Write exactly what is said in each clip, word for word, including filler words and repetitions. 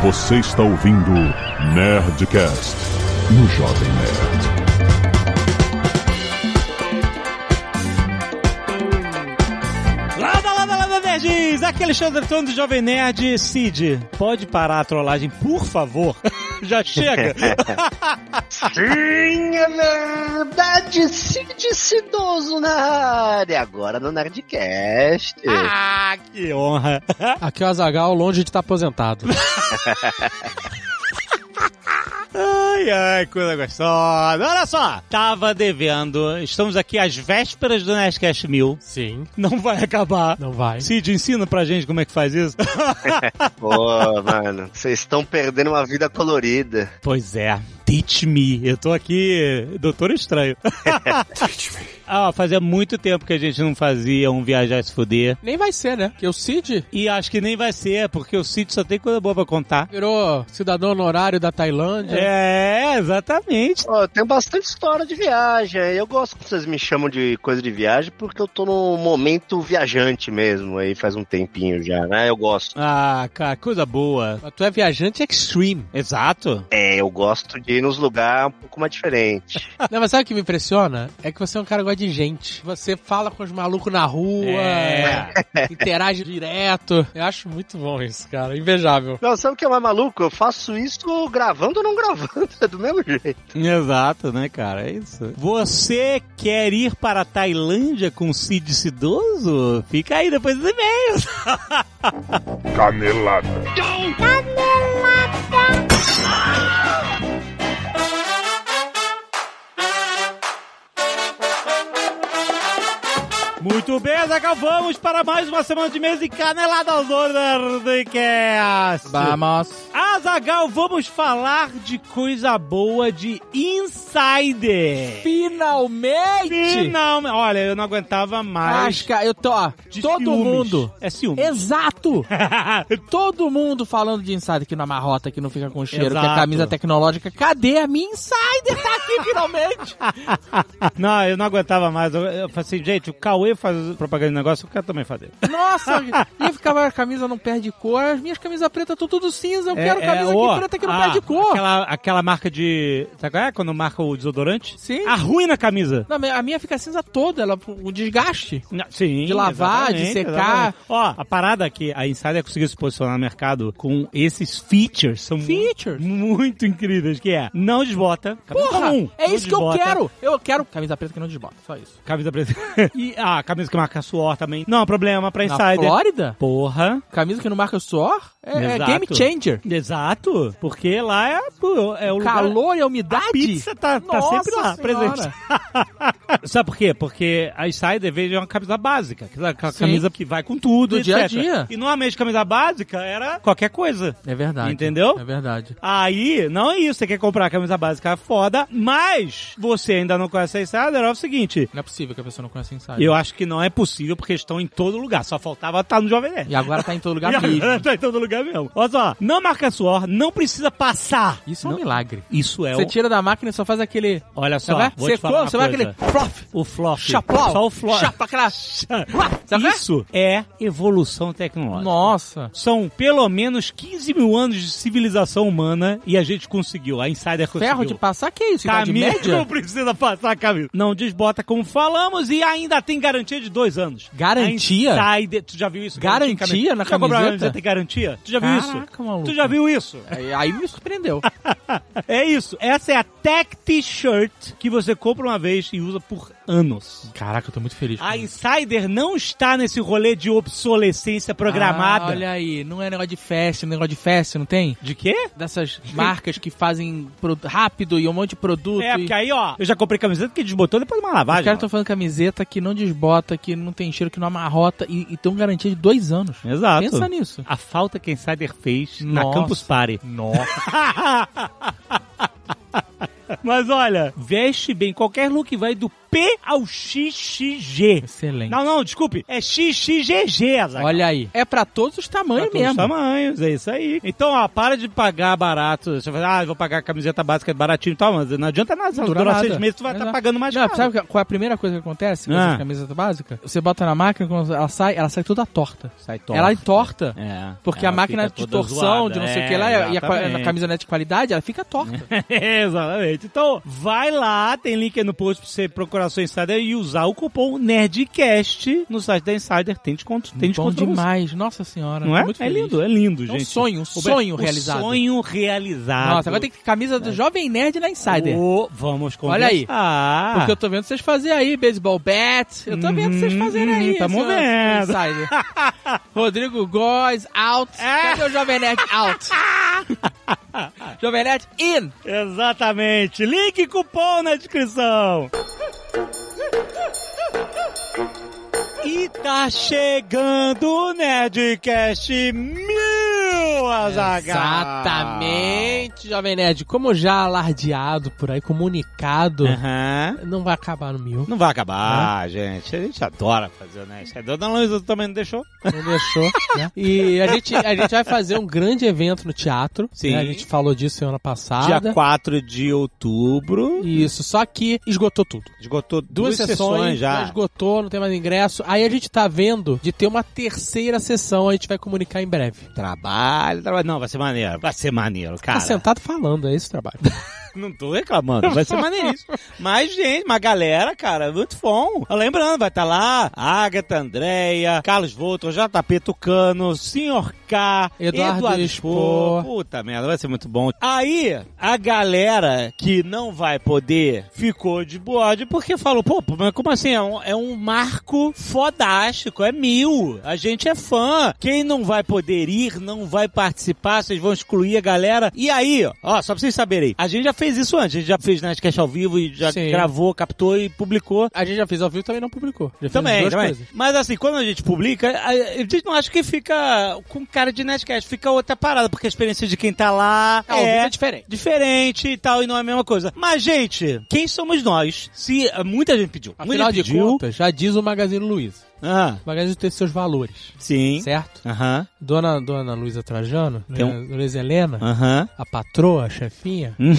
Você está ouvindo Nerdcast no Jovem Nerd. Lada, lada, lada, nerds! Aqui é Alexandre Antônio do Jovem Nerd. Cid, pode parar a trollagem, por favor? Já chega! Sim, é verdade, Cid Cidoso na área, agora no Nerdcast. Ah, que honra! Aqui é o Azaghal, longe de estar aposentado. Ai, ai, coisa gostosa. Olha só, tava devendo. Estamos aqui às vésperas do Nerdcast mil. Sim. Não vai acabar. Não vai. Cid, ensina pra gente como é que faz isso. Pô, mano, vocês estão perdendo uma vida colorida. Pois é. Teach me. Eu tô aqui, Doutor Estranho. Teach me. Ah, fazia muito tempo que a gente não fazia um Viajar e Se Fuder. Nem vai ser, né? Porque o Cid E acho que nem vai ser, porque o Cid só tem coisa boa pra contar. virou cidadão honorário da Tailândia. É, exatamente. Ó, eu tenho bastante história de viagem. Eu gosto que vocês me chamam de coisa de viagem porque eu tô num momento viajante mesmo. Aí faz um tempinho já, né? Eu gosto. Ah, cara, coisa boa. Mas tu é viajante extreme. Exato. É, eu gosto de ir nos lugares um pouco mais diferentes. Não, mas sabe o que me impressiona? É que você é um cara que gosta de gente. Você fala com os malucos na rua, É. interage direto. Eu acho muito bom isso, cara. Invejável. Não, sabe o que é mais maluco? Eu faço isso gravando ou não gravando. É do mesmo jeito. Exato, né, cara? É isso. Você quer ir para a Tailândia com Cid Cidoso? Fica aí depois dos e-mails. Canelada. Muito bem, Azaghal, vamos para mais uma semana de mesa e canelada aos Nerdcast. Vamos. Azaghal, vamos falar de coisa boa de Insider. Finalmente! Finalmente. Olha, eu não aguentava mais. Acho que eu tô, ó, de todo ciúmes. mundo. É ciúme. Exato! Todo mundo falando de Insider aqui na marrota, que não fica com cheiro, que é Exato. camisa tecnológica. Cadê a minha Insider? Tá aqui finalmente! Não, eu não aguentava mais. Eu, eu falei assim, gente, o Cauê faz propaganda de negócio, eu quero também fazer. Nossa, e ficava a camisa não perde cor, as minhas camisas pretas estão tudo cinza, eu É, quero camisa é, ó, aqui preta que não ah, perde cor. Aquela, aquela marca de... Sabe qual é? Quando marca o desodorante? Sim. Arruina a camisa. Não, a minha fica cinza toda, ela, o desgaste. Não, sim, De lavar, de exatamente, secar. exatamente. Ó, a parada que a Insider conseguiu se posicionar no mercado com esses features são Features? Muito, muito incríveis, que é, não desbota, camisa Porra, comum, é não isso que eu desbota, quero. Eu quero camisa preta que não desbota, só isso. Camisa preta. E a ah, camisa que marca suor também. Não, problema pra Na Insider. Flórida? Porra. Camisa que não marca suor? É, é Exato. game changer. Exato, porque lá é, pô, é o lugar... Calor e a umidade? A pizza tá, tá Nossa sempre lá, Senhora. presente. Sabe por quê? Porque a Insider veio de uma camisa básica, aquela, aquela Sim. camisa que vai com tudo, Do etcétera. dia a dia. E normalmente camisa básica era qualquer coisa. É verdade. Entendeu? É verdade. Aí, não é isso, você quer comprar a camisa básica foda, mas você ainda não conhece a Insider, é o seguinte, Não é possível que a pessoa não conheça Insider. eu acho que não é possível porque estão em todo lugar, só faltava estar no Jovem Nerd. E agora tá em todo lugar E mesmo. agora tá em todo lugar mesmo. Olha só, não marca suor, não precisa passar. Isso é Não- um milagre. Isso é Você o... tira da máquina e só faz aquele... Olha só, Sabe? vou te Secou, falar uma você vai coisa. aquele... Prof, O flop. chaplau. Só o flop. Chapa, aquela... Sabe? Isso é evolução tecnológica. Nossa. São pelo menos quinze mil anos de civilização humana e a gente conseguiu. A Insider conseguiu. Ferro de passar, que é isso? Idade Camisa, média? não precisa passar camisa. Não desbota como falamos e ainda tem garantia de dois anos. Garantia? A Insider, tu já viu isso? Garantia em camisa? na Tu já comprou camiseta? uma camiseta tem garantia? Tu já viu Caraca, isso? maluco. Tu já viu isso? Aí, aí me surpreendeu. É isso. Essa é a Tech T-shirt que você compra uma vez e usa por anos. Caraca, eu tô muito feliz. com A isso. Insider não está nesse rolê de obsolescência programada. Ah, olha aí, não é negócio de fast, negócio de fast, não tem? De quê? Dessas marcas que fazem pro- rápido e um monte de produto. É, e... porque aí, ó, eu já comprei camiseta que desbotou depois de uma Os lavagem. caras estão falando camiseta que não desbota, que não tem cheiro, que não amarrota e, e tem garantia de dois anos. Exato. Pensa nisso. A falta que a Insider fez na Nossa. Campus Party. Nossa. Mas olha, veste bem. Qualquer look vai do P ao X X G. Excelente. Não, não, desculpe. É X X G G, Azaghal. Olha aí. É pra todos os tamanhos Pra todos mesmo. os tamanhos, é isso aí. Então, ó, para de pagar barato. Você fala, ah, eu vou pagar a camiseta básica baratinho e tal, mas não adianta nada. Se Não ela dura durar nada. seis meses, tu vai estar Exato. pagando mais Não, caro. sabe qual é a primeira coisa que acontece com Ah. essa camiseta básica? Você bota na máquina, quando ela sai, ela sai toda torta. Sai torta. Ela entorta. É. Porque Ela a máquina fica de toda torção, zoada. de não sei o É, que lá, e a, exatamente. a camisa não é de qualidade, ela fica torta. Exatamente. Então, vai lá, tem link aí no post pra você procurar sua Insider e usar o cupom NERDCAST no site da Insider. Tem desconto, tem Bom desconto pra você. demais. Nossa senhora. Não tô é? muito É feliz. lindo, é lindo, É um gente. sonho, um O- sonho o realizado. sonho realizado. Nossa, agora tem que ter camisa do Jovem Nerd na Insider. Oh, vamos conversar. Olha aí. Ah, Porque eu tô vendo vocês fazerem aí, baseball bat. Eu tô vendo vocês fazerem aí. tamo esse- vendo. Insider. Rodrigo Góes, out. É. Cadê o Jovem Nerd, out? Jovem Nerd, in. Exatamente. Link e cupom na descrição. E tá chegando o Nerdcast mil, Azaghal. Exatamente, Jovem Nerd. Como já alardeado por aí, comunicado, Aham. não vai acabar no mil. Não vai acabar, gente. A gente adora fazer o Nerdcast. A Dona Luísa também não deixou? Não deixou, né? E a gente, a gente vai fazer um grande evento no teatro. Sim. Né? A gente falou disso semana passada. Dia quatro de outubro. Isso, só que esgotou tudo. Esgotou Duas, duas, sessões, já já. esgotou, não tem mais ingresso. Aí a gente tá vendo de ter uma terceira sessão, a gente vai comunicar em breve. Trabalho, trabalho. Não, vai ser maneiro. Vai ser maneiro, cara. Tá sentado falando, é esse o trabalho. Não tô reclamando, vai ser maneiríssimo. Mas, gente, uma galera, cara, muito bom. Lembrando, vai estar lá Agatha, Andréia, Carlos Voltor, J P Tucano, senhor K, Eduardo Spohr. Puta merda, vai ser muito bom. Aí, a galera que não vai poder ficou de bode porque falou, pô, mas como assim? É um, é um marco fodástico, é mil. A gente é fã. Quem não vai poder ir, não vai participar, vocês vão excluir a galera. E aí, ó, ó só pra vocês saberem, a gente já fez isso antes, a gente já fez Nerdcast ao vivo e já Sim. gravou, captou e publicou. A gente já fez ao vivo e também não publicou. Já fez Também, as duas também. coisas. Mas assim, quando a gente publica, a a gente não acha que fica com cara de Nerdcast, fica outra parada, porque a experiência de quem tá lá Ao vivo é é diferente. diferente e tal, e não é a mesma coisa. Mas, gente, quem somos nós? Se muita gente pediu. muita Afinal gente de pediu. contas, já diz o Magazine Luiza. Ah, O Magazine tem seus valores, sim. certo? Aham. Dona, Dona Luiza Trajano, Tem Dona Luiza Helena, Aham. a patroa, a chefinha, Hum.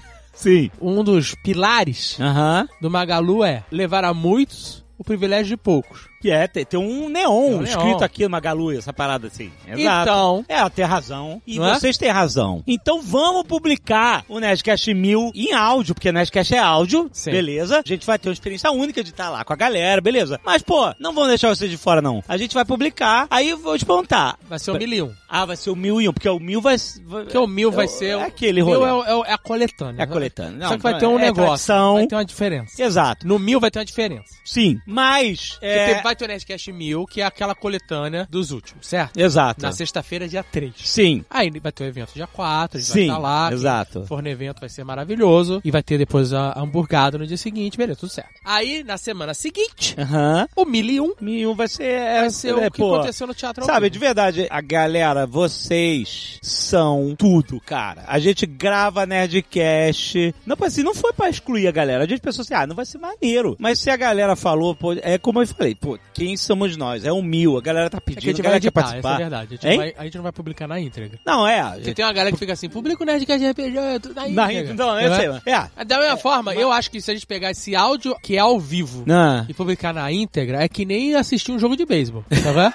Sim. um dos pilares Aham. do Magalu é levar a muitos o privilégio de poucos. Que é, tem, tem um neon Tem um escrito neon. aqui no Magalu, essa parada assim. Exato. Então- É, tem razão. E Não é? vocês têm razão. Então vamos publicar o Nerdcast mil em áudio, porque o Nerdcast é áudio, Sim. beleza? A gente vai ter uma experiência única de estar lá com a galera, beleza? Mas, pô, não vamos deixar vocês de fora, não. A gente vai publicar, aí eu vou te perguntar. Vai ser o mil e um. Ah, vai ser o mil e um, porque o mil vai... vai Porque o mil vai é, ser... É o- aquele mil rolê. é, o- é o- é a coletânea. É a coletânea. Só Não, que vai ter um é negócio. tradição. Vai ter uma diferença. Exato. No mil vai ter uma diferença. Sim, mas... Porque É... tem- vai ter o Nerdcast mil, que é aquela coletânea dos últimos, certo? Exato. Na sexta-feira, dia três. Sim. Aí vai ter o evento dia quatro, a gente Sim, vai estar lá. exato. Quem for no evento vai ser maravilhoso. E vai ter depois a hamburgada no dia seguinte, beleza, tudo certo. Aí, na semana seguinte, Aham. o mil e um mil e um vai ser... É, vai ser é, o que pô, aconteceu no teatro. ao Sabe, vivo. de verdade, a galera, vocês são tudo, cara. A gente grava Nerdcast. Não, assim, não foi pra excluir a galera. A gente pensou assim, ah, não vai ser maneiro. Mas se a galera falou, pô, é como eu falei, pô, quem somos nós? É um mil. A galera tá É que a pedindo, gente a vai galera quer editar, essa é participar. a verdade. A gente, Hein? não vai, a gente não vai publicar na íntegra. Não, é. a Porque gente- tem uma galera que fica assim, publica o Nerdcast de R P G na Na, íntegra. não, eu Não sei. é? É. Da mesma forma, eu acho que se a gente pegar esse áudio, que é ao vivo, Não. e publicar na íntegra, é que nem assistir um jogo de beisebol, tá vendo?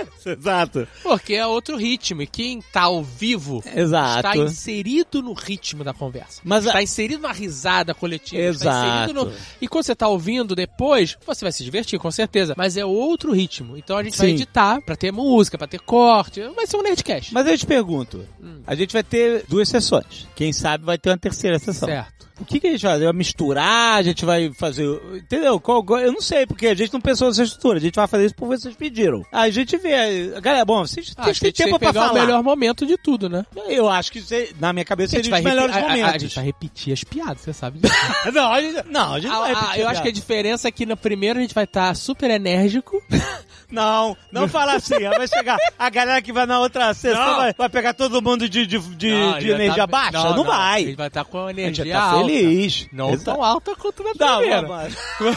Exato. Porque é outro ritmo, e quem tá ao vivo Exato. está inserido no ritmo da conversa. Mas a- Está inserido na risada coletiva. Está Exato. inserido no... E quando você tá ouvindo depois, você vai se divertir, com certeza. Mas é outro ritmo. Então a gente vai Sim. editar pra ter música, pra ter corte. Vai ser um Nerdcast. Mas eu te pergunto, Hum. a gente vai ter duas sessões. Quem sabe vai ter uma terceira sessão. Certo. O que, que a gente vai fazer? Vai misturar? A gente vai fazer... Entendeu? Qual- qual- eu não sei, porque a gente não pensou nessa estrutura. A gente vai fazer isso porque vocês pediram. Aí a gente vê. Galera, bom, vocês Ah, têm acho que a tem gente tem tempo que pra pegar falar. o melhor momento de tudo, né? Eu acho que, cê- na minha cabeça, A gente, seria vai os melhores repi- a- a- momentos. a gente vai repetir as piadas, você sabe disso. Não, a gente não, a gente não vai Ah, ah, repetir eu acho que a piada. diferença é que no primeiro a gente vai estar super enérgico, Não, não fala assim. Vai chegar a galera que vai na outra sessão, vai, vai pegar todo mundo de, de, de, Não, de ele vai energia tá- baixa? Não, não, não. vai. Ele vai estar com a A energia gente tá alta. feliz. Não Exato. tão alta quanto na Não, primeira. mas...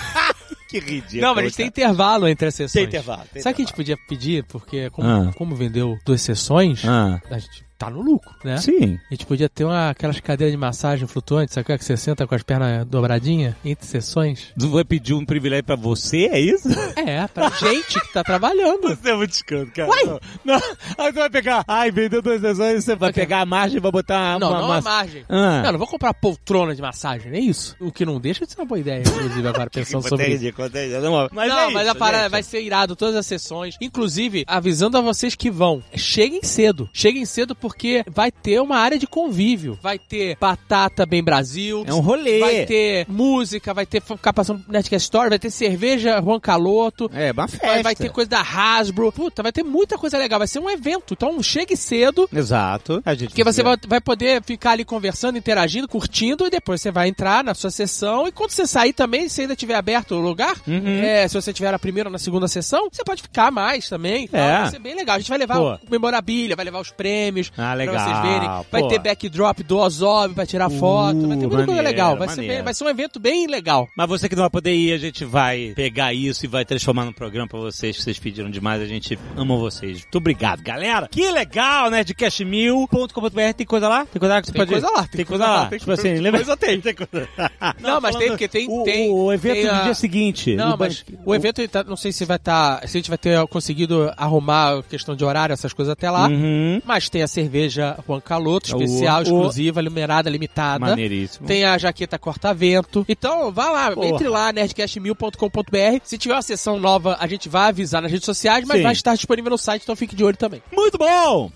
Que ridículo. Não, mas a gente tem intervalo entre as sessões. Tem intervalo. Tem Sabe o que a gente podia pedir? Porque como, Ah. como vendeu duas sessões, Ah. a gente tá no lucro, né? Sim. A gente podia ter uma, aquelas cadeiras de massagem flutuantes, sabe aquela que você senta com as pernas dobradinhas entre sessões? Tu vai pedir um privilégio pra você, é isso? É, pra gente que tá trabalhando. Você é muito escroto, cara. Uai! Não, não. Aí você vai pegar... Ai, vendeu duas sessões, você vai Ok. pegar a margem e vai botar Não, uma... não uma... a margem. Ah. Não, não vou comprar poltrona de massagem, nem isso. O que não deixa de ser uma boa ideia, inclusive, agora pensando sobre isso. Entendi, entendi. Não, mas não, é mas isso, a parada gente. vai ser irado, todas as sessões. Inclusive, avisando a vocês que vão, cheguem cedo. Cheguem cedo porque vai ter uma área de convívio. Vai ter Batata Bem Brasil. É um rolê. Vai ter música, vai ter ficar passando Nerdcast Story, vai ter cerveja Juan Caloto. É, uma festa. Vai, vai ter coisa da Hasbro. Puta, vai ter muita coisa legal. Vai ser um evento. Então chegue cedo. Exato. A gente Porque você precisa- vai, vai poder ficar ali conversando, interagindo, curtindo, e depois você vai entrar na sua sessão. E quando você sair também, se ainda tiver aberto o lugar, Uhum. é, se você tiver na primeira ou na segunda sessão, você pode ficar mais também. Então, É. vai ser bem legal. A gente vai levar Pô. o memorabilia, vai levar os prêmios Ah, pra legal. vocês verem. Vai Pô. ter backdrop do Ozob pra tirar foto. Vai ter muita coisa maneiro, legal. Vai ser, maneiro. bem- vai ser um evento bem legal. Mas você que não vai poder ir, a gente vai pegar isso e vai transformar no programa pra vocês, que vocês pediram demais. A gente ama vocês. Muito obrigado, galera. Que legal, né? De cash mil ponto com ponto b r. Tem coisa lá? Tem coisa lá que você Tem pode... coisa lá, Tem coisa lá. Tem Tipo assim, lembra? coisa tem. Tem coisa... Não, mas tem, porque tem- O, tem- o evento tem do a- dia seguinte. Não, o mas ban- o evento, ele tá- não sei se vai estar, se a gente vai ter conseguido arrumar a questão de horário, essas coisas até lá. Uhum. Mas tem a cerveja Juan Caloto, O- especial, o- exclusiva, numerada, limitada. Maneiríssimo. Tem a jaqueta corta-vento. Então, vá lá, Porra. entre lá, nerdcast mil ponto com ponto b r. Se tiver uma sessão nova, a gente vai avisar nas redes sociais, mas Sim. vai estar disponível no site, então fique de olho também. Muito bom!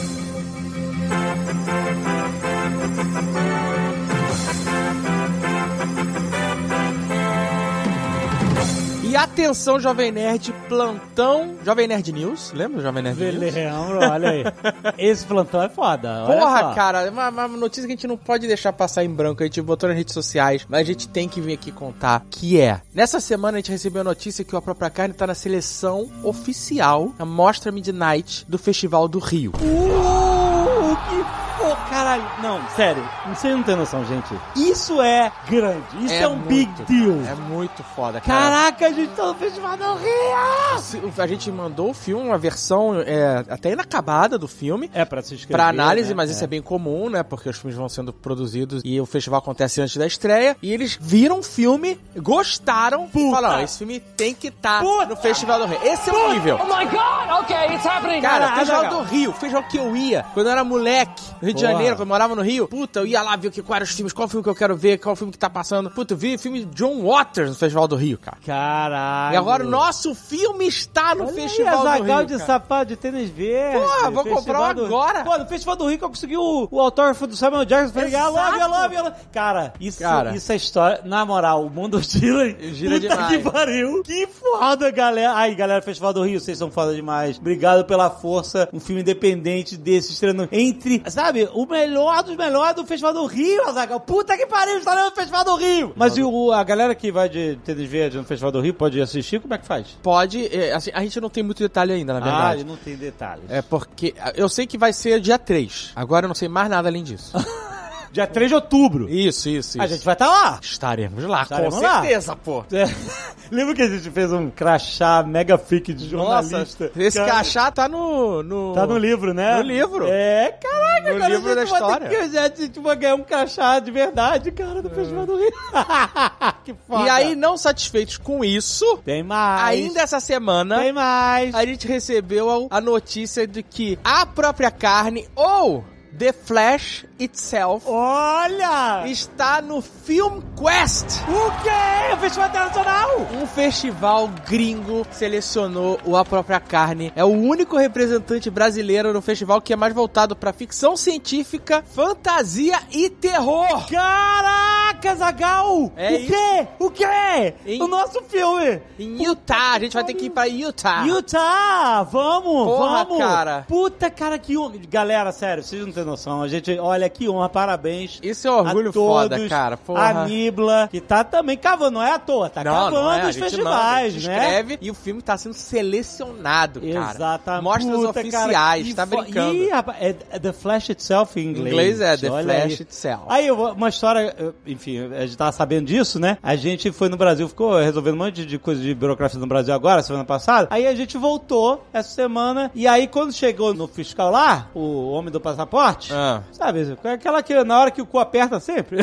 E atenção, Jovem Nerd, plantão Jovem Nerd News. Lembra do Jovem Nerd News? Lembro, olha aí. Esse plantão é foda. olha Porra, só. cara, é uma, uma notícia que a gente não pode deixar passar em branco. A gente botou nas redes sociais, mas a gente tem que vir aqui contar. Que é, nessa semana a gente recebeu a notícia que o A Própria Carne tá na seleção oficial, a Mostra Midnight do Festival do Rio. Uh, que pô, caralho. Não, sério. Você não tem noção, gente. Isso é grande. Isso é, um muito, big deal. É muito foda, cara. Caraca, a gente tá no Festival do Rio. A gente mandou o filme, uma versão é, até inacabada do filme. É pra se inscrever, Pra análise, né? mas isso é bem comum, né? Porque os filmes vão sendo produzidos e o festival acontece antes da estreia. E eles viram o filme, gostaram e falaram: ó, esse filme tem que estar no Festival do Rio. Esse é o nível. Oh my God! Okay, it's happening. Cara, Cara, Festival legal. do Rio, festival que eu ia quando eu era moleque, no Rio de Porra. Janeiro, quando eu morava no Rio. Puta, eu ia lá ver o que, quais eram os filmes, qual filme que eu quero ver, qual filme que tá passando. Puta, eu vi filme de John Waters no Festival do Rio, cara. Caralho. E agora o nosso filme está no Olha Festival aí, do Azaghal Rio, de cara. sapato de tênis verde. Porra, vou Festival comprar um do- agora. Pô, no Festival do Rio que eu consegui o, o autógrafo do Samuel Jackson. Falei, I love, I Exato. love, I love. Cara, isso, Cara. isso é história. Na moral, o mundo gira. Gira Puta demais. que pariu. Que foda, galera. Aí, galera, Festival do Rio, vocês são foda demais. Obrigado pela força. Um filme independente desse estreando entre, sabe, o melhor dos melhores do Festival do Rio, Azaghal. Puta que pariu, está no Festival do Rio. Mas e o, a galera que vai de tênis verde no Festival do Rio pode assistir? Como é que faz? Pode, é, assim, a gente não tem muito detalhe ainda, na Ah, verdade. não tem detalhes. É porque eu sei que vai ser dia três. Agora eu não sei mais nada além disso. Dia três de outubro. Isso, isso, isso. A gente vai estar lá. Estaremos lá, Estaremos com lá. certeza, pô. É. Lembra que a gente fez um crachá mega freak de jornalista? Nossa, esse Cara, crachá tá no, no... Tá no livro, né? No livro. É, caraca, No cara, livro a da gente vai história. ter que, a gente vai ganhar um crachá de verdade, cara, do Festival do Rio. Que foda. E aí, não satisfeitos com isso, tem mais. ainda essa semana, tem mais. a gente recebeu a notícia de que A Própria Carne, ou The Flash Itself, Olha! está no Film Quest. O quê? O Festival Internacional? Um festival gringo selecionou o A Própria Carne. É o único representante brasileiro no festival que é mais voltado pra ficção científica, fantasia e terror. Caraca, Azaghal! É o isso. quê? O quê? Em- O nosso filme! Em Utah, a gente vai ter que ir pra Utah. Utah! Vamos! Porra, vamos! cara. Puta, cara, que... hon- Galera, sério, vocês não têm noção. A gente, olha que honra, parabéns. Isso é um orgulho a todos, foda, cara. Porra. A Nibla, que tá também cavando, não é à toa, tá não, cavando não é. os festivais, festivais, manda, né? Escreve e o filme tá sendo selecionado, cara. Exatamente. Mostra os Puta, oficiais, cara, tá fo- brincando. Ih, rapaz, é, é The Flash Itself em Em inglês. inglês é The Olha Flash aí. Itself. Aí, eu vou- uma história, eu- enfim, a gente tava sabendo disso, né? A gente foi no Brasil, ficou resolvendo um monte de coisa de burocracia no Brasil agora, semana passada. Aí a gente voltou essa semana, e aí quando chegou no fiscal lá, o homem do passaporte, Ah. sabe, aquela que na hora que o cu aperta sempre...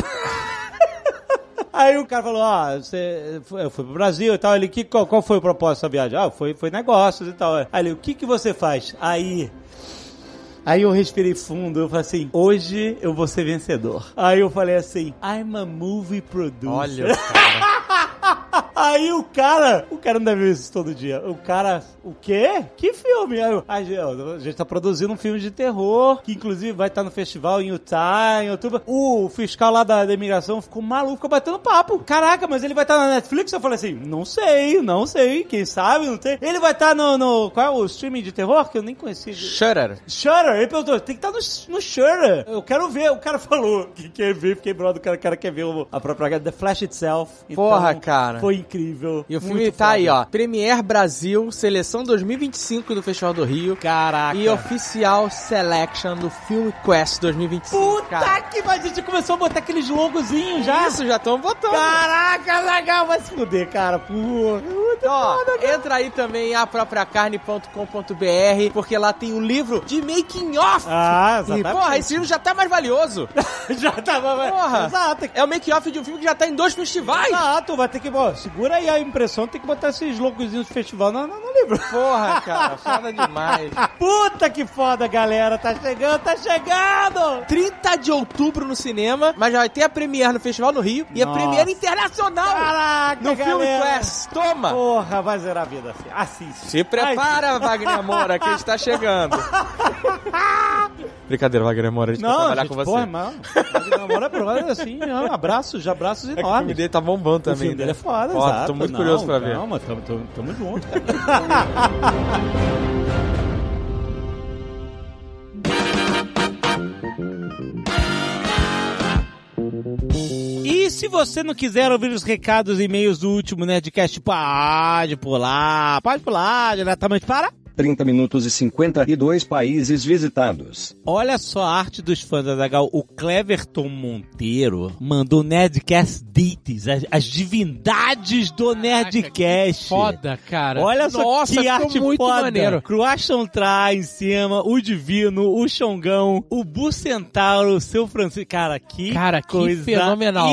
Aí o cara falou, ó, você foi, eu fui pro Brasil e tal, ele, que, qual, qual foi o propósito dessa viagem? Ah, foi, foi negócios e tal. Aí ele, o que que você faz? Aí... Aí eu respirei fundo, eu falei assim, hoje eu vou ser vencedor. Aí eu falei assim, I'm a movie producer. Olha, cara. Aí o cara, o cara não deve ver isso todo dia. O cara, o quê? Que filme? Aí eu, a gente, a gente tá produzindo um filme de terror, que inclusive vai estar no festival em Utah, em outubro. O fiscal lá da, da imigração ficou maluco, ficou batendo papo. Caraca, mas ele vai estar na Netflix? Eu falei assim, não sei, não sei, quem sabe, não tem. Ele vai estar no, no, qual é o streaming de terror? Que eu nem conhecia. Shutter. Shutter, ele perguntou, tem que estar no, no Shutter. Eu quero ver. O cara falou que quer ver, fiquei brother, o cara, o cara quer ver o, a própria The Flash Itself. Porra, Então, cara. Foi incrível. E o filme muito tá foda. aí, ó. Premiere Brasil, seleção dois mil e vinte e cinco do Festival do Rio. Caraca. E Oficial Selection do Film Quest dois mil e vinte e cinco. Puta cara. que pariu, a gente começou a botar aqueles logozinhos já. Isso, já estão botando. Caraca, legal, vai se fuder, cara. Porra. Muito Ó, foda, cara. entra aí também em a própria carne ponto com ponto b r, porque lá tem o livro de making off. Ah, E, exatamente. porra, esse livro já tá mais valioso. já tava... Porra. Exato. É o make off de um filme que já tá em dois festivais. Exato, vai ter que... Bom, segura aí a impressão, tem que botar esses logozinhos do festival no, no, no livro. Porra, cara, foda demais. Puta que foda, galera. Tá chegando, tá chegando. trinta de outubro no cinema, mas já vai ter a premiere no Festival no Rio e a Nossa. premiere internacional Caraca, no Film galera. Quest. Toma! Porra, vai zerar a vida assim. Assiste. Se prepara, Wagner Moura, que a gente tá chegando. Brincadeira, Wagner Moura, a gente vai Não, trabalhar gente, com você. porra, mano. Mas namora brother, assim, ó, abraços, já abraços É que o enormes. filme dele tá bombando O também. filme dele é foda, Foda, exato. tô muito Não, curioso pra ver. Calma, tamo, tamo, tamo junto, cara. E se você não quiser ouvir os recados e e-mails do último Nerdcast, pode pular, pode pular diretamente para... trinta minutos e cinquenta e dois países visitados. Olha só a arte dos fãs da Azaghal. O Cleverton Monteiro mandou Nerdcast Deities, as, as divindades do Caraca, Nerdcast. Foda, cara. Olha só Nossa, que ficou arte muito foda. maneiro. Cruachantrai em cima, o Divino, o Xongão, o Bucentauro, o Seu Francisco. Cara, que Cara, que coisa fenomenal.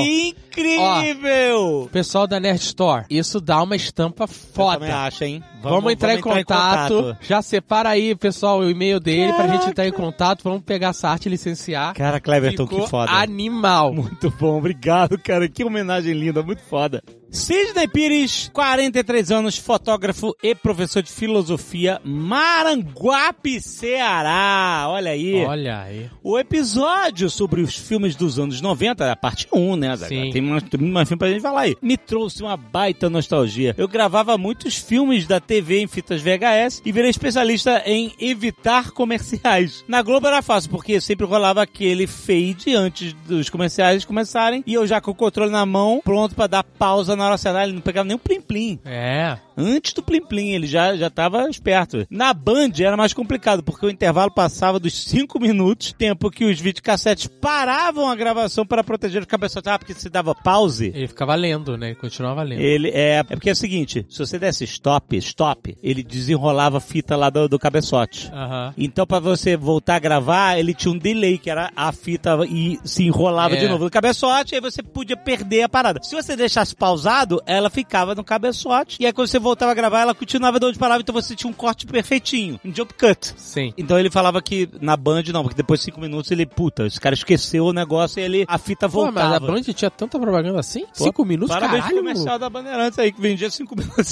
incrível! Pessoal da Nerd Store, isso dá uma estampa Eu foda. também acho, hein? Vamos, entrar, em, contato. Já separa aí, pessoal, o e-mail dele Caraca. pra gente entrar em contato. Vamos pegar essa arte e licenciar. Cara, Cleverton, Ficou que foda. animal. Muito bom, obrigado, cara. Que homenagem linda, muito foda. Sidney Pires, quarenta e três anos, fotógrafo e professor de filosofia, Maranguape, Ceará. Olha aí. Olha aí. O episódio sobre os filmes dos anos noventa, a parte um, né? Sim. Tem mais, tem mais filme pra gente falar aí. Me trouxe uma baita nostalgia. Eu gravava muitos filmes da T V em fitas V H S e virei especialista em evitar comerciais. Na Globo era fácil, porque sempre rolava aquele fade antes dos comerciais começarem e eu já com o controle na mão, pronto pra dar pausa na hora certa. Ele não pegava nem o plim-plim. É. Antes do plim-plim, ele já, já tava esperto. Na Band era mais complicado, porque o intervalo passava dos cinco minutos, tempo que os videocassetes paravam a gravação para proteger os cabeçotes. Ah, porque se dava pause, Ele ficava lendo, né? Ele continuava lendo. ele é... É porque é o seguinte, se você desse stop, stop, ele desenrolava a fita lá do, do cabeçote. Aham. Então, pra você voltar a gravar, ele tinha um delay, que era a fita e se enrolava É. de novo no cabeçote, aí você podia perder a parada. Se você deixasse pausado, ela ficava no cabeçote, e aí quando você voltava a gravar, ela continuava de onde parava, então você tinha um corte perfeitinho, um jump cut. Sim. Então ele falava que na Band não, porque depois de cinco minutos ele, puta, esse cara esqueceu o negócio e ele, a fita Pô, voltava. mas a Band tinha tanta propaganda assim? Pô, Cinco minutos, Parabéns pro caralho. comercial da Bandeirantes aí, que vendia cinco minutos.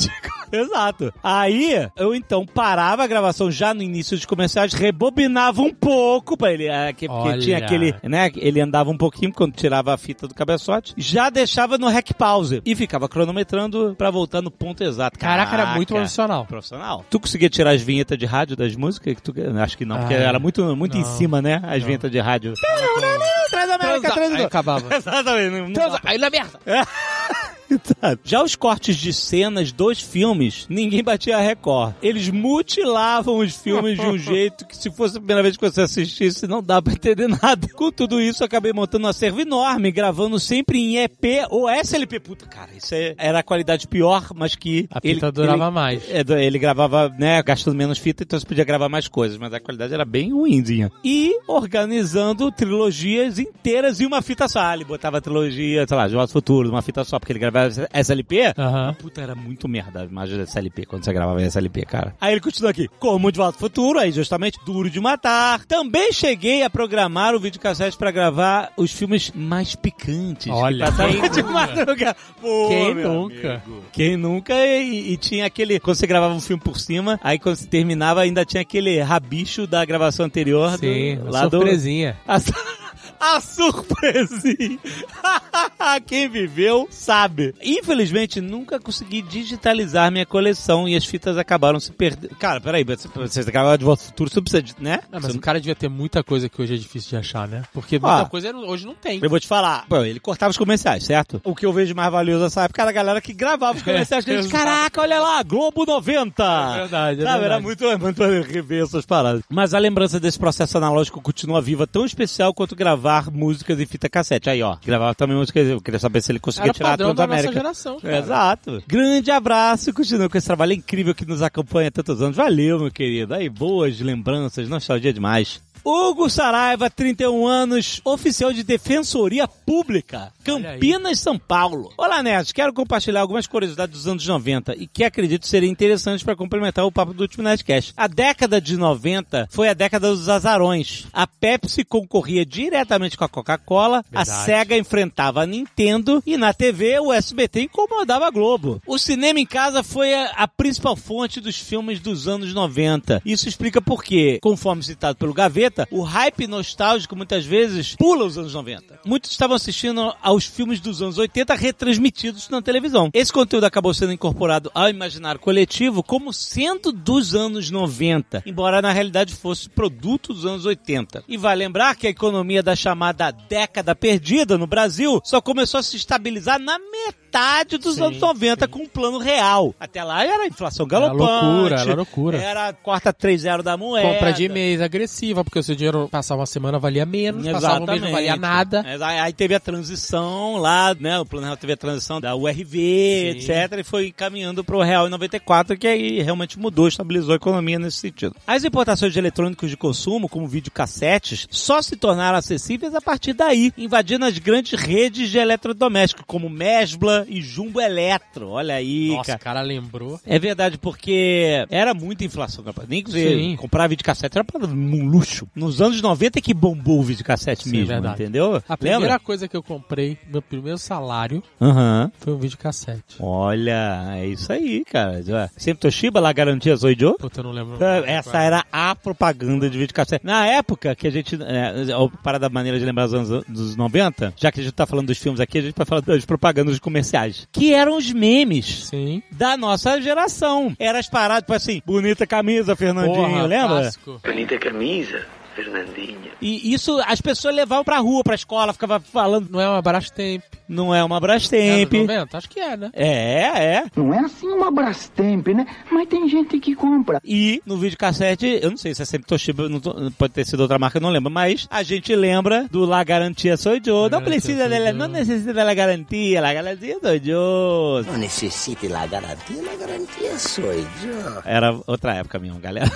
Exato. Aí, eu então parava a gravação já no início dos comerciais, rebobinava um pouco pra ele, é, que, porque Olha. tinha aquele, né, ele andava um pouquinho quando tirava a fita do cabeçote, já deixava no rec pause e ficava cronometrando pra voltar no ponto exato. Caraca, era muito profissional. Profissional. Tu conseguia tirar as vinhetas de rádio das músicas? Que tu, acho que não, porque Ah, era muito, muito em não. cima, né, as vinhetas de rádio. Transamérica, Transa- Aí acabava. Exatamente. Não, não Transa- Aí na merda. Já os cortes de cenas dos filmes, ninguém batia a Record. Eles mutilavam os filmes de um jeito que, se fosse a primeira vez que você assistisse, não dá pra entender nada. Com tudo isso, eu acabei montando um acervo enorme, gravando sempre em E P ou S L P. Puta, cara, isso é- era a qualidade pior, mas que... A fita durava ele, mais. É, ele gravava, né, gastando menos fita, então você podia gravar mais coisas, mas a qualidade era bem ruimzinha. E organizando trilogias inteiras em uma fita só. Ele botava a trilogia, sei lá, De Volta ao Futuro, numa fita só, porque ele gravava S L P. Aham. Puta, era muito merda a imagem da S L P, quando você gravava em S L P, cara. Aí ele continua aqui. Como De Volta ao Futuro, aí justamente Duro de Matar. Também cheguei a programar o videocassete pra gravar os filmes mais picantes. Olha, que passavam quem de nunca? madrugada. Pô, Quem meu nunca? amigo. Quem nunca? E, e tinha aquele... Quando você gravava um filme por cima, aí quando você terminava, ainda tinha aquele rabicho da gravação anterior. Sim, do, uma lá do... surpresinha. A, su- a surpresinha. Quem viveu sabe. Infelizmente, nunca consegui digitalizar minha coleção e as fitas acabaram se perdendo. Cara, peraí, você, você gravar De Volta ao Futuro, você precisa de, né? Não, mas Você o cara devia ter muita coisa que hoje é difícil de achar, né? Porque Ah. muita coisa hoje não tem. Eu vou te falar. Pô, ele cortava os comerciais, certo? O que eu vejo mais valioso nessa época era a galera que gravava os comerciais. Que a gente, Exato. caraca, olha lá, Globo noventa. É verdade, é Sabe, era verdade. muito, muito rever essas paradas. Mas a lembrança desse processo analógico continua viva, tão especial quanto gravar músicas em fita cassete. Aí, ó, gravava também músicas. Eu queria saber se ele conseguia Era o tirar a padrão da nossa Transamérica. geração, cara. Exato. Grande abraço, continua com esse trabalho incrível que nos acompanha há tantos anos. Valeu, meu querido. Aí, boas lembranças, nostalgia demais. Hugo Saraiva, trinta e um anos, oficial de Defensoria Pública, Campinas, São Paulo. Olá, nerds. Quero compartilhar algumas curiosidades dos anos noventa e que acredito serem interessantes para complementar o papo do último Nerdcast. A década de noventa foi a década dos azarões. A Pepsi concorria diretamente com a Coca-Cola, a Verdade. Sega enfrentava a Nintendo e na T V o S B T incomodava a Globo. O cinema em casa foi a, a principal fonte dos filmes dos anos noventa. Isso explica por quê, conforme citado pelo Gaveta, o hype nostálgico muitas vezes pula os anos noventa. Muitos estavam assistindo aos filmes dos anos oitenta retransmitidos na televisão. Esse conteúdo acabou sendo incorporado ao imaginário coletivo como sendo dos anos noventa, embora na realidade fosse produto dos anos oitenta. E vai lembrar que a economia da chamada década perdida no Brasil só começou a se estabilizar na metade dos Sim, anos noventa sim. com um plano real. Até lá era inflação galopante. Era loucura, era loucura. Era quarta três zero da moeda. Compra de mês agressiva, porque o seu dinheiro passava uma semana valia menos, passava um mês não valia nada. Mas aí aí teve a transição lá, né? O Plano Real teve a transição da U R V, Sim. etcétera. E foi caminhando pro Real em noventa e quatro, que aí realmente mudou, estabilizou a economia nesse sentido. As importações de eletrônicos de consumo, como videocassetes, só se tornaram acessíveis a partir daí, invadindo as grandes redes de eletrodomésticos, como Mesbla e Jumbo Eletro. Olha aí, Nossa, cara. o cara lembrou. É verdade, porque era muita inflação, rapaz. Nem que você Sim. comprar videocassete era para um luxo. Nos anos noventa é que bombou o videocassete Sim, mesmo, verdade. entendeu? A primeira Lembra? coisa que eu comprei, meu primeiro salário, Aham. foi um videocassete. Olha, é isso aí, cara. Sempre Toshiba, lá garantia Zoidio. Puta, eu não lembro. Essa era a propaganda de videocassete. Na época que a gente, é, para da maneira de lembrar dos anos dos noventa, já que a gente tá falando dos filmes aqui, a gente vai falar das propagandas comerciais, que eram os memes Sim. da nossa geração. Era as paradas, tipo assim, bonita camisa, Fernandinho, Porra, lembra? clássico. Bonita camisa, Fernandinha. E isso as pessoas levavam pra rua, pra escola, ficava falando, Não é uma Brastemp. não é uma É Brastemp. anos noventa? Acho que é, né? É, é. Não é assim uma Brastemp, né? Mas tem gente que compra. E no videocassete, eu não sei se é sempre Toshiba, não tô- pode ter sido outra marca, eu não lembro, mas a gente lembra do La Garantia Sou Eu. Não Garantia precisa Sou dela, Eu. não necessita da Garantia, La Garantia Sou Eu. Não necessite la garantia, la garantia sou eu. Era outra época mesmo, galera.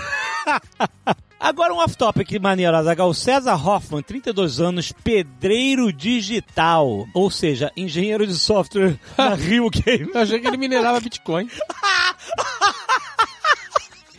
Agora um off-topic maneiro, Azaghal. César Hoffman, trinta e dois anos, pedreiro digital. Ou seja, engenheiro de software na Rio Game. Eu achei que ele minerava Bitcoin. Isso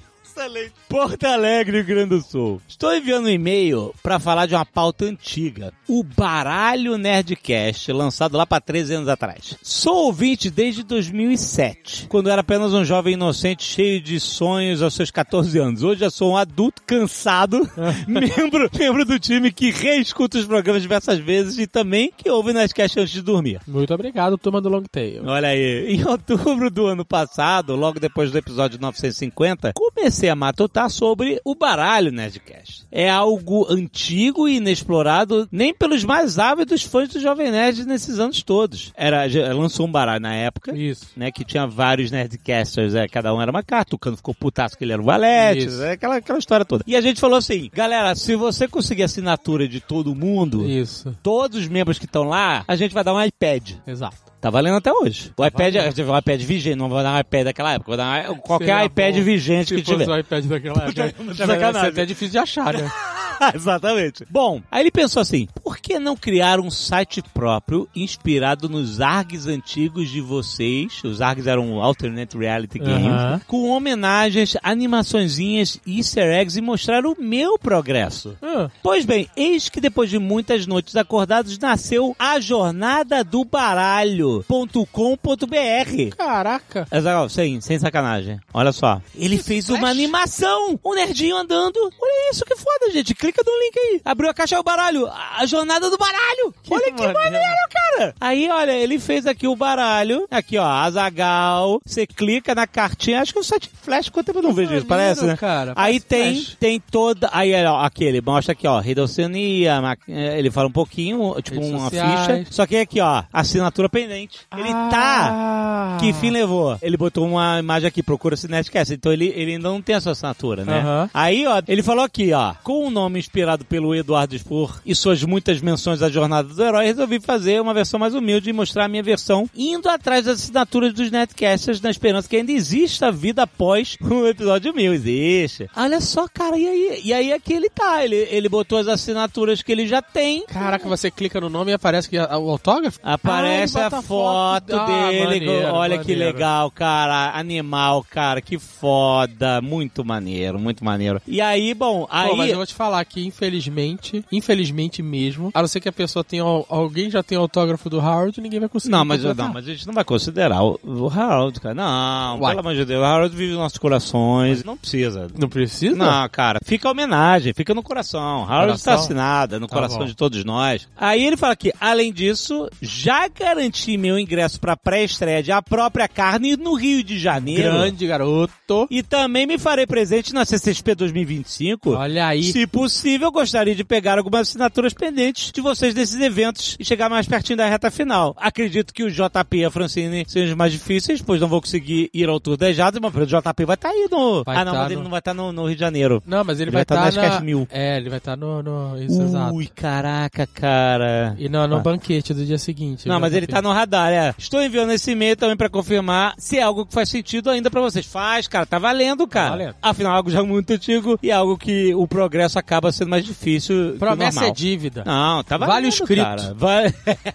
Excelente. Porto Alegre, Rio Grande do Sul. Estou enviando um e-mail pra falar de uma pauta antiga. O Baralho Nerdcast, lançado lá pra treze anos atrás. Sou ouvinte desde dois mil e sete, quando era apenas um jovem inocente cheio de sonhos aos seus catorze anos. Hoje já sou um adulto cansado, membro, membro do time que reescuta os programas diversas vezes e também que ouve Nerdcast antes de dormir. Muito obrigado, turma do Long Tail. Olha aí, em outubro do ano passado, logo depois do episódio novecentos e cinquenta, comecei a matutar sobre o Baralho Nerdcast. É algo antigo e inexplorado nem pelos mais ávidos fãs do Jovem Nerd nesses anos todos. Era, lançou um baralho na época, Isso. né, que tinha vários Nerdcasters, é, cada um era uma carta, o Cano ficou putaço que ele era o Valete, é, aquela, aquela história toda. E a gente falou assim, galera, se você conseguir a assinatura de todo mundo, Isso. todos os membros que estão lá, a gente vai dar um iPad. Exato. Tá valendo até hoje. O tá iPad, um iPad vigente, não vou dar um iPad daquela época, vou dar um, qualquer Seria iPad bom. vigente Se que tiver. Se fosse o iPad daquela época, sacanagem. É até difícil de achar, né? Exatamente. Bom, aí ele pensou assim, por que não criar um site próprio inspirado nos A R Gs antigos de vocês? Os A R Gs eram Alternate Reality Games, uh-huh. com homenagens, animaçõezinhas, easter eggs e mostrar o meu progresso. Uh. Pois bem, eis que depois de muitas noites acordados nasceu a Jornada do Baralho ponto com ponto b r. Caraca. Exato, sem, sem sacanagem. Olha só. Ele fez uma animação. Um nerdinho andando. Olha isso, que foda, gente. Clica no link aí. Abriu a caixa do baralho. A jornada do baralho. Que olha que maneiro, maneiro, cara. Aí, olha, ele fez aqui o baralho. Aqui, ó, Azaghal. Você clica na cartinha. Acho que o site Flash, quanto tempo eu não vejo maneiro, isso, parece, né? Cara, aí tem, Flash. tem toda... Aí, ó, aqui, ele mostra aqui, ó, Rede Oceania. Ele fala um pouquinho, tipo Redes uma sociais. Ficha. Só que aqui, ó, assinatura pendente. Ele ah. tá... Que fim levou? Ele botou uma imagem aqui, procura-se Nerdcast. Então ele, ele ainda não tem a sua assinatura, né? Uh-huh. Aí, ó, ele falou aqui, ó, com o nome inspirado pelo Eduardo Spor e suas muitas menções à jornada do herói, resolvi fazer uma versão mais humilde e mostrar a minha versão indo atrás das assinaturas dos Nerdcasters na esperança que ainda exista vida após o episódio mil. Existe. Olha só, cara, e aí? E aí aqui ele tá. Ele, ele botou as assinaturas que ele já tem. Caraca, você clica no nome e aparece que o autógrafo? Aparece ah, a foto, foto dele. Ah, maneiro, olha maneiro. Que legal, cara. Animal, cara. Que foda. Muito maneiro, muito maneiro. E aí, bom, aí... Pô, mas eu vou te falar que, infelizmente, infelizmente mesmo, a não ser que a pessoa tenha... Alguém já tem autógrafo do Harold, ninguém vai conseguir. Não, mas, não, mas a gente não vai considerar o, o Harold, cara. Não, Uai. pelo amor de Deus. O Harold vive nos nossos corações. Não precisa. Não precisa? Não, cara. Fica a homenagem. Fica no coração. O Harold está assinada no tá coração bom. de todos nós. Aí ele fala que, além disso, já garanti meu ingresso pra pré-estreia de A Própria Carne no Rio de Janeiro. Grande garoto. E também me farei presente na C C X P dois mil e vinte e cinco. Olha aí. Se possível, gostaria de pegar algumas assinaturas pendentes de vocês desses eventos e chegar mais pertinho da reta final. Acredito que o J P e a Francine sejam os mais difíceis, pois não vou conseguir ir ao Tour das Jadas, mas o J P vai estar tá aí no... Vai ah, não, tá mas no... ele não vai estar tá no, no Rio de Janeiro. Não, mas ele, ele vai estar tá tá na... mil. É, ele vai estar tá no... no... Isso, Ui, exato. Ui, caraca, cara. E no, no ah. banquete do dia seguinte. Não, mas ele tá no radar, é. Estou enviando esse e-mail também pra confirmar se é algo que faz sentido ainda pra vocês. Faz, cara, tá valendo, cara. Tá valendo. Afinal, é algo já muito antigo e algo que o progresso acaba sendo mais difícil. Promessa é dívida. Não, tá valendo, vale o escrito. Cara. Vale...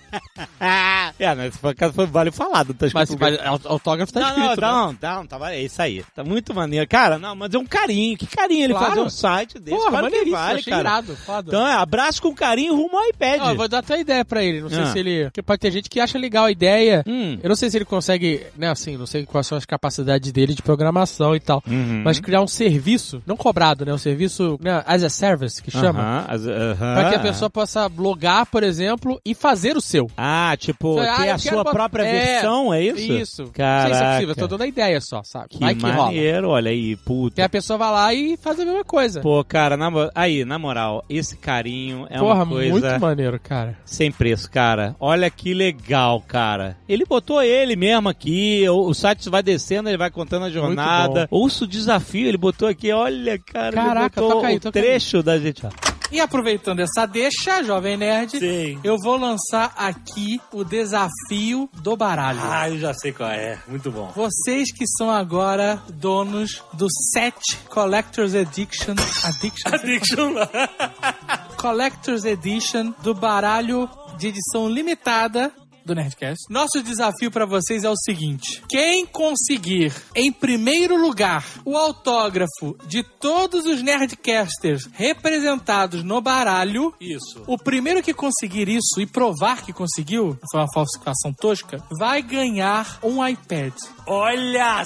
é, nesse caso foi vale falado. Tá mas, mas autógrafo tá não, escrito, não, né? não, não, tá valendo. É isso aí. Tá muito maneiro. Cara, não, mas é um carinho. Que carinho ele claro. fazer um site desse. Porra, claro que vale, cara. Irado, foda. Então é, abraço com carinho rumo ao iPad. Não, eu vou dar até ideia pra ele. Não sei ah. se ele... Porque pode ter gente que acha legal a ideia. Hum. Eu não sei se ele consegue, né, assim, não sei quais são as capacidades dele de programação e tal. Uhum. Mas criar um serviço, não cobrado, né? Um serviço, né, as a service, que chama. Uh-huh. As, uh-huh. Pra que a pessoa possa blogar, por exemplo, e fazer o seu. Ah, tipo, então, ter ah, a sua pra... própria é, versão, é isso? Isso. Caraca. Não sei se é possível, eu tô dando a ideia só, sabe? Que vai que maneiro, rola. Olha aí, puta. Que a pessoa vai lá e faz a mesma coisa. Pô, cara, na, aí, na moral, esse carinho é Porra, uma coisa... muito maneiro, cara. Sem preço, cara. Olha que legal, cara. Ele botou ele mesmo aqui, o, o site vai descendo, ele vai contando a jornada. Ouça o desafio, ele botou aqui, olha, cara, Caraca, ele botou toca aí, o toca trecho aí. da gente, ó. E aproveitando essa deixa, Jovem Nerd, Sim. eu vou lançar aqui o desafio do baralho. Ah, eu já sei qual é. Muito bom. Vocês que são agora donos do set Collector's Edition... Addiction? Addiction. Collector's Edition do baralho de edição limitada do Nerdcast. Nosso desafio pra vocês é o seguinte: quem conseguir, em primeiro lugar, o autógrafo de todos os Nerdcasters representados no baralho, isso. O primeiro que conseguir isso e provar que conseguiu, foi uma falsificação tosca, vai ganhar um iPad. Olha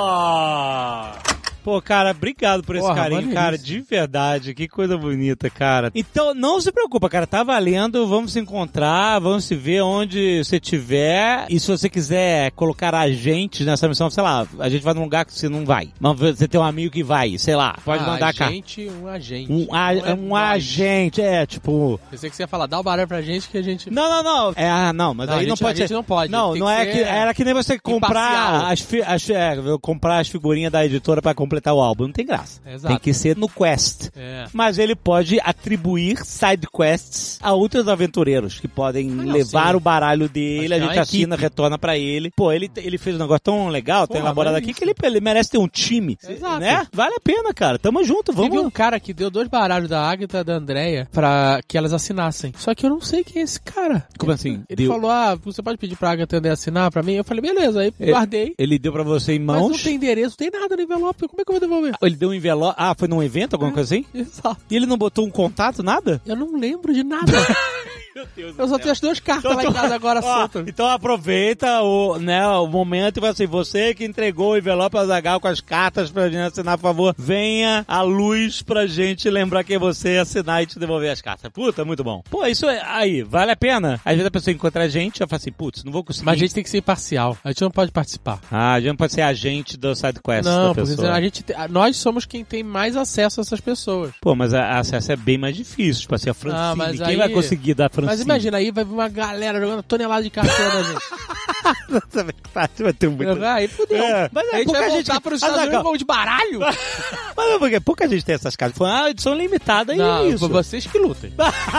só! Pô, cara, obrigado por esse Porra, carinho, maneiro cara, isso. de verdade, que coisa bonita, cara. Então, não se preocupa, cara, tá valendo, vamos se encontrar, vamos se ver onde você estiver, e se você quiser colocar agentes nessa missão, sei lá, a gente vai num lugar que você não vai, mas você tem um amigo que vai, sei lá, pode ah, mandar cá. Agente, um agente. Um, a, é um nós. agente, é, tipo... Pensei que você ia falar, dá o baralho pra gente que a gente... Não, não, não, é, ah, não, mas Não, aí a não gente- pode a gente ser... não pode, Não, tem não que é ser que, era que nem você comprar imparcial. as, fi, as, é, comprar as figurinhas da editora pra completar o álbum, não tem graça. Exato. Tem que ser no Quest. É. Mas ele pode atribuir side quests a outros aventureiros que podem Ah, não, levar sim. o baralho dele, Mas a tem gente uma assina, equipe. retorna pra ele. Pô, ele, ele fez um negócio tão legal, tão Porra, elaborado mas aqui, isso. que ele, ele merece ter um time. Exato. Né? Vale a pena, cara. Tamo junto, Teve vamos. um cara que deu dois baralhos da Agatha e da Andrea pra que elas assinassem. Só que eu não sei quem é esse cara. Como assim? Ele Deu- falou, ah, você pode pedir pra Agatha e Andrea assinar pra mim? Eu falei, beleza. Aí Ele- guardei. Ele deu pra você em Mas mãos. não tem endereço, não tem nada no envelope. Como é que eu vou devolver? Ele deu um envelope. Ah, foi num evento, alguma coisa assim? Exato. E ele não botou um contato, nada? Eu não lembro de nada. Meu Deus Eu só tenho as duas cartas lá em casa agora Ó, soltas. então aproveita o, né, o momento e vai assim, você que entregou o envelope ao Zagal com as cartas pra gente assinar, por favor, venha à luz pra gente lembrar que é você, assinar e te devolver as cartas. Puta, muito bom. Pô, isso é, aí, vale a pena. Às vezes a pessoa encontra a gente e fala assim, putz, não vou conseguir. Mas a gente tem que ser imparcial. A gente não pode participar. Ah, a gente não pode ser agente do SideQuest Não, da porque pessoa. a gente, te- nós somos quem tem mais acesso a essas pessoas. Pô, mas a, a acesso é bem mais difícil, tipo assim, a Francine, Ah, mas quem aí- vai conseguir dar Francine? Mas imagina, aí vai vir uma galera jogando tonelada de carteira da gente. vai ter muito... Aí fudeu. É, mas é a gente pouca vai gente- voltar para os Ah, Estados Unidos Zagal. vamos de baralho? Mas não, porque pouca gente tem essas cartas. Foi uma edição limitada e Não, é isso. vocês que lutem.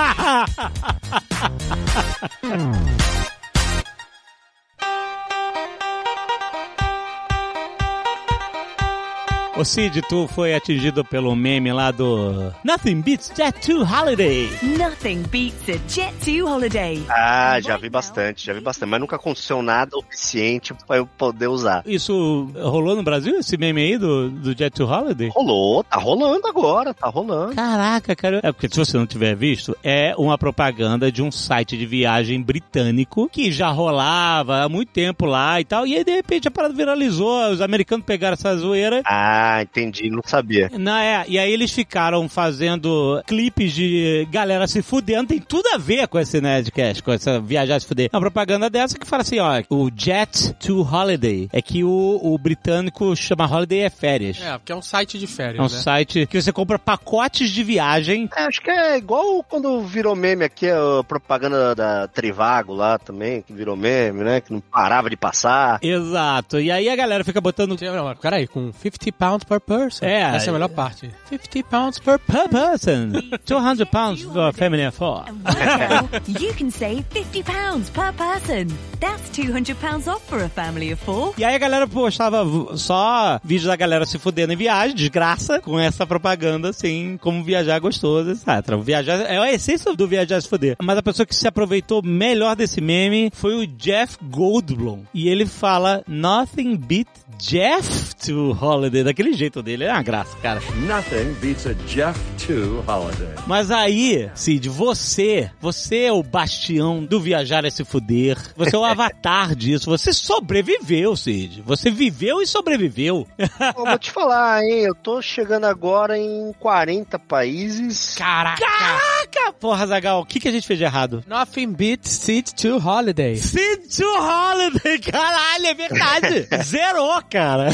Ô Cid, tu foi atingido pelo meme lá do Nothing Beats Jet to Holiday. Nothing beats a Jet to Holiday. Ah, já vi bastante, já vi bastante, mas nunca aconteceu nada oficiente pra eu poder usar. Isso rolou no Brasil, esse meme aí do, do Jet to Holiday? Rolou, tá rolando agora, tá rolando. Caraca, cara. É porque se você não tiver visto, é uma propaganda de um site de viagem britânico que já rolava há muito tempo lá e tal. E aí, de repente, a parada viralizou. Os americanos pegaram essa zoeira. Ah, entendi, não sabia. Não, é, e aí eles ficaram fazendo clipes de galera se fudendo, tem tudo a ver com esse Nerdcast, com essa viajar se fuder. Uma propaganda dessa que fala assim, ó, o Jet to Holiday, é que o, o britânico chama Holiday é férias. É, porque é um site de férias, É um né? site que você compra pacotes de viagem. É, acho que é igual quando virou meme aqui, a propaganda da Trivago lá também, que virou meme, né, que não parava de passar. Exato, e aí a galera fica botando... Não, mas peraí, com fifty pounds per person. É. Essa é a melhor parte. fifty pounds per Per person. two hundred pounds for a family of four. Right now, you can save fifty pounds per person. That's two hundred pounds off for a family of four. E aí a galera postava v- só vídeos da galera se fudendo em viagem, de graça, com essa propaganda, assim, como viajar gostoso, etcétera. O viajar é a essência do viajar se fuder. Mas a pessoa que se aproveitou melhor desse meme foi o Jeff Goldblum. E ele fala, nothing beat Jeff to holiday. Daquele jeito dele, é uma graça, cara. Nothing beats a Jeff to holiday. Mas aí, Cid, você, você é o bastião do viajar é se fuder. Você é o avatar disso. Você sobreviveu, Cid. Você viveu e sobreviveu. Pô, vou te falar, hein, eu tô chegando agora em quarenta países. Caraca! Caraca! Porra, Zagal, o que, que a gente fez de errado? Nothing beats Cid to holiday. Cid to holiday! Caralho, é verdade! Zerou, cara!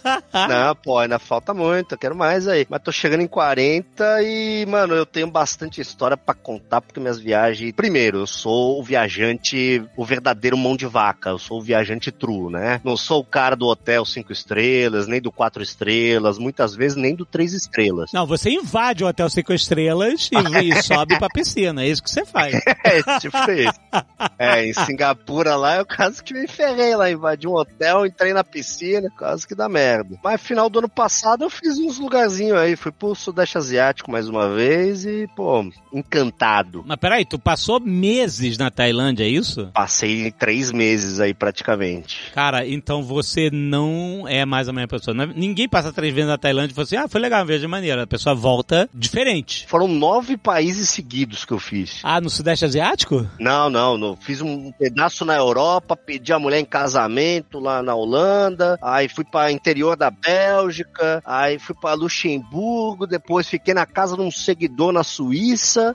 Não, pô, ainda falta muito, eu quero mais aí. Mas tô chegando em quarenta e, mano, eu tenho bastante história pra contar, porque minhas viagens... Primeiro, eu sou o viajante, o verdadeiro mão de vaca, eu sou o viajante true, né? Não sou o cara do hotel cinco estrelas, nem do quatro estrelas, muitas vezes nem do três estrelas. Não, você invade o hotel cinco estrelas e, e sobe pra piscina, é isso que você faz. É, tipo isso. É, em Singapura lá, eu quase que me ferrei lá, invadi um hotel, entrei na piscina, quase que dá merda. Mas final do ano passado eu fiz uns lugarzinhos aí, fui pro Sudeste Asiático mais uma vez e, pô, encantado. Mas peraí, tu passou meses na Tailândia, é isso? Passei três meses aí praticamente. Cara, então você não é mais a mesma pessoa. Ninguém passa três vezes na Tailândia e fala assim, ah, foi legal, uma viagem maneira. A pessoa volta diferente. Foram nove países seguidos que eu fiz. Ah, no Sudeste Asiático? Não, não, não. Fiz um pedaço na Europa, pedi a mulher em casamento lá na Holanda, aí fui para interior da Bélgica, aí fui para Luxemburgo, depois fiquei na casa de um seguidor na Suíça.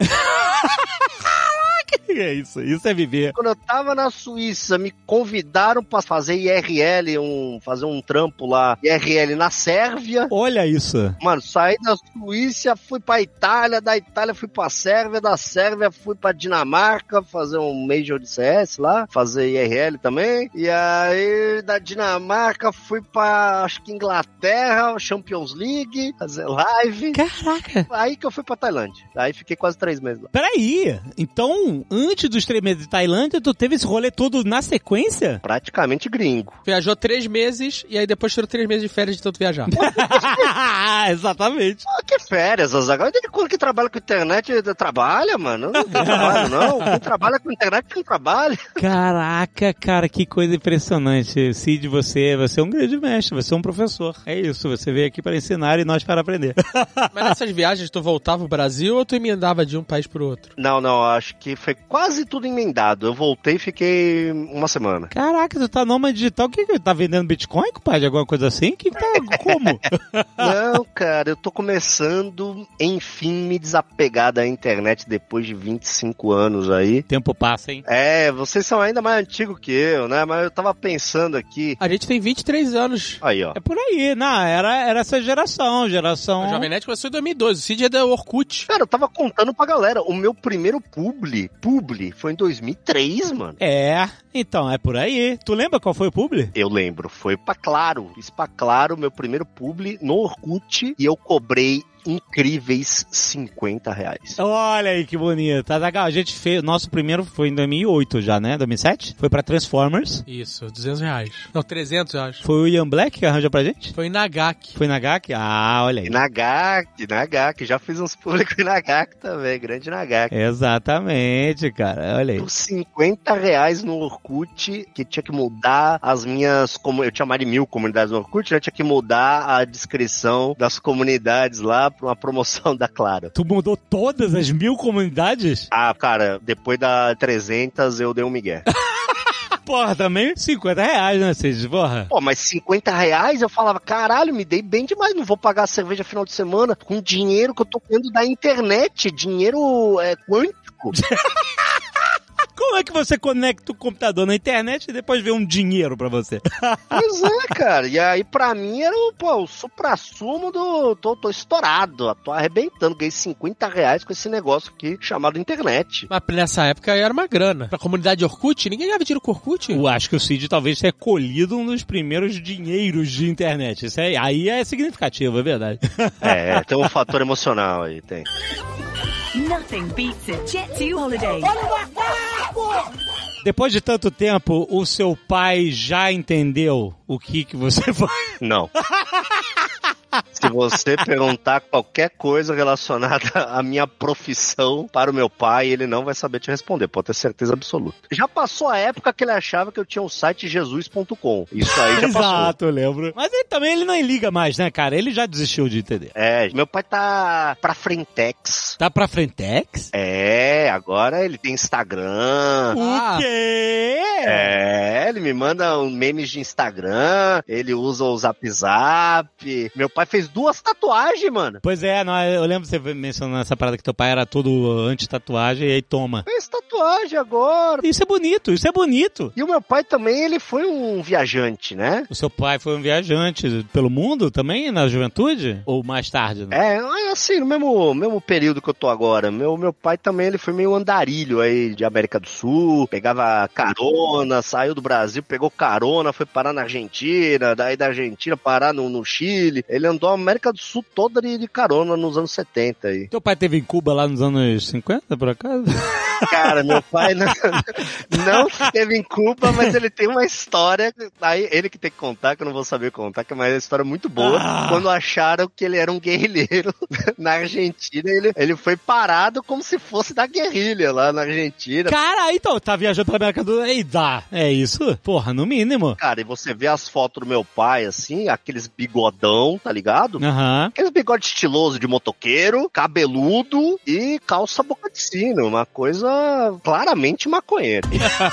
É isso, isso é viver. Quando eu tava na Suíça, me convidaram pra fazer I R L, um, fazer um trampo lá, I R L na Sérvia. Olha isso. Mano, saí da Suíça, fui pra Itália, da Itália fui pra Sérvia, da Sérvia fui pra Dinamarca, fazer um Major de C S lá, fazer I R L também. E aí, da Dinamarca, fui pra, acho que Inglaterra, Champions League, fazer live. Caraca. Aí que eu fui pra Tailândia. Aí fiquei quase três meses lá. Peraí, então... Antes dos três meses de Tailândia, tu teve esse rolê todo na sequência? Praticamente gringo. Viajou três meses e aí depois tirou três meses de férias de tanto viajar. Exatamente. Ah, que férias, Azaghal. Quem que trabalha com internet trabalha, mano. Não tem trabalho, não. Quem trabalha com internet não trabalha. Caraca, cara, que coisa impressionante. Cid, você, você é um grande mestre, você é um professor. É isso, você veio aqui para ensinar e nós para aprender. Mas nessas viagens tu voltava pro Brasil ou tu emendava de um país pro outro? Não, não, acho que foi quase tudo emendado. Eu voltei e fiquei uma semana. Caraca, tu tá nômade digital, o que que tá vendendo Bitcoin, compadre? Alguma coisa assim? Que tá, como? Não, cara, eu tô começando, enfim, me desapegar da internet depois de vinte e cinco anos aí. Tempo passa, hein? É, vocês são ainda mais antigos que eu, né? Mas eu tava pensando aqui... A gente tem vinte e três anos. Aí, ó. É por aí, não, era, era essa geração, geração... O Jovem Nerd começou em dois mil e doze, o Cid é da Orkut. Cara, eu tava contando pra galera, o meu primeiro publi, publi, foi em dois mil e três, mano. É, então, é por aí. Tu lembra qual foi o publi? Eu lembro, foi pra Claro. Fiz pra Claro, meu primeiro publi no Orkut, e eu cobrei incríveis cinquenta reais. Olha aí que bonito. A gente fez, nosso primeiro foi em dois mil e oito já, né? dois mil e sete? Foi pra Transformers. Isso, duzentos reais. Não, trezentos, eu acho. Foi o Ian Black que arranja pra gente? Foi na G A C. Foi na G A C? Ah, olha aí. Na G A C, na G A C. Já fiz uns públicos na G A C também, grande na G A C. Exatamente, cara. Olha aí. Por cinquenta reais no Orkut, que tinha que mudar as minhas... Como eu tinha mais de mil comunidades no Orkut, né? Tinha que mudar a descrição das comunidades lá pra uma promoção da Claro. Tu mudou todas as mil comunidades? Ah, cara, depois da trezentas eu dei um migué. Porra, também cinquenta reais, né, Cid? Porra. Pô, mas cinquenta reais eu falava, caralho, me dei bem demais, não vou pagar cerveja final de semana com dinheiro que eu tô tendo da internet, dinheiro é, quântico. Como é que você conecta o computador na internet e depois vê um dinheiro pra você? Pois é, cara. E aí, pra mim, era o, pô, o supra-sumo do... Tô, tô estourado, tô arrebentando. Ganhei cinquenta reais com esse negócio aqui chamado internet. Mas nessa época era uma grana. Pra comunidade Orkut, ninguém ganhava dinheiro com Orkut. Eu acho que o Cid talvez tenha colhido um dos primeiros dinheiros de internet. Isso aí, aí é significativo, é verdade. É, tem um fator emocional aí, tem. Nothing beats a Jet two holiday. Depois de tanto tempo, o seu pai já entendeu o que que você faz? Não. Se você perguntar qualquer coisa relacionada à minha profissão para o meu pai, ele não vai saber te responder, pode ter certeza absoluta. Já passou a época que ele achava que eu tinha um site jesus ponto com. Isso aí já passou. Exato, eu lembro. Mas ele também ele não liga mais, né, cara? Ele já desistiu de entender. É, meu pai tá pra Frentex. Tá pra Frentex? É, agora ele tem Instagram. O quê? É, ele me manda um memes de Instagram, ele usa o Zap Zap. Meu pai fez duas tatuagens, mano. Pois é, não, eu lembro você mencionando essa parada que teu pai era todo anti-tatuagem e aí toma. Fez tatuagem agora. Isso é bonito, isso é bonito. E o meu pai também, ele foi um viajante, né? O seu pai foi um viajante pelo mundo também, na juventude? Ou mais tarde? Né? É, assim, no mesmo, mesmo período que eu tô agora. Meu, meu pai também, ele foi meio andarilho aí de América do Sul, pegava carona, saiu do Brasil, pegou carona, foi parar na Argentina, daí da Argentina parar no, no Chile. Ele andou a América do Sul toda de, de carona nos anos setenta aí. Teu pai teve em Cuba lá nos anos cinquenta, por acaso? Cara, Cara, meu pai não, não esteve em Cuba, mas ele tem uma história, aí ele que tem que contar, que eu não vou saber contar, que é uma história muito boa. Ah. Quando acharam que ele era um guerrilheiro na Argentina, ele, ele foi parado como se fosse da guerrilha lá na Argentina. Cara, então, tá viajando pela América do Sul, e dá, é isso? Porra, no mínimo. Cara, e você vê as fotos do meu pai, assim, aqueles bigodão, tá ligado? Aham. Uhum. Aqueles bigode estiloso de motoqueiro, cabeludo e calça boca de sino, uma coisa claramente maconheira.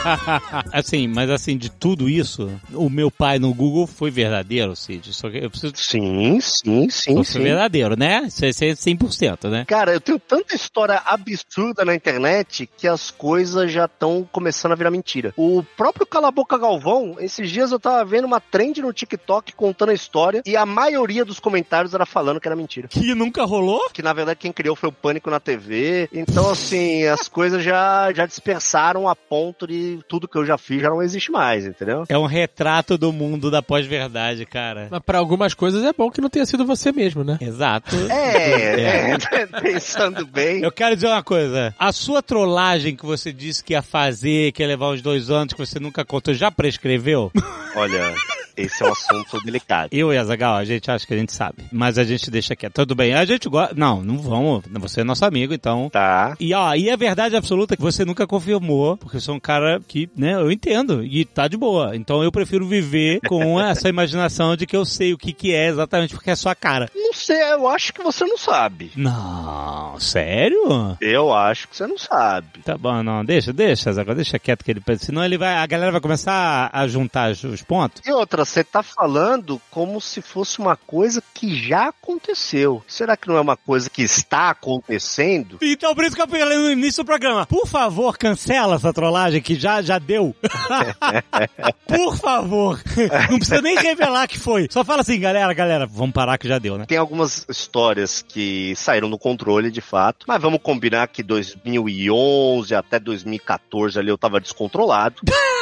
Assim, mas assim, de tudo isso, o meu pai no Google foi verdadeiro, Cid. Só que eu preciso... Sim, sim, sim, foi sim. verdadeiro, né? Isso é cem por cento, né? Cara, eu tenho tanta história absurda na internet que as coisas já estão começando a virar mentira. O próprio Cala a Boca Galvão, esses dias eu tava vendo uma trend no TikTok contando a história e a maioria dos comentários era falando que era mentira. Que nunca rolou? Que na verdade quem criou foi o Pânico na T V. Então assim, as coisas já, já dispersaram a ponto de tudo que eu já fiz já não existe mais, entendeu? É um retrato do mundo da pós-verdade, cara. Mas pra algumas coisas é bom que não tenha sido você mesmo, né? Exato. É, é. é pensando bem. Eu quero dizer uma coisa. A sua trollagem que você disse que ia fazer, que ia levar uns dois anos, que você nunca contou, já prescreveu? Olha... Esse é um assunto delicado. Eu e a Azaghal, a gente acha que a gente sabe. Mas a gente deixa quieto. Tudo bem. A gente gosta... Não, não vamos. Você é nosso amigo, então... Tá. E, ó, e a verdade absoluta é que você nunca confirmou, porque eu sou um cara que, né, eu entendo. E tá de boa. Então eu prefiro viver com essa imaginação de que eu sei o que que é exatamente porque é sua cara. Não sei, eu acho que você não sabe. Não, sério? Eu acho que você não sabe. Tá bom, não. Deixa, deixa, Azaghal. Deixa quieto que ele... Senão ele vai... A galera vai começar a juntar os pontos. E outra, você tá falando como se fosse uma coisa que já aconteceu. Será que não é uma coisa que está acontecendo? Então, por isso que eu falei no início do programa. Por favor, cancela essa trollagem que já, já deu. Por favor. Não precisa nem revelar que foi. Só fala assim, galera, galera, vamos parar que já deu, né? Tem algumas histórias que saíram do controle, de fato. Mas vamos combinar que dois mil e onze até dois mil e catorze ali eu tava descontrolado.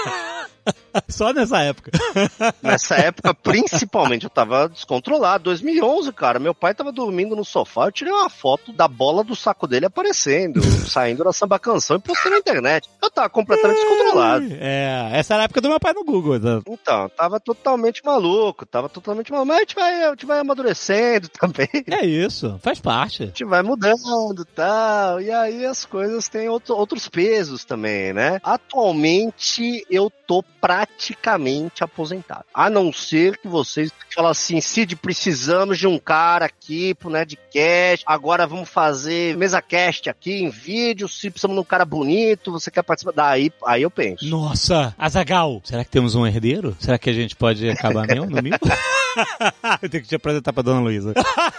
Só nessa época. Nessa época, principalmente, eu tava descontrolado. dois mil e onze, cara, meu pai tava dormindo no sofá, eu tirei uma foto da bola do saco dele aparecendo, saindo da samba canção e postei na internet. Eu tava completamente descontrolado. É, essa era a época do meu pai no Google. Tá? Então, tava totalmente maluco, tava totalmente maluco, mas a gente vai, a gente vai amadurecendo também. É isso, faz parte. A gente vai mudando e tal, e aí as coisas têm outro, outros pesos também, né? Atualmente, eu tô praticamente aposentado. A não ser que vocês falam assim, Cid, precisamos de um cara aqui pro Nerdcast, agora vamos fazer mesa cast aqui em vídeo, se precisamos de um cara bonito, você quer participar? Daí, aí eu penso. Nossa, Azaghal, será que temos um herdeiro? Será que a gente pode acabar mesmo no mil? Eu tenho que te apresentar pra Dona Luísa.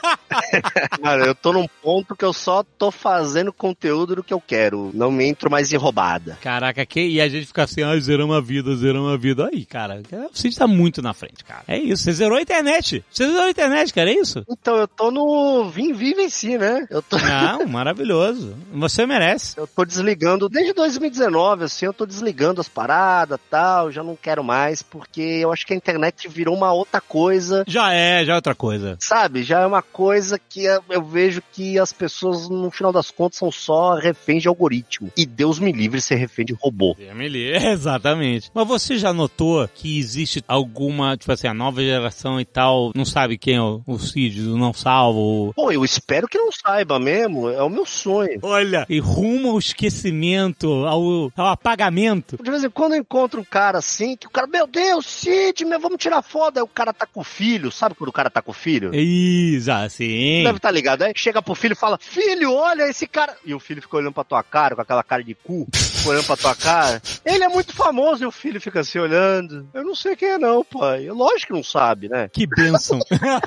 Cara, eu tô num ponto que eu só tô fazendo conteúdo do que eu quero. Não me entro mais em roubada. Caraca, que... e a gente fica assim, ai, zeramos a vida, zeramos a vida. Aí, cara, o Cid tá muito na frente, cara. É isso, você zerou a internet. Você zerou a internet, cara, é isso? Então, eu tô no Vim Vive em si, né? Eu tô... Não, maravilhoso. Você merece. Eu tô desligando, desde dois mil e dezenove, assim, eu tô desligando as paradas e tal, já não quero mais, porque eu acho que a internet virou uma outra coisa. Já é, já é outra coisa. Sabe, já é uma coisa que eu vejo que as pessoas, no final das contas, são só reféns de algoritmo. E Deus me livre ser refém de robô. Deus me livre, exatamente. Mas você já notou que existe alguma, tipo assim, a nova geração e tal, não sabe quem é o, o Cid, o Não Salvo? Pô, eu espero que não saiba mesmo, é o meu sonho. Olha, e rumo ao esquecimento, ao, ao apagamento. De vez em quando eu encontro um cara assim, que o cara, meu Deus, Cid, meu, vamos tirar foto. Aí o cara tá com filho, sabe quando o cara tá com filho? Isso, assim. Deve estar ligado, aí chega pro filho e fala, filho, olha esse cara. E o filho fica olhando pra tua cara, com aquela cara de cu, fica olhando pra tua cara. Ele é muito famoso, e o filho fica assim olhando. Eu não sei quem é não, pai. Lógico que não sabe, né? Que bênção.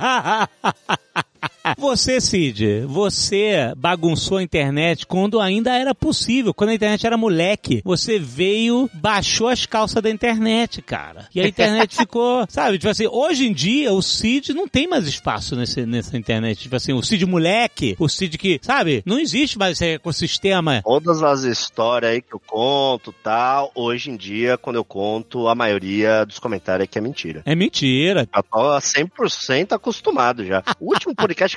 Você, Cid, você bagunçou a internet quando ainda era possível, quando a internet era moleque. Você veio, baixou as calças da internet, cara. E a internet ficou, sabe, tipo assim, hoje em dia o Cid não tem mais espaço nesse, nessa internet. Tipo assim, o Cid moleque, o Cid que, sabe, não existe mais esse ecossistema. Todas as histórias aí que eu conto tal, hoje em dia, quando eu conto, a maioria dos comentários é que é mentira. É mentira. Eu tô cem por cento acostumado já. O último podcast que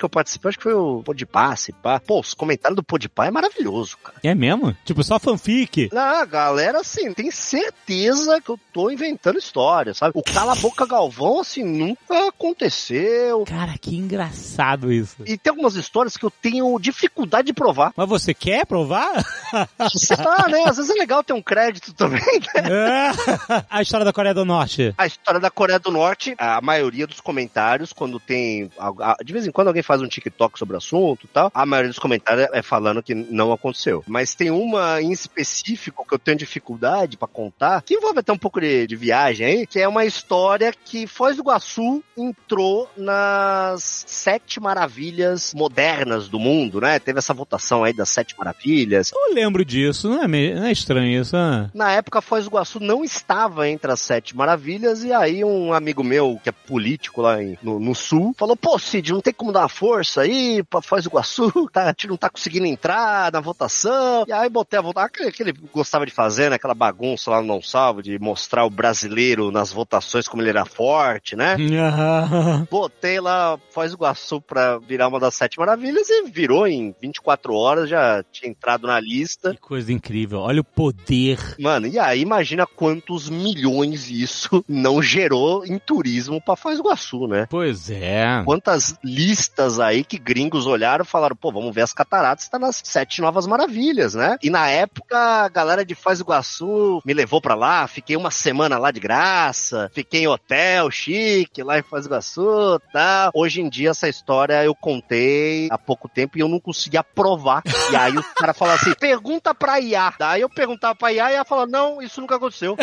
que eu participei, acho que foi o Podpah, se pá. Pô, os comentários do Podpah é maravilhoso, cara. É mesmo? Tipo, só fanfic? Não, galera, assim, tem certeza que eu tô inventando história, sabe? O Cala a Boca Galvão, assim, nunca aconteceu. Cara, que engraçado isso. E tem algumas histórias que eu tenho dificuldade de provar. Mas você quer provar? Você tá, né? Às vezes é legal ter um crédito também, né? É. A história da Coreia do Norte. A história da Coreia do Norte, a maioria dos comentários, quando tem... De vez em quando alguém faz um TikTok sobre o assunto e tal, a maioria dos comentários é falando que não aconteceu. Mas tem uma em específico que eu tenho dificuldade pra contar, que envolve até um pouco de, de viagem aí, que é uma história que Foz do Iguaçu entrou nas sete maravilhas modernas do mundo, né? Teve essa votação aí das sete maravilhas. Eu lembro disso, não é, meio, não é estranho isso, né? Na época, Foz do Iguaçu não estava entre as sete maravilhas, e aí um amigo meu, que é político lá em, no, no sul, falou, pô, Cid, não tem como dar uma força aí pra Foz do Iguaçu? Tá, a gente não tá conseguindo entrar na votação. E aí botei a votação, aquele que ele gostava de fazer, né? Aquela bagunça lá no Não Salvo, de mostrar o brasileiro nas votações como ele era forte, né? Uhum. Botei lá Foz do Iguaçu pra virar uma das sete maravilhas e virou em vinte e quatro horas, já tinha entrado na lista. Que coisa incrível, olha o poder. Mano, e aí imagina quantos milhões isso não gerou em turismo pra Foz do Iguaçu, né? Pois é. Quantas listas aí que gringos olharam e falaram, pô, vamos ver as cataratas, tá nas sete novas maravilhas, né? E na época, a galera de Foz do Iguaçu me levou pra lá, fiquei uma semana lá de graça, fiquei em hotel chique lá em Foz do Iguaçu e tal. Hoje em dia, essa história eu contei há pouco tempo e eu não conseguia provar. E aí o cara falou assim, pergunta pra I A. Daí eu perguntava pra I A e ela falou, não, isso nunca aconteceu.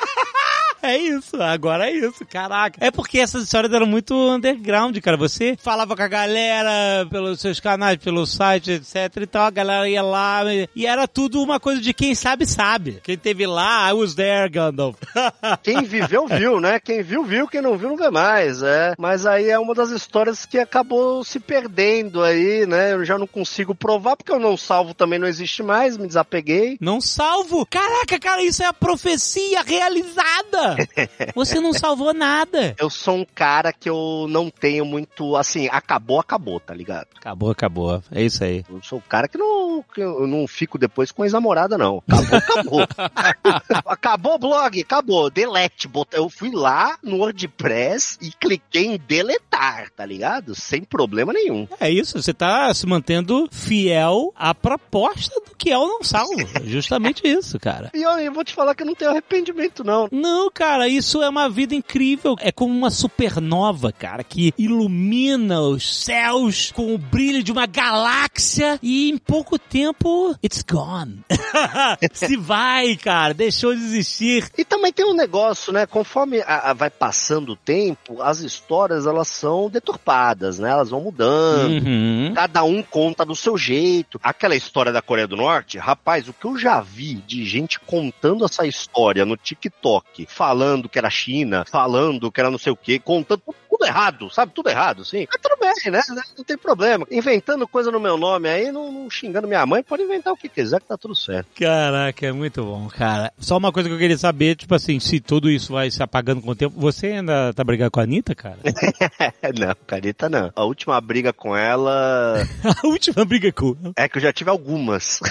É isso, agora é isso, caraca. É porque essas histórias eram muito underground, cara. Você falava com a galera pelos seus canais, pelo site, etc e tal, a galera ia lá e era tudo uma coisa de quem sabe, sabe. Quem teve lá, I was there, Gandalf. Quem viveu, viu, né? Quem viu, viu. Quem não viu, não vê mais, é. Mas aí é uma das histórias que acabou se perdendo aí, né? Eu já não consigo provar, porque eu não salvo também não existe mais, me desapeguei. Não salvo? Caraca, cara, isso é a profecia realizada. Você não salvou nada. Eu sou um cara que eu não tenho muito, assim, acabou, acabou, tá ligado? Acabou, acabou. É isso aí. Eu sou um cara que não, que eu não fico depois com ex-namorada, não. Acabou, acabou. Acabou o blog, acabou. Delete. Eu fui lá no WordPress e cliquei em deletar, tá ligado? Sem problema nenhum. É isso, você tá se mantendo fiel à proposta do que é o Não Salvo. Justamente isso, cara. E eu, eu vou te falar que eu não tenho arrependimento, não. Não, cara, isso é uma vida incrível. É como uma supernova, cara, que ilumina os céus com o brilho de uma galáxia e em pouco tempo, it's gone. Se vai, cara, deixou de existir. E também tem um negócio, né, conforme a, a vai passando o tempo, as histórias, elas são deturpadas, né, elas vão mudando. Uhum. Cada um conta do seu jeito. Aquela história da Coreia do Norte, rapaz, o que eu já vi de gente contando essa história no TikTok, falando que era China, falando que era não sei o que, contando tudo errado, sabe? Tudo errado, sim. Mas tudo bem, né? Não tem problema. Inventando coisa no meu nome aí, não, não xingando minha mãe, pode inventar o que quiser que tá tudo certo. Caraca, é muito bom, cara. Só uma coisa que eu queria saber, tipo assim, se tudo isso vai se apagando com o tempo, você ainda tá brigando com a Anitta, cara? Não, com a Anitta não. A última briga com ela... A última briga com ela? É que eu já tive algumas.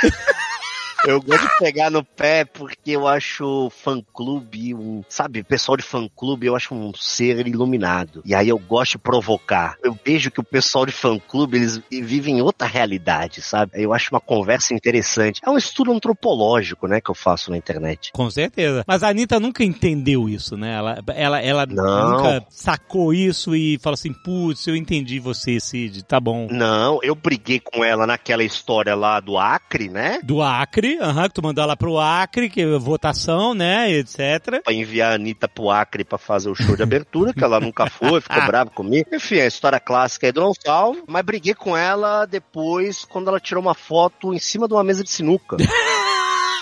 Eu gosto de pegar no pé porque eu acho fã-clube, um, sabe, pessoal de fã-clube eu acho um ser iluminado. E aí eu gosto de provocar. Eu vejo que o pessoal de fã-clube, eles vivem em outra realidade, sabe? Eu acho uma conversa interessante. É um estudo antropológico, né, que eu faço na internet. Com certeza. Mas a Anitta nunca entendeu isso, né? Ela, ela, ela nunca sacou isso e falou assim, putz, eu entendi você, Cid, tá bom. Não, eu briguei com ela naquela história lá do Acre, né? Do Acre. Aham, uhum, que tu mandou ela pro Acre, que é votação, né, etcétera. Pra enviar a Anitta pro Acre pra fazer o show de abertura, que ela nunca foi, ficou brava comigo. Enfim, a história clássica aí do Não Salvo, mas briguei com ela depois, quando ela tirou uma foto em cima de uma mesa de sinuca.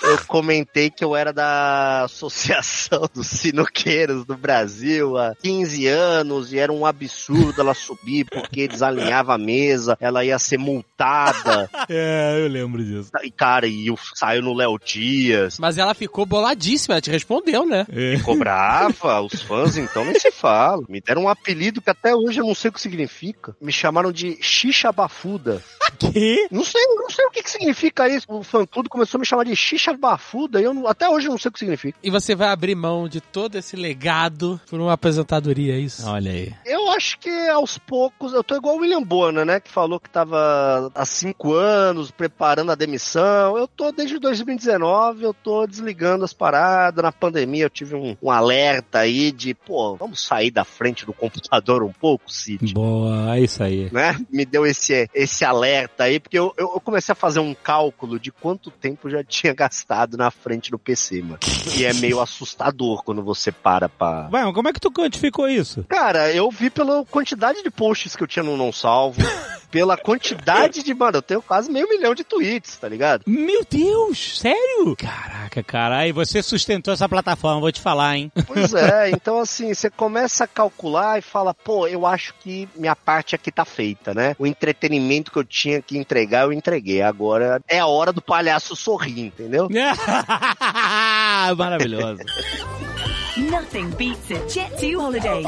eu comentei que eu era da Associação dos Sinuqueiros do Brasil há quinze anos e era um absurdo ela subir porque desalinhava a mesa, ela ia ser multada. É, eu lembro disso. E, cara, e eu saiu no Léo Dias. Mas ela ficou boladíssima, ela te respondeu, né? É. Ficou brava, os fãs então nem se fala. Me deram um apelido que até hoje eu não sei o que significa. Me chamaram de Xixa Bafuda. Que? Não sei, não sei o que, que significa isso. O fã-clube começou a me chamar de Xixa Bafuda e eu não, até hoje eu não sei o que significa. E você vai abrir mão de todo esse legado por uma aposentadoria, é isso? Olha aí. Eu acho que aos poucos, eu tô igual o William Bonner, né, que falou que tava há cinco anos preparando a demissão. Eu tô desde dois mil e dezenove, eu tô desligando as paradas. Na pandemia eu tive um, um alerta aí de, pô, vamos sair da frente do computador um pouco, Cid. Boa, é isso aí. Né? Me deu esse, esse alerta aí, porque eu, eu comecei a fazer um cálculo de quanto tempo eu já tinha gastado na frente do P C, mano. E é meio assustador quando você para pra... Vai, mas como é que tu quantificou isso? Cara, eu vi pela quantidade de posts que eu tinha no Não Salvo, pela quantidade de... Mano, eu tenho quase meio milhão de tweets, tá ligado? Meu Deus, sério? Caraca, cara, aí você sustentou essa plataforma, vou te falar, hein? Pois é, então assim, você começa a calcular e fala, pô, eu acho que minha parte aqui tá feita, né? O entretenimento que eu tinha que entregar, eu entreguei. Agora é a hora do palhaço sorrir, entendeu? Maravilhoso. Nothing beats a Jet two holiday.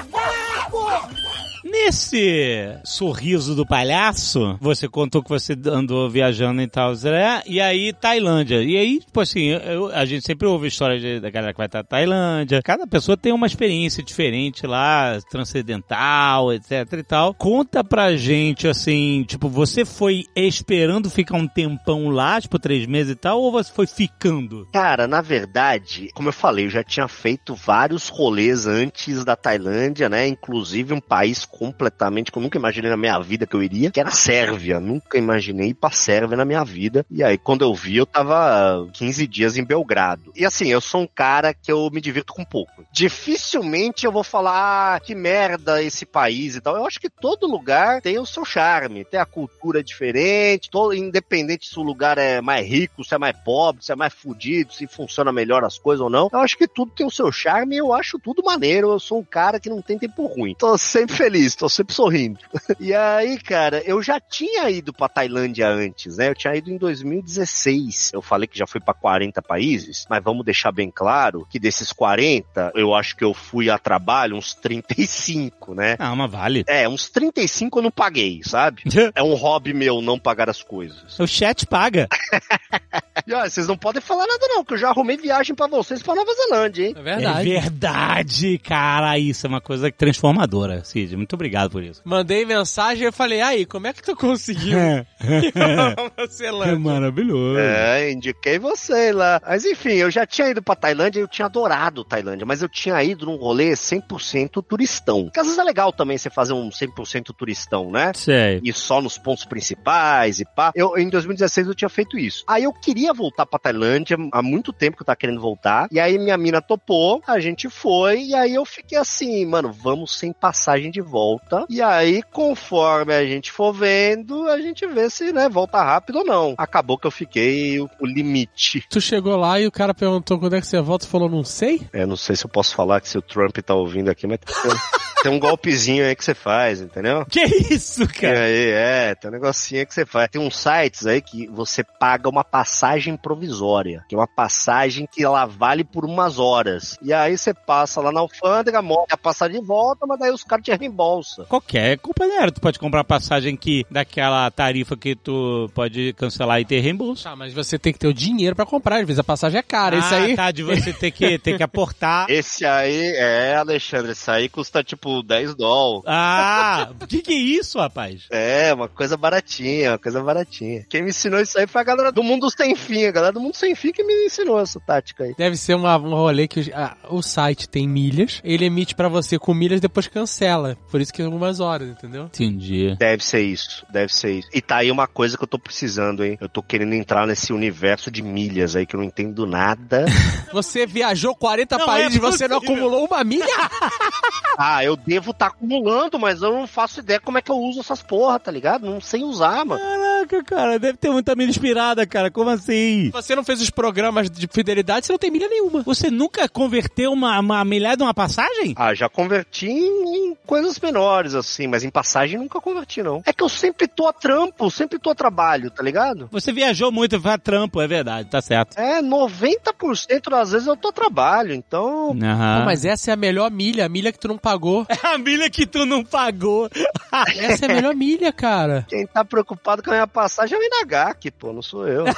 Nesse sorriso do palhaço, você contou que você andou viajando e tal, né? E aí Tailândia. E aí, tipo assim, eu, a gente sempre ouve a história de, da galera que vai estar na Tailândia. Cada pessoa tem uma experiência diferente lá, transcendental, etc e tal. Conta pra gente, assim, tipo, você foi esperando ficar um tempão lá, tipo, três meses e tal, ou você foi ficando? Cara, na verdade, como eu falei, eu já tinha feito vários rolês antes da Tailândia, né? Inclusive um país completamente que eu nunca imaginei na minha vida que eu iria, que era a Sérvia. Nunca imaginei ir pra Sérvia na minha vida. E aí, quando eu vi, eu tava quinze dias em Belgrado. E assim, eu sou um cara que eu me divirto com pouco. Dificilmente eu vou falar, ah, que merda esse país e tal. Eu acho que todo lugar tem o seu charme, tem a cultura diferente, todo, independente se o lugar é mais rico, se é mais pobre, se é mais fudido, se funciona melhor as coisas ou não. Eu acho que tudo tem o seu charme e eu acho tudo maneiro. Eu sou um cara que não tem tempo ruim. Tô sempre feliz. Tô sempre sorrindo. E aí, cara, eu já tinha ido pra Tailândia antes, né? Eu tinha ido em dois mil e dezesseis. Eu falei que já fui pra quarenta países, mas vamos deixar bem claro que desses quarenta, eu acho que eu fui a trabalho uns trinta e cinco, né? Ah, mas vale. É, uns trinta e cinco eu não paguei, sabe? É um hobby meu não pagar as coisas. O chat paga. E olha, vocês não podem falar nada não, que eu já arrumei viagem pra vocês pra Nova Zelândia, hein? É verdade. É verdade, cara. Isso é uma coisa transformadora, Cid. Muito obrigado por isso. Mandei mensagem e falei, aí, como é que tu conseguiu? É, é maravilhoso. É, indiquei você lá. Mas enfim, eu já tinha ido pra Tailândia e eu tinha adorado Tailândia, mas eu tinha ido num rolê cem por cento turistão. Porque às vezes é legal também você fazer um cem por cento turistão, né? Sei. E só nos pontos principais e pá. Eu, em dois mil e dezesseis eu tinha feito isso. Aí eu queria voltar pra Tailândia, há muito tempo que eu tava querendo voltar. E aí minha mina topou, a gente foi, e aí eu fiquei assim, mano, vamos sem passagem de volta. E aí, conforme a gente for vendo, a gente vê se, né, volta rápido ou não. Acabou que eu fiquei o, o limite. Tu chegou lá e o cara perguntou quando é que você volta e falou, não sei? É, não sei se eu posso falar que se o Trump tá ouvindo aqui, mas tem, tem um golpezinho aí que você faz, entendeu? Que isso, cara? Tem aí, é, tem um negocinho aí que você faz. Tem uns sites aí que você paga uma passagem provisória, que é uma passagem que ela vale por umas horas. E aí você passa lá na alfândega, morre a passagem de volta, mas daí os caras te reembolsam. Qualquer companheiro, tu pode comprar passagem que daquela tarifa que tu pode cancelar e ter reembolso. Tá, mas você tem que ter o dinheiro pra comprar, às vezes a passagem é cara, ah, isso aí... tá, de você ter que, ter que aportar. Esse aí, é, Alexandre, esse aí custa tipo dez dólares. Ah, que que é isso, rapaz? É, uma coisa baratinha, uma coisa baratinha. Quem me ensinou isso aí foi a galera do Mundo Sem Fim, a galera do Mundo Sem Fim que me ensinou essa tática aí. Deve ser uma, um rolê que ah, o site tem milhas, ele emite pra você com milhas, depois cancela. Por isso que é algumas horas, entendeu? Entendi. Deve ser isso, deve ser isso. E tá aí uma coisa que eu tô precisando, hein? Eu tô querendo entrar nesse universo de milhas aí que eu não entendo nada. Você viajou quarenta não países e é você não acumulou uma milha? Ah, eu devo estar tá acumulando, mas eu não faço ideia como é que eu uso essas porra, tá ligado? Não sei usar, mano. Caraca, Caraca, cara, deve ter muita milha inspirada, cara. Como assim? Você não fez os programas de fidelidade, você não tem milha nenhuma. Você nunca converteu uma, uma milha de uma passagem? Ah, já converti em, em coisas menores, assim, mas em passagem nunca converti, não. É que eu sempre tô a trampo, sempre tô a trabalho, tá ligado? Você viajou muito pra trampo, é verdade, tá certo. É, noventa por cento das vezes eu tô a trabalho, então... Uhum. Pô, mas essa é a melhor milha, a milha que tu não pagou. É a milha que tu não pagou. Essa é a melhor milha, cara. Quem tá preocupado com a minha passagem é o Inagaki, pô, não sou eu.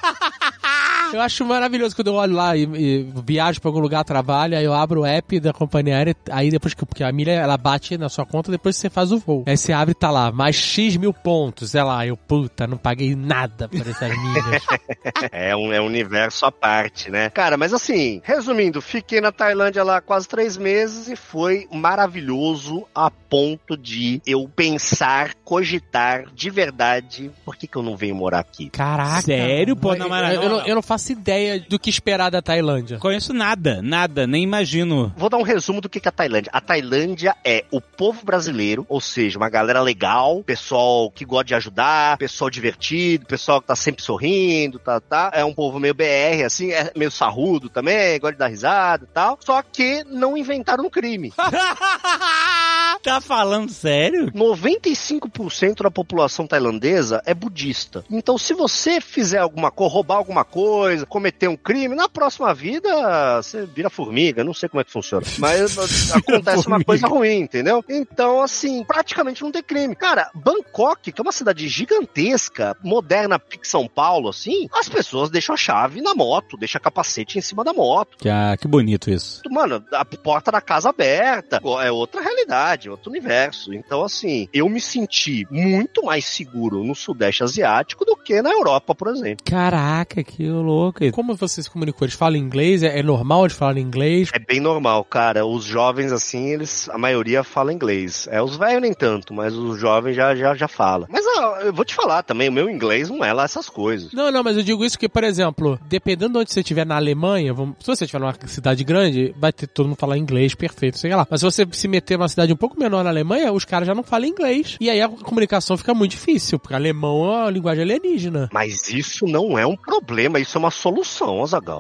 Eu acho maravilhoso quando eu olho lá e, e viajo pra algum lugar, trabalho, aí eu abro o app da companhia aérea, aí depois que, porque a milha, ela bate na sua conta depois que você faz o voo. Aí você abre e tá lá, mais X mil pontos, sei lá, eu, puta, não paguei nada por essas milhas. É um, é um universo à parte, né? Cara, mas assim, resumindo, fiquei na Tailândia lá quase três meses e foi maravilhoso a ponto de eu pensar, cogitar de verdade, por que que eu não venho morar aqui? Caraca. Sério? Pô, não, eu, eu, não, eu não faço ideia do que esperar da Tailândia. Conheço nada, nada, nem imagino. Vou dar um resumo do que que é a Tailândia. A Tailândia é o povo brasileiro, ou seja, uma galera legal, pessoal que gosta de ajudar, pessoal divertido, pessoal que tá sempre sorrindo, tá, tá. É um povo meio B R, assim, é meio sarrudo também, gosta de dar risada e tal. Só que não inventaram um crime. Tá falando sério? noventa e cinco por cento da população tailandesa é budista. Então, se você fizer alguma coisa, roubar alguma coisa, cometer um crime, na próxima vida você vira formiga. Não sei como é que funciona. Mas acontece uma coisa ruim, entendeu? Então, assim, praticamente não tem crime. Cara, Bangkok, que é uma cidade gigantesca, moderna, pique São Paulo, assim, as pessoas deixam a chave na moto, deixam capacete em cima da moto. Ah, que bonito isso. Mano, a porta da casa aberta, é outra realidade, outro universo. Então, assim, eu me senti muito mais seguro no Sudeste Asiático do que na Europa, por exemplo. Caraca, que louco. Como você se comunicou? Eles falam inglês? É, é normal eles falarem inglês? É bem normal, cara. Os jovens, assim, eles, a maioria fala inglês. É, os velhos nem tanto, mas os jovens já, já, já falam. Mas ó, eu vou te falar também, o meu inglês não é lá essas coisas. Não, não, mas eu digo isso que, por exemplo, dependendo de onde você estiver na Alemanha, vamos, se você estiver numa cidade grande, vai ter todo mundo falar inglês, perfeito, sei lá. Mas se você se meter numa cidade um pouco menor na Alemanha, os caras já não falam inglês. E aí a comunicação fica muito difícil, porque alemão é uma linguagem alienígena. Mas isso não é um problema, isso é uma solução, Azaghal.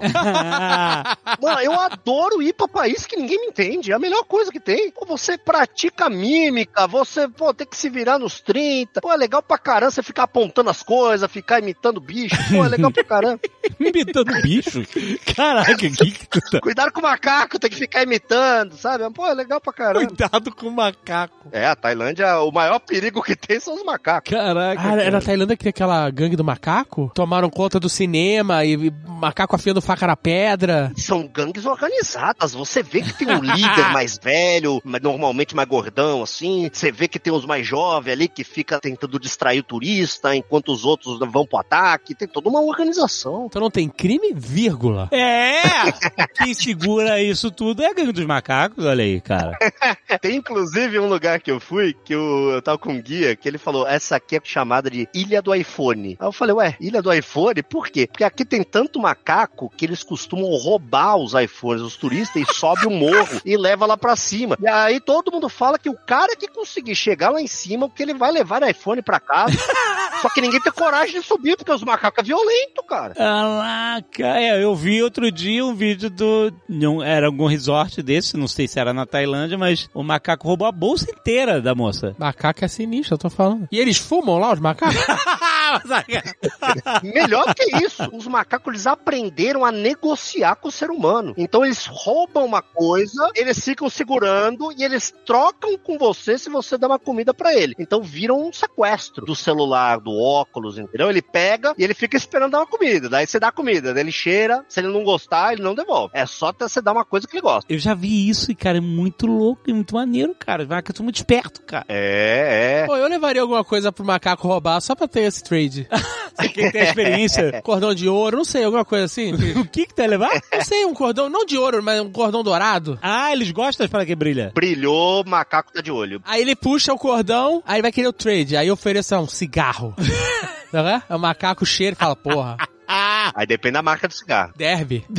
Mano, eu adoro ir pra país que ninguém me entende, é a melhor coisa que tem. Pô, você pratica mímica, você, pô, tem que se virar nos trinta. Pô, é legal pra caramba você ficar apontando as coisas, ficar imitando bicho. Pô, é legal pra caramba. Imitando bicho? Caraca, que que tu tá... Cuidado com o macaco, tem que ficar imitando, sabe? Pô, é legal pra caramba. Cuidado com o macaco. É, a Tailândia, o maior perigo que tem são os macacos. Caraca. Ah, é na Tailândia que tem aquela gangue do macaco? Tomaram conta do cinema e, e macaco afiando faca na pedra. São gangues organizadas. Você vê que tem um líder mais velho, normalmente mais gordão, assim. Você vê que tem os mais jovens ali que fica tentando distrair o turista, enquanto os outros vão pro ataque. Tem toda uma organização. Então não tem crime, vírgula. É! Quem segura isso tudo é a gangue dos macacos, olha aí, cara. Tem inclusive um lugar que eu fui, que eu, eu tava com um guia, que ele falou, essa aqui é chamada de Ilha do iPhone. Aí eu falei, ué, Ilha do iPhone? Por quê? Porque aqui tem tanto macaco que eles costumam roubar os iPhones dos turistas e sobe o morro e leva lá pra cima. E aí todo mundo fala que o cara que conseguir chegar lá em cima, que ele vai levar o iPhone pra casa. Só que ninguém tem coragem de subir, porque os macacos é violento, cara. Caraca, é, eu vi outro dia um vídeo do... Não, era algum resort desse, não sei se era na Tailândia, mas o macaco roubou a bolsa inteira da moça. Macaco é sinistro, eu tô falando. E eles fumam lá, os macacos? Melhor que isso, os macacos eles aprenderam a negociar com o ser humano. Então eles roubam uma coisa, eles ficam segurando e eles trocam com você se você dá uma comida pra ele. Então viram um sequestro do celular, do óculos, entendeu? Ele pega e ele fica esperando dar uma comida. Daí você dá a comida, daí ele cheira, se ele não gostar, ele não devolve. É só até você dar uma coisa que ele gosta. Eu já vi isso e, cara, é muito louco e muito maneiro, cara. Os macacos são muito espertos, cara. É, é. Pô, eu levaria alguma coisa pro macaco roubar só pra ter esse trade. Você quer ter a experiência? Cordão de ouro, não sei, alguma coisa assim. O que que tu vai levar? Não sei, um cordão, não de ouro, mas um cordão dourado. Ah, eles gostam para que brilha. Brilhou, macaco tá de olho. Aí ele puxa o cordão, aí vai querer o trade. Aí ofereça um cigarro. Tá vendo? É o macaco cheira e fala, porra. Aí depende da marca do cigarro. Derby.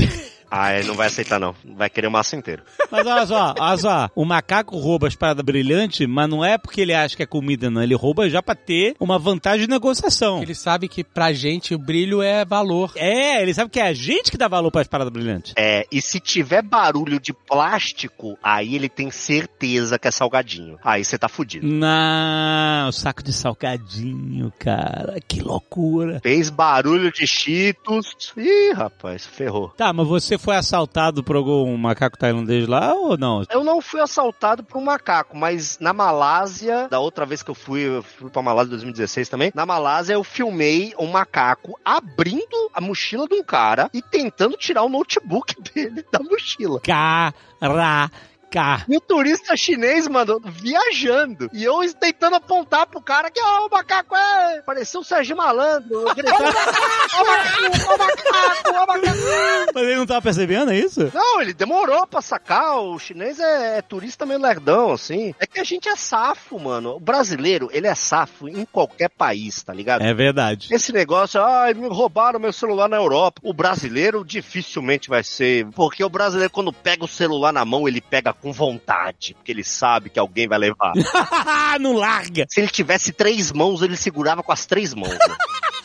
Ah, ele não vai aceitar não. Vai querer o maço inteiro. Mas olha só, olha só. O macaco rouba as paradas brilhantes, mas não é porque ele acha que é comida, não. Ele rouba já pra ter uma vantagem de negociação. Ele sabe que pra gente o brilho é valor. É, ele sabe que é a gente que dá valor pras paradas brilhantes. É, e se tiver barulho de plástico, aí ele tem certeza que é salgadinho. Aí você tá fudido. Não, saco de salgadinho, cara. Que loucura. Fez barulho de Cheetos. Ih, rapaz, ferrou. Tá, mas você foi assaltado por algum macaco tailandês lá ou não? Eu não fui assaltado por um macaco, mas na Malásia, da outra vez que eu fui, eu fui pra Malásia em dois mil e dezesseis também, na Malásia eu filmei um macaco abrindo a mochila de um cara e tentando tirar o notebook dele da mochila. Caraca! E o turista chinês, mano, viajando. E eu tentando apontar pro cara que, ó, oh, o macaco é... Parecia o Sérgio Malandro. Gritando, ó, o macaco, ó, o macaco, ó, o macaco. Mas ele não tava percebendo, é isso? Não, ele demorou pra sacar. O chinês é, é turista meio lerdão, assim. É que a gente é safo, mano. O brasileiro, ele é safo em qualquer país, tá ligado? É verdade. Esse negócio, ai, me roubaram meu celular na Europa. O brasileiro dificilmente vai ser... Porque o brasileiro, quando pega o celular na mão, ele pega com vontade, porque ele sabe que alguém vai levar. Não larga! Se ele tivesse três mãos, ele segurava com as três mãos. Né?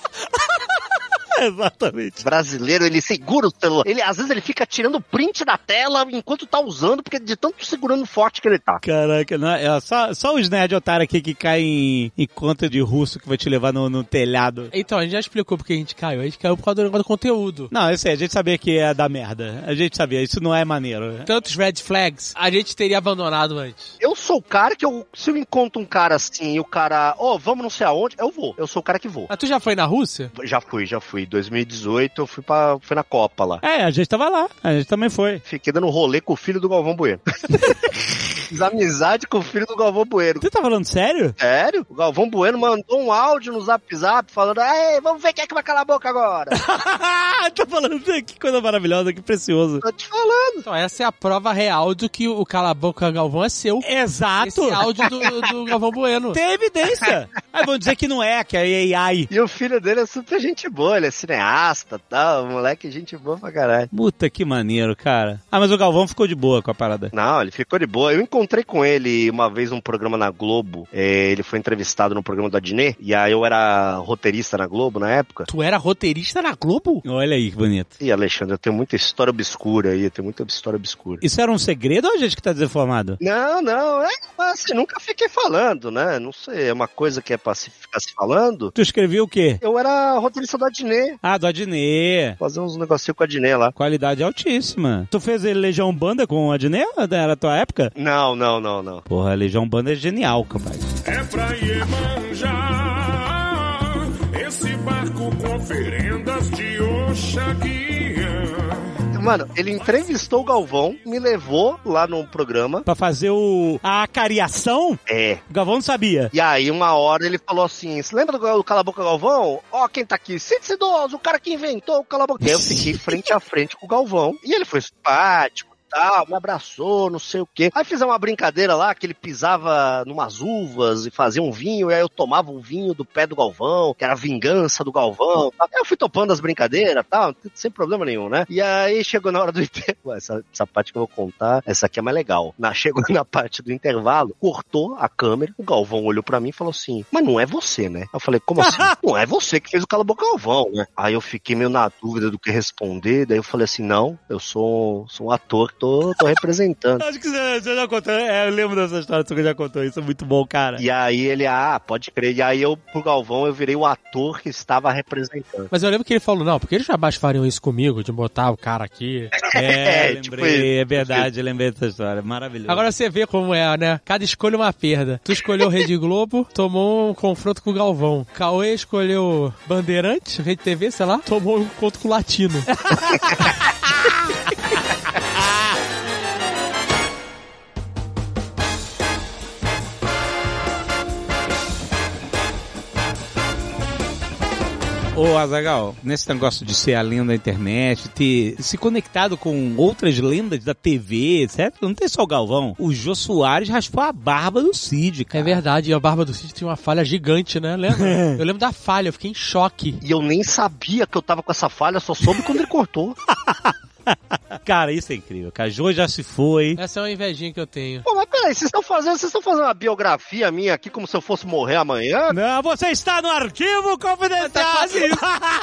Exatamente. O brasileiro, ele segura o celular. Ele, às vezes ele fica tirando print da tela enquanto tá usando, porque de tanto segurando forte que ele tá. Caraca, não, é só, só os nerd otários aqui que caem em, em conta de russo que vai te levar no, no telhado. Então, a gente já explicou porque a gente caiu. A gente caiu por causa do negócio do conteúdo. Não, eu sei, a gente sabia que ia dar merda. A gente sabia, isso não é maneiro. Tantos red flags, a gente teria abandonado antes. Eu sou o cara que, eu, se eu encontro um cara assim e o cara, ó, oh, vamos não sei aonde, eu vou. Eu sou o cara que vou. Mas tu já foi na Rússia? Já fui, já fui. dois mil e dezoito eu fui, pra, fui na Copa lá. É, a gente tava lá. A gente também foi. Fiquei dando rolê com o filho do Galvão Bueno. Fiz amizade com o filho do Galvão Bueno. Você tá falando sério? Sério? O Galvão Bueno mandou um áudio no Zap Zap falando, ei, vamos ver quem é que vai calar a boca agora. Tô falando, que coisa maravilhosa, que precioso. Tô te falando. Então, essa é a prova real do que o Cala a Boca Galvão é seu. Exato. Esse áudio do, do Galvão Bueno. Tem evidência. Aí vão dizer que não é, que é A I. E o filho dele é super gente boa, ele é cineasta e tal, o moleque é gente boa pra caralho. Puta, que maneiro, cara. Ah, mas o Galvão ficou de boa com a parada. Não, ele ficou de boa. Eu encontrei com ele uma vez num programa na Globo, é, ele foi entrevistado no programa do Adnet, e aí eu era roteirista na Globo na época. Tu era roteirista na Globo? Olha aí, que bonito. E Alexandre, eu tenho muita história obscura aí, eu tenho muita história obscura. Isso era um segredo ou a gente que tá desinformado? Não, não, é, assim, nunca fiquei falando, né? Não sei, é uma coisa que é pra se ficar se falando. Tu escreveu o quê? Eu era roteirista do Adnet. Ah, do Adnet. Fazer uns negocinhos com o Adnet lá. Qualidade altíssima. Tu fez Legião Banda com o Adnet? Era a tua época? Não, não, não, não. Porra, a Legião Banda é genial, capaz. É pra Iemanjá, esse barco com oferendas de Oxaguinha. Mano, ele entrevistou o Galvão, me levou lá num programa. Pra fazer o... a acariação? É. O Galvão não sabia. E aí, uma hora, ele falou assim, você lembra do, do Cala a Boca Galvão? Ó, quem tá aqui? Cid Idoso, o cara que inventou o Cala a Boca. E aí eu fiquei frente a frente com o Galvão. E ele foi simpático. Tal, me abraçou, não sei o quê. Aí fizemos uma brincadeira lá, que ele pisava numas uvas e fazia um vinho, e aí eu tomava um vinho do pé do Galvão, que era a vingança do Galvão. Tal. Aí eu fui topando as brincadeiras, tal, sem problema nenhum, né? E aí chegou na hora do intervalo, essa, essa parte que eu vou contar, essa aqui é mais legal. Na, chegou na parte do intervalo, cortou a câmera, o Galvão olhou pra mim e falou assim, mas não é você, né? Eu falei, como assim? Não é você que fez o Cala a Boca Galvão, né? Aí eu fiquei meio na dúvida do que responder, daí eu falei assim, não, eu sou, sou um ator Tô, tô representando. Acho que você, você já contou. É, eu lembro dessa história, você já contou. Isso é muito bom, cara. E aí ele, ah, pode crer. E aí eu, pro Galvão, eu virei o ator que estava representando. Mas eu lembro que ele falou, não, porque eles jamais fariam isso comigo, de botar o cara aqui. É, lembrei, tipo é verdade, tipo lembrei dessa história. Maravilhoso. Agora você vê como é, né? Cada escolha uma perda. Tu escolheu Rede Globo, tomou um confronto com o Galvão. Cauê escolheu Bandeirantes, Rede T V, sei lá, tomou um encontro com o Latino. Ô, Azaghal, nesse negócio de ser a lenda da internet, ter se conectado com outras lendas da T V, etcétera, não tem só o Galvão. O Jô Soares raspou a barba do Cid, cara. É verdade, e a barba do Cid tinha uma falha gigante, né? Lembra? Eu lembro da falha, eu fiquei em choque. E eu nem sabia que eu tava com essa falha, só soube quando ele cortou. Cara, isso é incrível. Cara, Jô já se foi. Essa é uma invejinha que eu tenho. Pô, mas peraí, vocês estão fazendo, vocês estão fazendo uma biografia minha aqui como se eu fosse morrer amanhã? Não, você está no arquivo confidencial. Tá quase isso.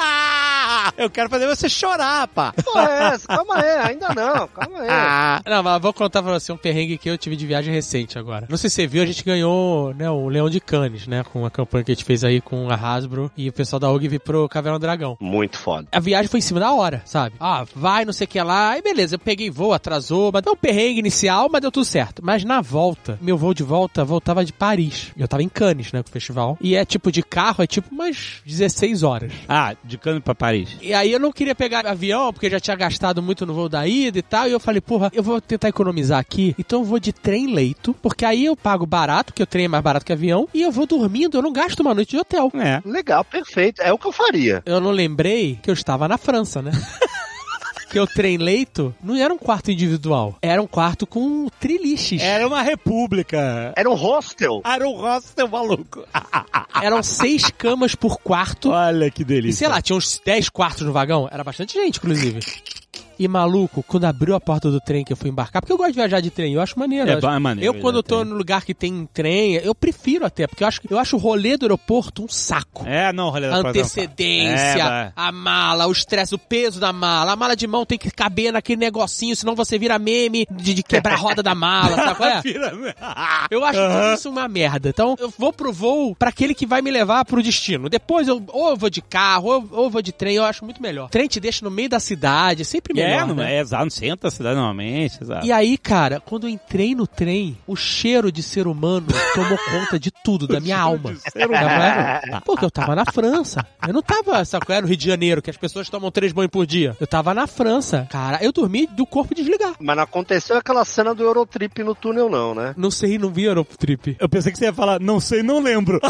Eu quero fazer você chorar, pá. Pô, é essa? Calma aí, ainda não, calma aí. Ah. Não, mas vou contar pra você um perrengue que eu tive de viagem recente agora. Não sei se você viu, a gente ganhou, né, o Leão de Cannes, né, com a campanha que a gente fez aí com a Hasbro e o pessoal da O G veio pro Caverna do Dragão. Muito foda. A viagem foi em cima da hora, sabe? Ah, vai, não sei o que lá. Aí beleza, eu peguei voo, atrasou, mas deu um perrengue inicial, mas deu tudo certo. Mas na volta, meu voo de volta, voltava de Paris. Eu tava em Cannes, né, com o festival. E é tipo de carro, é tipo umas dezesseis horas. Ah, de Cannes pra Paris. E aí eu não queria pegar avião, porque já tinha gastado muito no voo da ida e tal. E eu falei, porra, eu vou tentar economizar aqui, então eu vou de trem-leito, porque aí eu pago barato, que o trem é mais barato que avião, e eu vou dormindo, eu não gasto uma noite de hotel. É. Legal, perfeito. É o que eu faria. Eu não lembrei que eu estava na França, né? Que o trem-leito não era um quarto individual, era um quarto com triliches. Era uma república. Era um hostel. Era um hostel maluco. Eram seis camas por quarto. Olha que delícia. E sei lá, tinha uns dez quartos no vagão. Era bastante gente, inclusive. E maluco, quando abriu a porta do trem que eu fui embarcar, porque eu gosto de viajar de trem, eu acho maneiro. É, eu, acho, é maneiro, eu quando eu tô trem. no lugar que tem trem, eu prefiro até, porque eu acho, eu acho o rolê do aeroporto um saco. É, não, o rolê do a aeroporto. antecedência, é, a mala, o estresse, o peso da mala. A mala de mão tem que caber naquele negocinho, senão você vira meme de, de quebrar a roda da mala, sabe qual é? Eu acho Uhum. isso uma merda. Então, eu vou pro voo pra aquele que vai me levar pro destino. Depois, eu, ou eu vou de carro, ou, ou eu vou de trem, eu acho muito melhor. Trem te deixa no meio da cidade, é sempre melhor, É, não né? é exato, no centro da cidade normalmente, exato. E aí, cara, quando eu entrei no trem, o cheiro de ser humano tomou conta de tudo, da minha alma. É? Porque eu tava na França. Eu não tava, sabe qual é, no Rio de Janeiro, que as pessoas tomam três banhos por dia. Eu tava na França. Cara, eu dormi do corpo desligar. Mas não aconteceu aquela cena do Eurotrip no túnel, não, né? Não sei, não vi Eurotrip. Eu pensei que você ia falar, não sei, não lembro.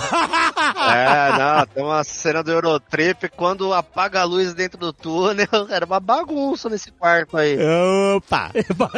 É, não, tem uma cena do Eurotrip, quando apaga a luz dentro do túnel, era uma bagunça nesse quarto aí. Opa!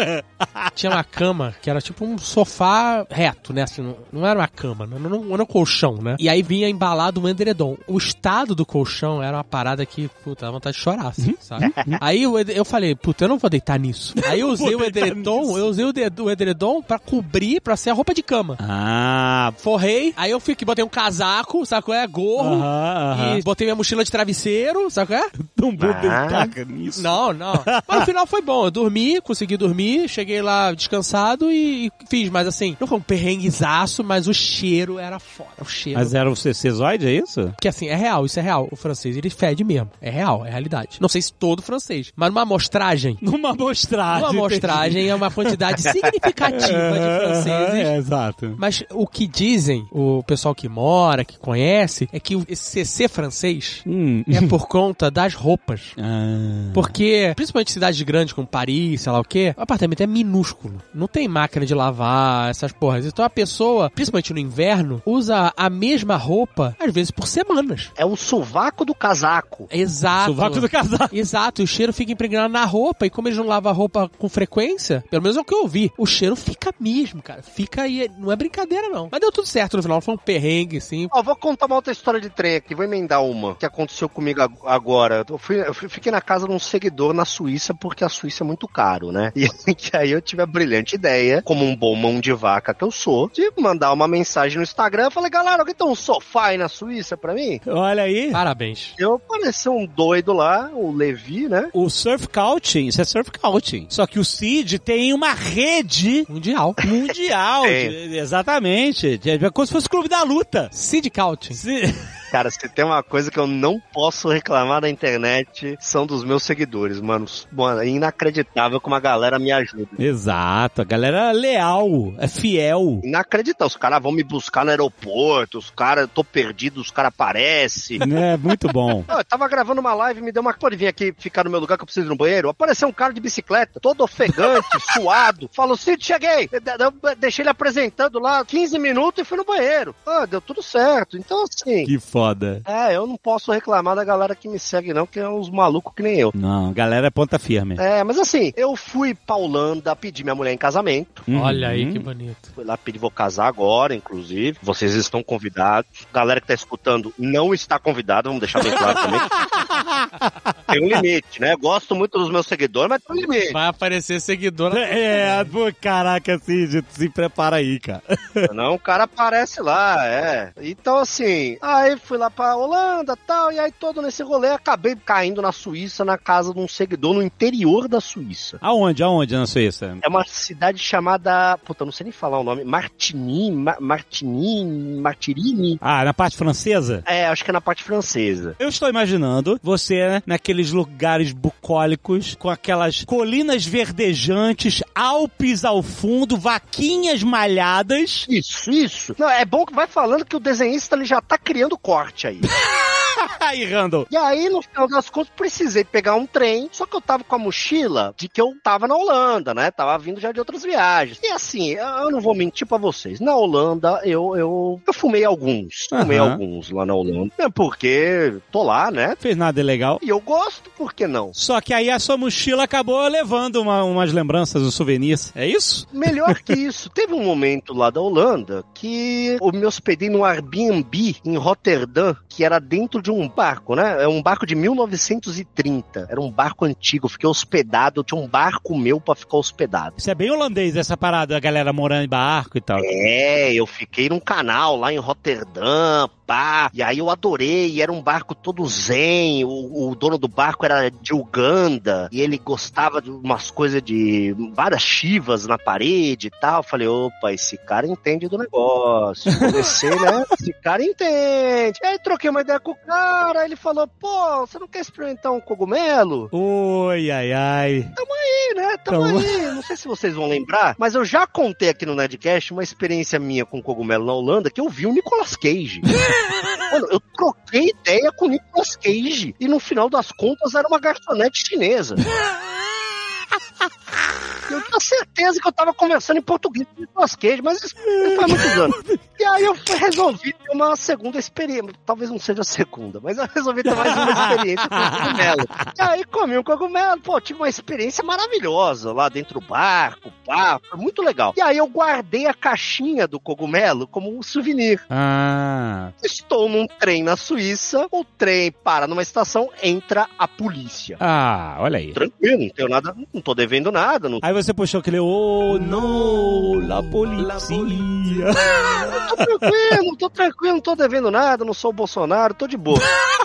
Tinha uma cama que era tipo um sofá reto, né? Assim, não, não era uma cama, não, não, não era um colchão, né? E aí vinha embalado um edredom. O estado do colchão era uma parada que, puta, dá vontade de chorar, assim, sabe? Aí eu, eu falei, puta, eu não vou deitar nisso. Aí eu usei o edredom, eu usei o, de, o edredom pra cobrir, pra ser a roupa de cama. Ah, forrei, aí eu fiquei, botei um casaco, sabe qual é? Gorro. Uh-huh, uh-huh. E botei minha mochila de travesseiro, sabe qual é? Não vou deitar nisso. Não, não. Mas no final foi bom. Eu dormi, consegui dormir, cheguei lá descansado e, e fiz. Mas assim, não foi um perrenguezaço, mas o cheiro era fora. O cheiro. Mas era o cezoide, é isso? Porque assim, é real, isso é real. O francês, ele fede mesmo. É real, é realidade. Não sei se todo francês, mas numa amostragem. Numa amostragem. Uma amostragem é uma quantidade significativa de franceses. É, exato. Mas o que dizem, o pessoal que mora, que conhece, é que esse C C francês hum. é por conta das roupas. Ah. Porque, principalmente em cidades grandes como Paris, sei lá o quê, o apartamento é minúsculo. Não tem máquina de lavar, essas porras. Então a pessoa, principalmente no inverno, usa a mesma roupa, às vezes por semanas. É o sovaco do casaco. Exato. Sovaco do casaco. Exato. E o cheiro fica impregnado na roupa. E como eles não lavam a roupa com frequência, pelo menos é o que eu ouvi, o cheiro fica mesmo, cara. Fica aí. Não é brincadeira, não. Mas deu tudo certo no final. Foi um perrengue, assim. Ó, vou contar uma outra história de trem aqui. Vou emendar uma que aconteceu comigo agora. Eu, fui, eu fiquei na casa de um seguidor na Suíça, porque a Suíça é muito caro, né? E que aí eu tive a brilhante ideia, como um bom mão de vaca que eu sou, de mandar uma mensagem no Instagram. Eu falei, galera, alguém tem um sofá aí na Suíça pra mim? Olha aí. Parabéns. Eu apareceu um doido lá, o Levi, né? O Surf Couching, isso é Surf Couching. Só que o Cid tem uma rede mundial. Mundial. de, exatamente. É como se fosse o Clube da Luta. Cid Couching. Cid... Cara, se tem uma coisa que eu não posso reclamar da internet, são dos meus seguidores, mano. Mano, é inacreditável como a galera me ajuda. Exato, a galera é leal, é fiel. Inacreditável, os caras vão me buscar no aeroporto, os caras, tô perdido, os caras aparecem. É, muito bom. Eu tava gravando uma live, me deu uma... Pode vir aqui ficar no meu lugar que eu preciso ir no banheiro? Apareceu um cara de bicicleta, todo ofegante, suado. Falou, Cid, cheguei. Eu deixei ele apresentando lá quinze minutos e fui no banheiro. Ah, deu tudo certo. Então, assim... Que foda. foda. É, eu não posso reclamar da galera que me segue não, que é uns malucos que nem eu. Não, galera é ponta firme. É, mas assim, eu fui pra Holanda pedir minha mulher em casamento. Uhum. Olha aí que bonito. Fui lá pedir, vou casar agora, inclusive. Vocês estão convidados. Galera que tá escutando não está convidada, vamos deixar bem claro também. Tem um limite, né? Gosto muito dos meus seguidores, mas tem um limite. Vai aparecer seguidor. É, pô, caraca, assim, se prepara aí, cara. Não, o cara aparece lá, é. Então, assim, aí fui lá pra Holanda e tal, e aí todo nesse rolê, acabei caindo na Suíça, na casa de um seguidor no interior da Suíça. Aonde? Aonde na Suíça? É uma cidade chamada, puta, não sei nem falar o nome, Martigny, Ma Martigny, Martirini. Ah, na parte francesa? É, acho que é na parte francesa. Eu estou imaginando você, né, naqueles lugares bucólicos, com aquelas colinas verdejantes, Alpes ao fundo, vaquinhas malhadas. Isso, isso. Não, é bom que vai falando que o desenhista ele já tá criando corte aí. Aí, Randall. E aí, no final das contas, precisei pegar um trem, só que eu tava com a mochila de que eu tava na Holanda, né? Tava vindo já de outras viagens. E assim, eu não vou mentir pra vocês. Na Holanda, eu eu, eu fumei alguns. Fumei uhum. alguns lá na Holanda. É porque tô lá, né? Fez nada ilegal. E eu gosto, por que não? Só que aí a sua mochila acabou levando uma, umas lembranças, uns souvenirs. É isso? Melhor que isso. Teve um momento lá da Holanda que eu me hospedei num Airbnb em Roterdã, que era dentro de um barco, né? É um barco de mil novecentos e trinta. Era um barco antigo. Eu fiquei hospedado. Eu tinha um barco meu pra ficar hospedado. Isso é bem holandês, essa parada, a galera morando em barco e tal. É, eu fiquei num canal lá em Roterdã, pá. E aí eu adorei. Era um barco todo zen. O, o dono do barco era de Uganda. E ele gostava de umas coisas de várias chivas na parede e tal. Eu falei, opa, esse cara entende do negócio. Comecei, né? Esse cara entende. E aí troquei uma ideia com o cara. Ele falou, pô, você não quer experimentar um cogumelo? Oi, ai, ai. Tamo aí, né? Tamo Tamo... aí. Não sei se vocês vão lembrar, mas eu já contei aqui no Nerdcast uma experiência minha com cogumelo na Holanda que eu vi o Nicolas Cage. Mano, eu troquei ideia com o Nicolas Cage. E no final das contas era uma garçonete chinesa. Eu tinha certeza que eu tava conversando em português com o Nicolas Cage, mas isso faz muitos anos. E aí eu resolvi ter uma segunda experiência. Talvez não seja a segunda, mas eu resolvi ter mais uma experiência com o cogumelo. E aí comi um cogumelo, pô, tive uma experiência maravilhosa lá dentro do barco, pá, foi muito legal. E aí eu guardei a caixinha do cogumelo como um souvenir. Ah. Estou num trem na Suíça, o trem para numa estação, entra a polícia. Ah, olha aí. Tranquilo, não tenho nada, não tô devendo nada. Não... Aí você puxou aquele, oh, não, la polícia. Tô tranquilo, tô tranquilo, não tô devendo nada, não sou o Bolsonaro, tô de boa.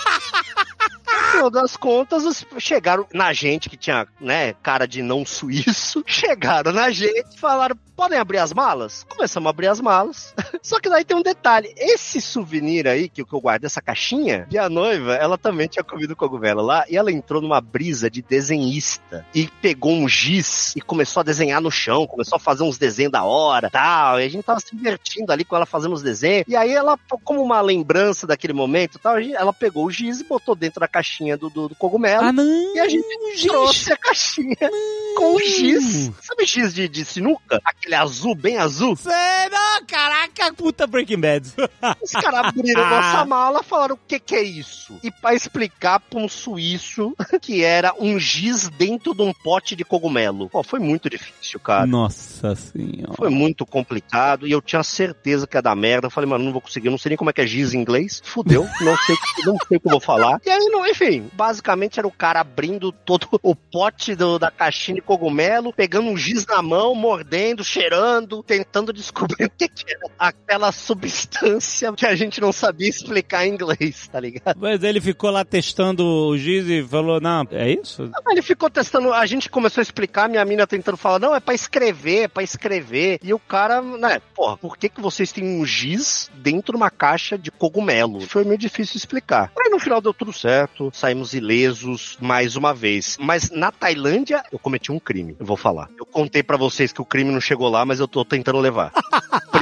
No final das contas, chegaram na gente que tinha, né, cara de não suíço, chegaram na gente e falaram, podem abrir as malas? Começamos a abrir as malas. Só que daí tem um detalhe, esse souvenir aí, que eu guardei, essa caixinha, minha noiva, ela também tinha comido cogumelo lá, e ela entrou numa brisa de desenhista, e pegou um giz, e começou a desenhar no chão, começou a fazer uns desenhos da hora, tal, e a gente tava se divertindo ali com ela fazendo os desenhos, e aí ela, como uma lembrança daquele momento, tal, ela pegou o giz e botou dentro da caixinha do, do, do cogumelo. Ah, não! E a gente giz. trouxe a caixinha não. com o giz. Sabe giz de, de sinuca? Aquele azul, bem azul? Sei não, caraca, puta Breaking Bad. Os caras abriram a nossa mala e falaram, o que que é isso? E pra explicar pra um suíço que era um giz dentro de um pote de cogumelo. Pô, foi muito difícil, cara. Nossa senhora. Foi muito complicado e eu tinha certeza que ia dar merda. Eu falei, mano, não vou conseguir, eu não sei nem como é que é giz em inglês. Fudeu, não sei, não sei o que eu vou falar. E aí, não, enfim, basicamente era o cara abrindo todo o pote do, da caixinha de cogumelo, pegando um giz na mão, mordendo, cheirando, tentando descobrir o que, que era aquela substância que a gente não sabia explicar em inglês, tá ligado? Mas ele ficou lá testando o giz e falou, não, é isso? Ele ficou testando, a gente começou a explicar, minha mina tentando falar, não, é pra escrever, é pra escrever. E o cara, né, porra, por que que vocês têm um giz dentro de uma caixa de cogumelo? Foi meio difícil explicar. Aí no final deu tudo certo, saímos ilesos mais uma vez. Mas na Tailândia, eu cometi um crime, eu vou falar. Eu contei pra vocês que o crime não chegou lá, mas eu tô tentando levar.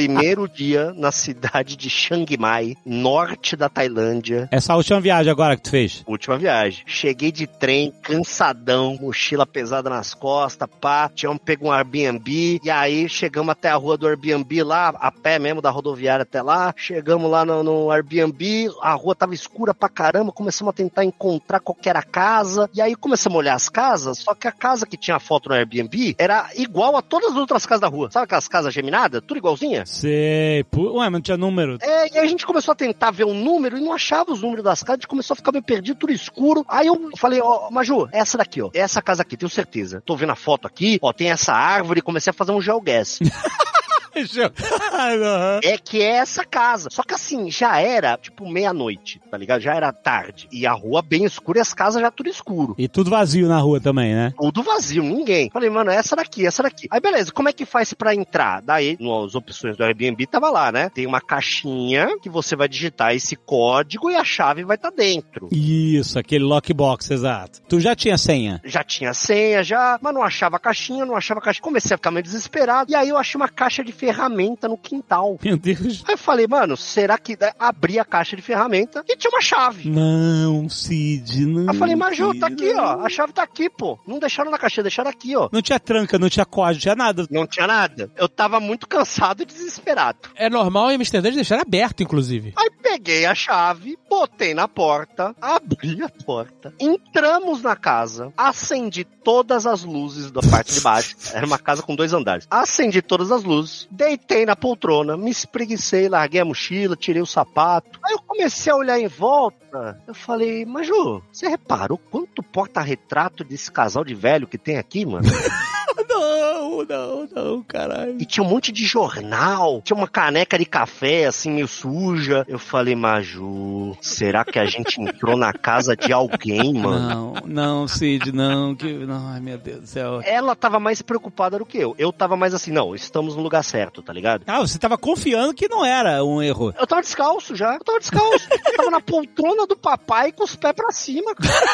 primeiro dia na cidade de Chiang Mai, norte da Tailândia. Essa última viagem agora que tu fez? Última viagem. Cheguei de trem, cansadão, mochila pesada nas costas, pá. Tínhamos pego um Airbnb, e aí chegamos até a rua do Airbnb lá, a pé mesmo, da rodoviária até lá. Chegamos lá no, no Airbnb, a rua tava escura pra caramba, começamos a tentar encontrar qual que era a casa, e aí começamos a olhar as casas, só que a casa que tinha foto no Airbnb era igual a todas as outras casas da rua. Sabe aquelas casas geminadas? Tudo igualzinha? Sei. Ué, mas não tinha número. É, e aí a gente começou a tentar ver um número e não achava os números das casas, a gente começou a ficar meio perdido, tudo escuro. Aí eu falei, ó, oh, Maju, é essa daqui, ó. É essa casa aqui, tenho certeza. Tô vendo a foto aqui, ó, tem essa árvore, comecei a fazer um geoguess. É que é essa casa. Só que assim, já era tipo meia-noite, tá ligado? Já era tarde. E a rua bem escura e as casas já tudo escuro. E tudo vazio na rua também, né? Tudo vazio, ninguém. Falei, mano, essa daqui, essa daqui. Aí beleza, como é que faz pra entrar? Daí, nas opções do Airbnb, tava lá, né? Tem uma caixinha que você vai digitar esse código e a chave vai estar tá dentro. Isso, aquele lockbox, exato. Tu já tinha senha? Já tinha senha, já, mas não achava a caixinha, não achava a caixinha. Comecei a ficar meio desesperado. E aí eu achei uma caixa de ferramenta no quintal. Meu Deus. Aí eu falei, mano, será que abri a caixa de ferramenta e tinha uma chave? Não, Cid, não. Aí eu falei, Maju, Cid, tá aqui, não. ó. A chave tá aqui, pô. Não deixaram na caixinha, deixaram aqui, ó. Não tinha tranca, não tinha código, não tinha nada. Não tinha nada. Eu tava muito cansado e desesperado. É normal em Amsterdã de deixar aberto, inclusive. Aí peguei a chave, botei na porta, abri a porta, entramos na casa, acendi todas as luzes da parte de baixo. Era uma casa com dois andares. Acendi todas as luzes, deitei na poltrona, me espreguicei, larguei a mochila, tirei o sapato. Aí eu comecei a olhar em volta, eu falei, Maju, você reparou quanto porta-retrato desse casal de velho que tem aqui, mano? Não, não, não, caralho. E tinha um monte de jornal, tinha uma caneca de café, assim, meio suja. Eu falei, Maju, será que a gente entrou na casa de alguém, mano? Não, não, Cid, não, que... não, ai, meu Deus do céu. Ela tava mais preocupada do que eu. Eu tava mais assim, não, estamos no lugar certo, tá ligado? Ah, você tava confiando que não era um erro. Eu tava descalço já, eu tava descalço. Eu tava na poltrona do papai com os pés pra cima, cara.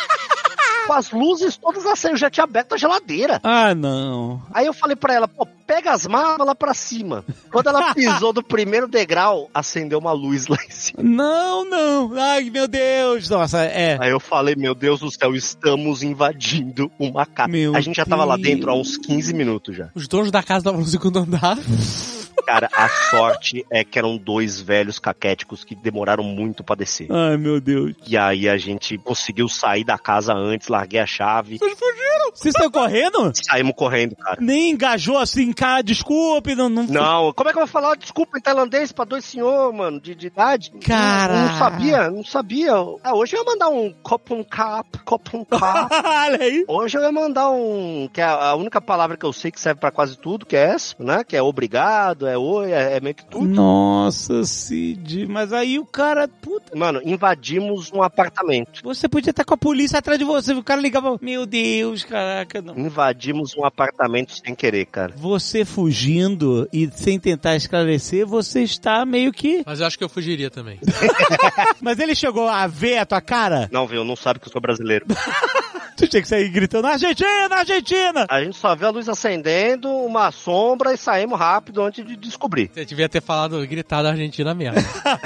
Com as luzes todas acesas, eu já tinha aberto a geladeira. Ah, não. Aí eu falei pra ela, pô, pega as malas lá pra cima. Quando ela pisou do primeiro degrau, acendeu uma luz lá em cima. Não, não. Ai, meu Deus. Nossa, é. Aí eu falei, meu Deus do céu, estamos invadindo uma casa. Meu a gente já tava Deus. Lá dentro há uns quinze minutos já. Os donos da casa estavam no segundo andar. Cara, a sorte é que eram dois velhos caquéticos que demoraram muito pra descer. Ai, meu Deus. E aí a gente conseguiu sair da casa antes, larguei a chave. Vocês fugiram? Vocês estão correndo? Saímos correndo, cara. Nem engajou assim, cara, desculpe, não... Não, não como é que eu vou falar desculpa em tailandês pra dois senhor, mano, de, de idade? Cara... Não, não sabia, não sabia. Ah, hoje eu ia mandar um kopun kap, kopun kap. Olha aí. Hoje eu ia mandar um... que é a única palavra que eu sei que serve pra quase tudo, que é essa, né? Que é obrigado, é oi, é, é meio que tudo. Nossa, Cid, mas aí o cara, puta... Mano, invadimos um apartamento. Você podia estar com a polícia atrás de você, o cara ligava, meu Deus, caraca, não. Invadimos um apartamento sem querer, cara. Você fugindo e sem tentar esclarecer, você está meio que... Mas eu acho que eu fugiria também. Mas ele chegou a ver a tua cara? Não, viu, não sabe que eu sou brasileiro. Tu tinha que sair gritando, Argentina, Argentina! A gente só viu a luz acendendo, uma sombra e saímos rápido antes de descobrir. Você devia ter falado, gritado Argentina mesmo.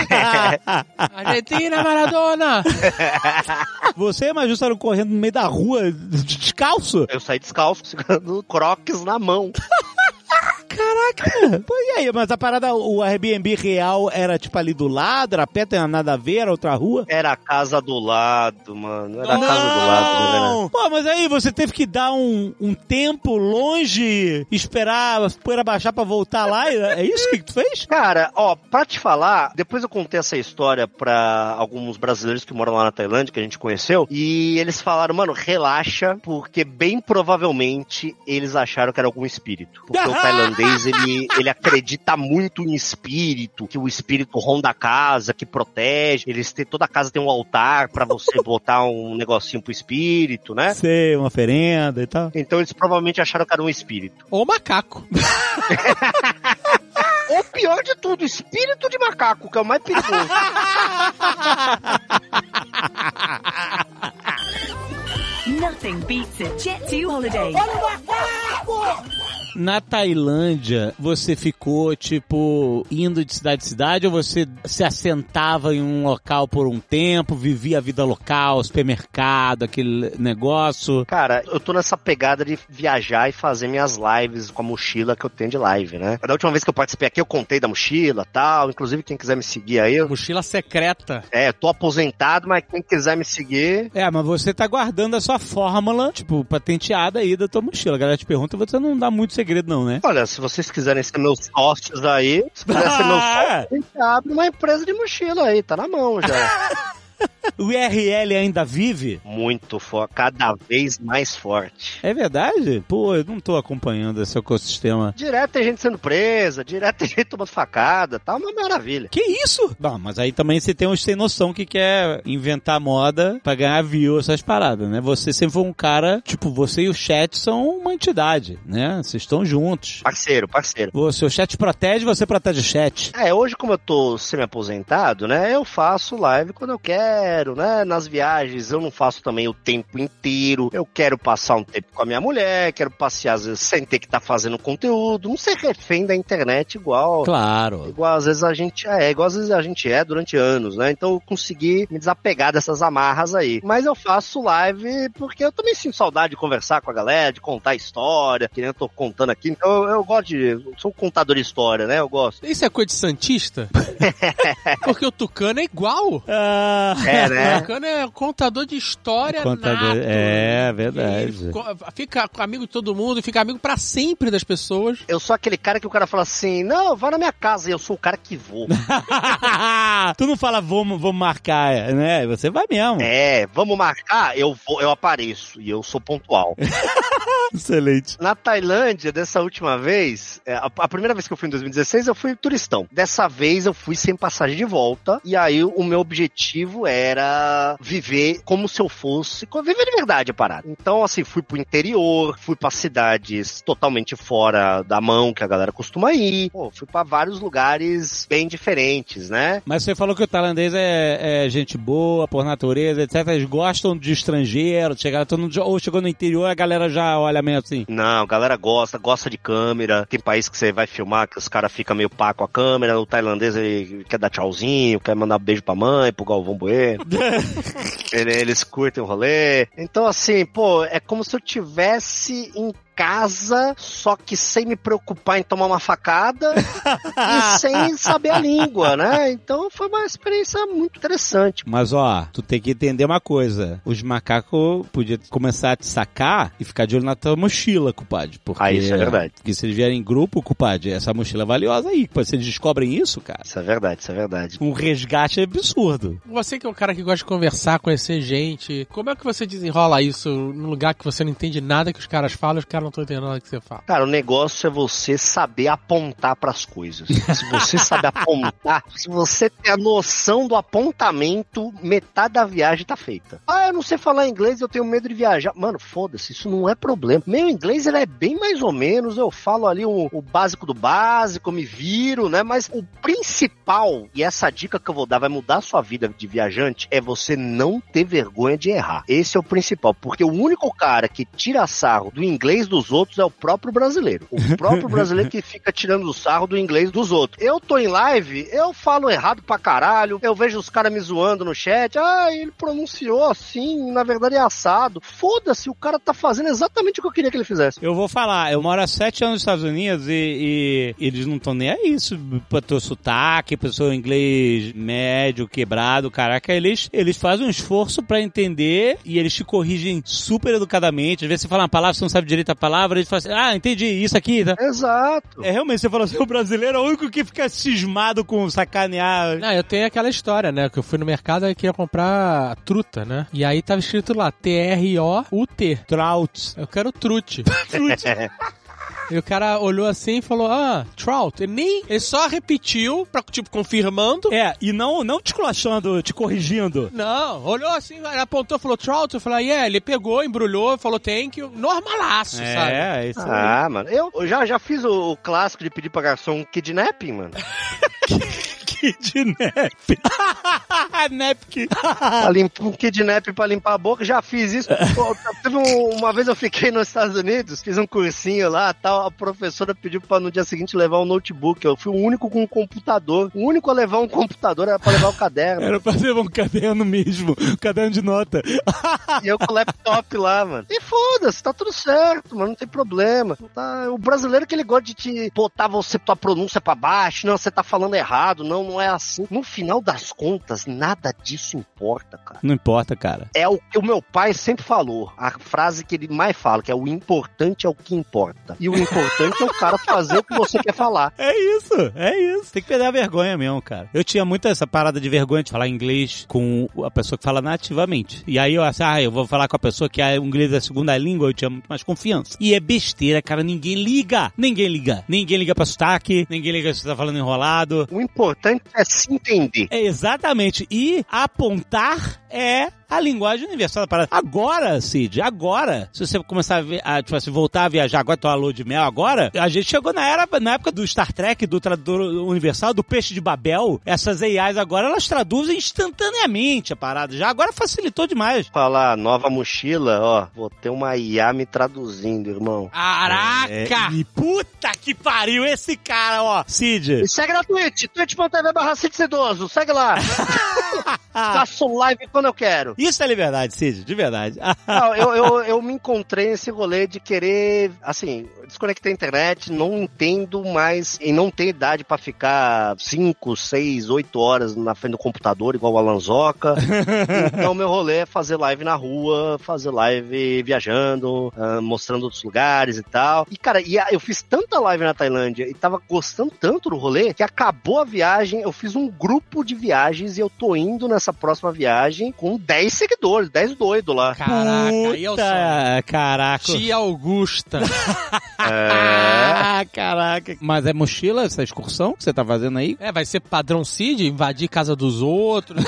Argentina, Maradona! Você e a Maju saíram correndo no meio da rua, descalço? Eu saí descalço, segurando croques na mão. Caraca! Pô, e aí? Mas a parada, o Airbnb real era tipo ali do lado, era perto, não era nada a ver, era outra rua? Era a casa do lado, mano. Era a casa do lado, né? Pô, mas aí você teve que dar um, um tempo longe, esperar a poeira baixar pra voltar lá? É isso que tu fez? Cara, ó, pra te falar, depois eu contei essa história pra alguns brasileiros que moram lá na Tailândia, que a gente conheceu, e eles falaram, mano, relaxa, porque bem provavelmente eles acharam que era algum espírito. Porque o tailandês Ele, ele acredita muito em espírito, que o espírito ronda a casa, que protege. Eles têm, toda a casa tem um altar pra você botar um negocinho pro espírito, né? Sei, uma oferenda e tal. Então eles provavelmente acharam que era um espírito. Ou macaco. Ou pior de tudo, espírito de macaco, que é o mais perigoso. Nothing beats a Jet two holiday. Na Tailândia, você ficou, tipo, indo de cidade em cidade ou você se assentava em um local por um tempo, vivia a vida local, supermercado, aquele negócio? Cara, eu tô nessa pegada de viajar e fazer minhas lives com a mochila que eu tenho de live, né? Da última vez que eu participei aqui, eu contei da mochila e tal. Inclusive, quem quiser me seguir aí... Eu... Mochila secreta. É, tô aposentado, mas quem quiser me seguir... É, mas você tá guardando a sua fórmula, tipo, patenteada aí da tua mochila. A galera te pergunta, você não dá muito segredo não, né? Olha, se vocês quiserem ser meus sócios aí, se quiser ser meus sócios, a gente abre uma empresa de mochila aí, tá na mão já. O I R L ainda vive? Muito forte, cada vez mais forte. É verdade? Pô, eu não tô acompanhando esse ecossistema. Direto tem gente sendo presa, direto tem gente tomando facada, tá uma maravilha. Que isso? Bom, mas aí também você tem uns sem noção que quer inventar moda pra ganhar view, essas paradas, né? Você sempre foi um cara, tipo, você e o chat são uma entidade, né? Vocês estão juntos. Parceiro, parceiro. O seu chat protege, você protege o chat. É, hoje como eu tô semi-aposentado, né? Eu faço live quando eu quero, né? Nas viagens eu não faço também o tempo inteiro. Eu quero passar um tempo com a minha mulher, quero passear às vezes sem ter que estar tá fazendo conteúdo, não ser refém da internet igual. Claro. Igual às vezes a gente é, igual às vezes a gente é durante anos, né? Então eu consegui me desapegar dessas amarras aí. Mas eu faço live porque eu também sinto saudade de conversar com a galera, de contar história, que nem eu tô contando aqui. Então eu, eu gosto de... Eu sou um contador de história, né? Eu gosto. Isso é coisa de santista? Porque o Tucano é igual. Ah... É, né? O Tucano é contador de história contador... nato. É, verdade. Fica amigo de todo mundo, fica amigo pra sempre das pessoas. Eu sou aquele cara que o cara fala assim, não, vai na minha casa, e eu sou o cara que vou. Tu não fala, vamos, vamos marcar, né? Você vai mesmo. É, vamos marcar, eu vou, eu apareço, e eu sou pontual. Excelente. Na Tailândia, dessa última vez, a, a primeira vez que eu fui em dois mil e dezesseis, eu fui turistão. Dessa vez eu fui sem passagem de volta, e aí o meu objetivo era viver como se eu fosse, viver de verdade a parada. Então, assim, fui pro interior, fui pra cidades totalmente fora da mão que a galera costuma ir. Pô, fui pra vários lugares bem diferentes, né? Mas você falou que o tailandês é, é gente boa, por natureza, etcétera. Eles gostam de estrangeiro, chegaram todo mundo, ou chegou no interior, a galera já olha meio assim. Não, a galera gosta, gosta de câmera. Tem país que você vai filmar que os caras ficam meio pá com a câmera. O tailandês, ele quer dar tchauzinho, quer mandar beijo pra mãe, pro Galvão Bueno. Eles curtem o rolê. Então, assim, pô, é como se eu tivesse em casa, só que sem me preocupar em tomar uma facada e sem saber a língua, né? Então foi uma experiência muito interessante. Mas ó, tu tem que entender uma coisa, os macacos podiam começar a te sacar e ficar de olho na tua mochila, compadre. Porque, ah, isso é verdade. Porque se eles vierem em grupo, compadre, essa mochila é valiosa aí. Se eles descobrem isso, cara... Isso é verdade, isso é verdade. Um resgate é absurdo. Você que é um cara que gosta de conversar, conhecer gente, como é que você desenrola isso num lugar que você não entende nada que os caras falam e os caras não estão entendendo nada que você fala? Cara, o negócio é você saber apontar pras coisas. Se você sabe apontar, se você tem a noção do apontamento, metade da viagem tá feita. Ah, eu não sei falar inglês, eu tenho medo de viajar. Mano, foda-se, isso não é problema. Meu inglês, ele é bem mais ou menos, eu falo ali o, o básico do básico, me viro, né? Mas o principal, e essa dica que eu vou dar vai mudar a sua vida de viajante, é você não ter vergonha de errar. Esse é o principal, porque o único cara que tira sarro do inglês dos outros é o próprio brasileiro. O próprio brasileiro que fica tirando o sarro do inglês dos outros. Eu tô em live, eu falo errado pra caralho, eu vejo os caras me zoando no chat, ah, ele pronunciou assim, na verdade é assado. Foda-se, o cara tá fazendo exatamente o que eu queria que ele fizesse. Eu vou falar, eu moro há sete anos nos Estados Unidos e, e eles não estão nem aí isso pra teu sotaque, pro seu inglês médio, quebrado, caraca, eles, eles fazem um esforço pra entender e eles te corrigem super educadamente. Às vezes você fala uma palavra, você não sabe direito a palavra, eles falam assim, ah, entendi, isso aqui, tá? Exato. É, realmente, você falou assim, o brasileiro é o único que fica cismado com sacanear. Não, eu tenho aquela história, né, que eu fui no mercado e queria comprar truta, né, e aí tava escrito lá, T R O U T. Trout. Eu quero trute. Trute. E o cara olhou assim e falou, ah, trout. Ele nem, ele só repetiu, pra, tipo, confirmando. É, e não, não te esculachando, te corrigindo. Não, olhou assim, ele apontou, falou trout. Eu falei, yeah, ele pegou, embrulhou, falou thank you. Normalaço, é, sabe? É, isso aí. Ah, mano, eu já, já fiz o, o clássico de pedir pra garçom um kidnapping, mano. Kidnap. Napkin. Limpa, um kidnap pra limpar a boca, já fiz isso. Pô, teve um, uma vez eu fiquei nos Estados Unidos, fiz um cursinho lá, tal, a professora pediu pra no dia seguinte levar um notebook. Eu fui o único com um computador. O único a levar um computador era pra levar o caderno. Era pra levar um caderno mesmo, um caderno de nota. E eu com o laptop lá, mano. E foda-se, tá tudo certo, mano, não tem problema. Tá... O brasileiro que ele gosta de te botar você, tua pronúncia pra baixo, não, você tá falando errado, não, não é assim. No final das contas, nada disso importa, cara. Não importa, cara. É o que o meu pai sempre falou, a frase que ele mais fala, que é o importante é o que importa. E o importante é o cara fazer o que você quer falar. É isso, é isso. Tem que perder a vergonha mesmo, cara. Eu tinha muito essa parada de vergonha de falar inglês com a pessoa que fala nativamente. E aí eu assim, ah, eu vou falar com a pessoa que é o inglês da segunda língua, eu tinha muito mais confiança. E é besteira, cara, ninguém liga. Ninguém liga. Ninguém liga pra sotaque, ninguém liga se você tá falando enrolado. O importante é se entender. É exatamente. E apontar é a linguagem universal da parada. Agora, Cid, agora, se você começar a, ver, a tipo assim, voltar a viajar, agora tua lua de mel agora, a gente chegou na era, na época do Star Trek, do tradutor universal, do peixe de Babel, essas A Is agora, elas traduzem instantaneamente a parada. Já agora facilitou demais. Falar nova mochila, ó, vou ter uma I A me traduzindo, irmão. Caraca! É, e puta que pariu, esse cara, ó, Cid. Isso é gratuito, twitch ponto tv barra Cid Sedoso, segue lá. Faço live quando eu quero. Isso é liberdade, Cid, de verdade. Não, eu, eu, eu me encontrei nesse rolê de querer, assim, desconectar a internet, não entendo mais e não tenho idade pra ficar cinco, seis, oito horas na frente do computador, igual o Alanzoca. Então, meu rolê é fazer live na rua, fazer live viajando, uh, mostrando outros lugares e tal. E, cara, e a, eu fiz tanta live na Tailândia e tava gostando tanto do rolê que acabou a viagem, eu fiz um grupo de viagens e eu tô indo nessa próxima viagem com dez seguidores, dez doidos lá. Caraca, aí é o sonho. Caraca. Tia Augusta. É. Caraca. Mas é mochila essa excursão que você tá fazendo aí? É, vai ser padrão Cid, invadir casa dos outros.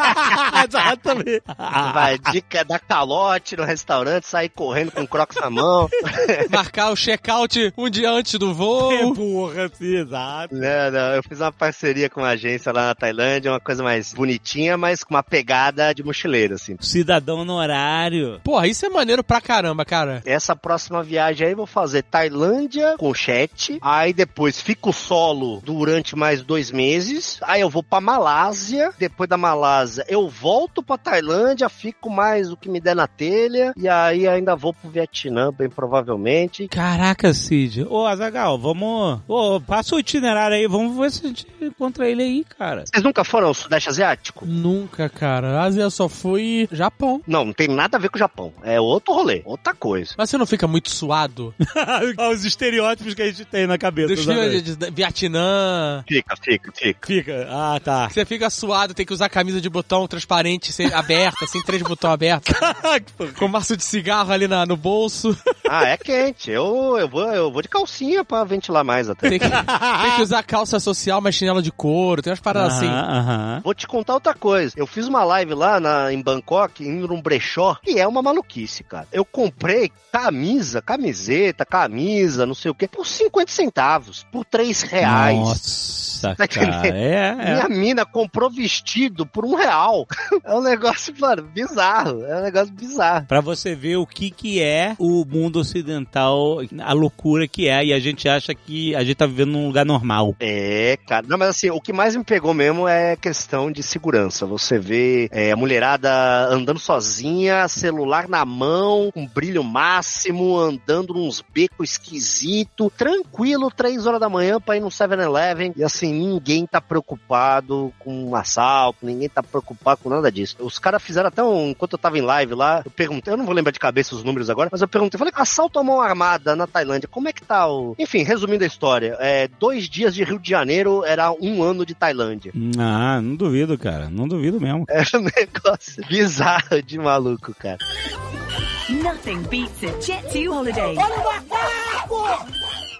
Exatamente. Invadir, dar calote no restaurante, sair correndo com crocs na mão. Marcar o check-out um dia antes do voo. É burra, sim, exato. Não, não, eu fiz uma parceria com uma agência lá na Tailândia, uma coisa mais bonitinha, mas com uma pegada de mochileiro, assim. Cidadão honorário. Porra, isso é maneiro pra caramba, cara. Essa próxima viagem aí eu vou fazer Tailândia com chat, aí depois fico solo durante mais dois meses, aí eu vou pra Malásia, depois da Malásia eu volto pra Tailândia, fico mais o que me der na telha, e aí ainda vou pro Vietnã, bem provavelmente. Caraca, Cid. Ô, Azaghal, vamos... Ô, passa o itinerário aí, vamos ver se a gente encontra ele aí, cara. Vocês nunca foram ao Sudeste Asiático? Nunca, cara. Ásia só fui Japão. Não, não tem nada a ver com o Japão. É outro rolê, outra coisa. Mas você não fica muito suado? Os estereótipos que a gente tem na cabeça. Dos filmes de, de Vietnã. Fica, fica, fica. Fica. Ah, tá. Você fica suado, tem que usar camisa de botão transparente, sem, aberta, sem três botões abertos. Com maço de cigarro ali na, no bolso. Ah, é quente. Eu, eu, vou, eu vou de calcinha pra ventilar mais até. Tem que, tem que usar calça social, mas chinelo de couro, tem umas paradas assim. Aham. Vou te contar outra coisa. Eu fiz uma live lá na, em Bangkok, indo num brechó, que é uma maluquice, cara. Eu comprei camisa, camiseta, camisa, não sei o quê, por cinquenta centavos, por três reais. Nossa, tá cara. É, é. Minha mina comprou vestido por um real. É um negócio, mano, bizarro. É um negócio bizarro. Pra você ver o que que é o mundo ocidental, a loucura que é, e a gente acha que a gente tá vivendo num lugar normal. É, cara. Não, mas assim, o que mais me pegou mesmo é questão de segurança. Você vê é, a mulherada andando sozinha, celular na mão, com brilho máximo, andando nos becos esquisitos, tranquilo, três horas da manhã pra ir no seven eleven, e assim, ninguém tá preocupado com um assalto, ninguém tá preocupado com nada disso. Os caras fizeram até um, enquanto eu tava em live lá, eu perguntei, eu não vou lembrar de cabeça os números agora, mas eu perguntei, falei, assalto à mão armada na Tailândia, como é que tá o... Enfim, resumindo a história, é, dois dias de Rio de Janeiro era um ano de Tailândia. Ah, não duvido, cara, não duvido mesmo. É um negócio bizarro de maluco, cara. Nothing beats a Jet two holiday.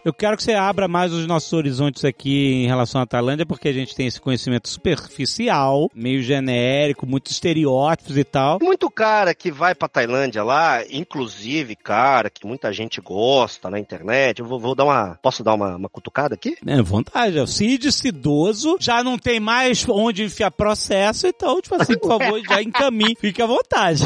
Eu quero que você abra mais os nossos horizontes aqui em relação à Tailândia, porque a gente tem esse conhecimento superficial, meio genérico, muitos estereótipos e tal. Muito cara que vai pra Tailândia lá, inclusive, cara, que muita gente gosta na internet. Eu vou, vou dar uma... Posso dar uma, uma cutucada aqui? É, vontade. O Cid, idoso, já não tem mais onde enfiar processo, então, tipo assim, por favor, já encaminhe. Fique à vontade.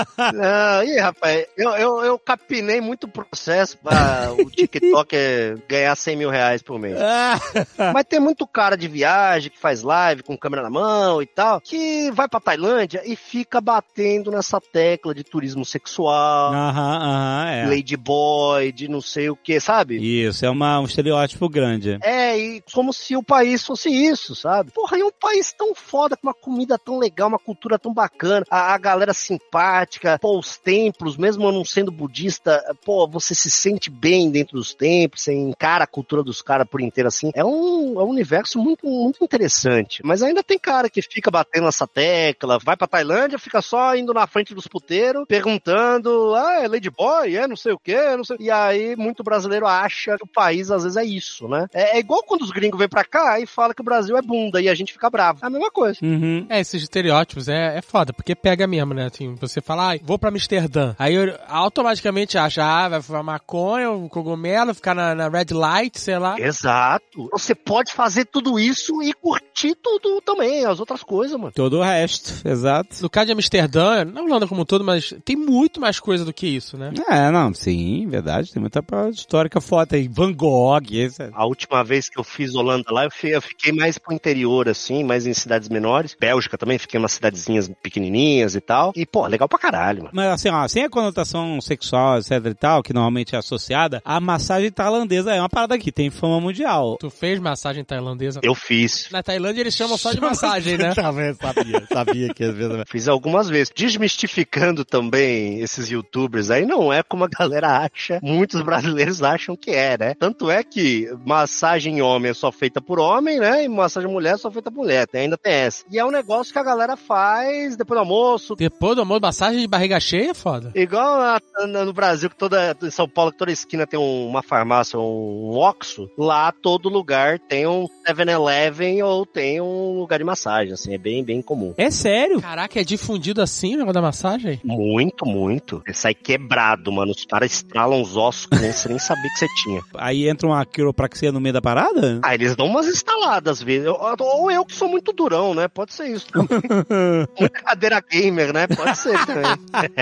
Não, ih, rapaz, eu, eu, eu capinei muito processo pra o TikTok ganhar cem mil reais por mês. Mas tem muito cara de viagem que faz live com câmera na mão e tal, que vai pra Tailândia e fica batendo nessa tecla de turismo sexual, aham, aham, é. ladyboy, de não sei o que, sabe? Isso, é uma, um estereótipo grande. É, e como se o país fosse isso, sabe? Porra, é um país tão foda, com uma comida tão legal, uma cultura tão bacana, a, a galera simpática, pô, os templos, mesmo eu não sendo budista, pô, você se sente bem dentro dos templos, você encara a cultura dos caras por inteiro assim. É um, é um universo muito, muito interessante. Mas ainda tem cara que fica batendo nessa tecla, vai pra Tailândia, fica só indo na frente dos puteiros, perguntando, ah, é ladyboy, é não sei o quê, não sei. E aí, muito brasileiro acha que o país, às vezes, é isso, né? É, é igual quando os gringos vêm pra cá e falam que o Brasil é bunda e a gente fica bravo. É a mesma coisa. Uhum. É, esses estereótipos é, é foda, porque pega mesmo, né? Assim, você fala, ah, vou pra Amsterdã. Aí eu automaticamente acha, ah, vai fumar maconha, um cogumelo, ficar na, na red light, sei lá. Exato. Você pode fazer tudo isso e curtir tudo também, as outras coisas, mano. Todo o resto, exato. No caso de Amsterdã, não Holanda como um todo, mas tem muito mais coisa do que isso, né? É, não, sim, verdade, tem muita histórica foto aí, Van Gogh, esse... A última vez que eu fiz Holanda lá, eu fiquei mais pro interior, assim, mais em cidades menores. Bélgica também, fiquei em umas cidadezinhas pequenininhas e tal. E, pô, legal pra caralho, mano. Mas assim, ó, sem a conotação sexual, etc e tal, que normalmente é associada, a massagem tailandesa é uma parada que tem fama mundial. Tu fez massagem tailandesa? Eu fiz. Na Tailândia eles chamam só de massagem, né? Também sabia, sabia que às vezes... Fiz algumas vezes. Desmistificando também esses youtubers aí, não é como a galera acha, muitos brasileiros acham que é, né? Tanto é que massagem em homem é só feita por homem, né? E massagem em mulher é só feita por mulher. Tem, ainda tem essa. E é um negócio que a galera faz depois do almoço. Depois do almoço, massagem de barriga cheia é foda. Igual na, na, no Brasil, que toda, em São Paulo, que toda esquina tem um, uma farmácia, um, um Oxxo. Lá, todo lugar tem um seven eleven ou tem um lugar de massagem, assim. É bem, bem comum. É sério? Caraca, é difundido assim o negócio da massagem? Muito, muito. Você sai quebrado, mano. Os caras estralam os ossos que nem você nem sabia que você tinha. Aí entra uma quiropraxia no meio da parada? Ah, eles dão umas instaladas às vezes. Ou eu que sou muito durão, né? Pode ser isso também. Muita cadeira gamer, né? Pode ser também.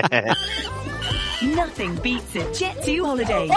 Nothing beats a Jet two holiday.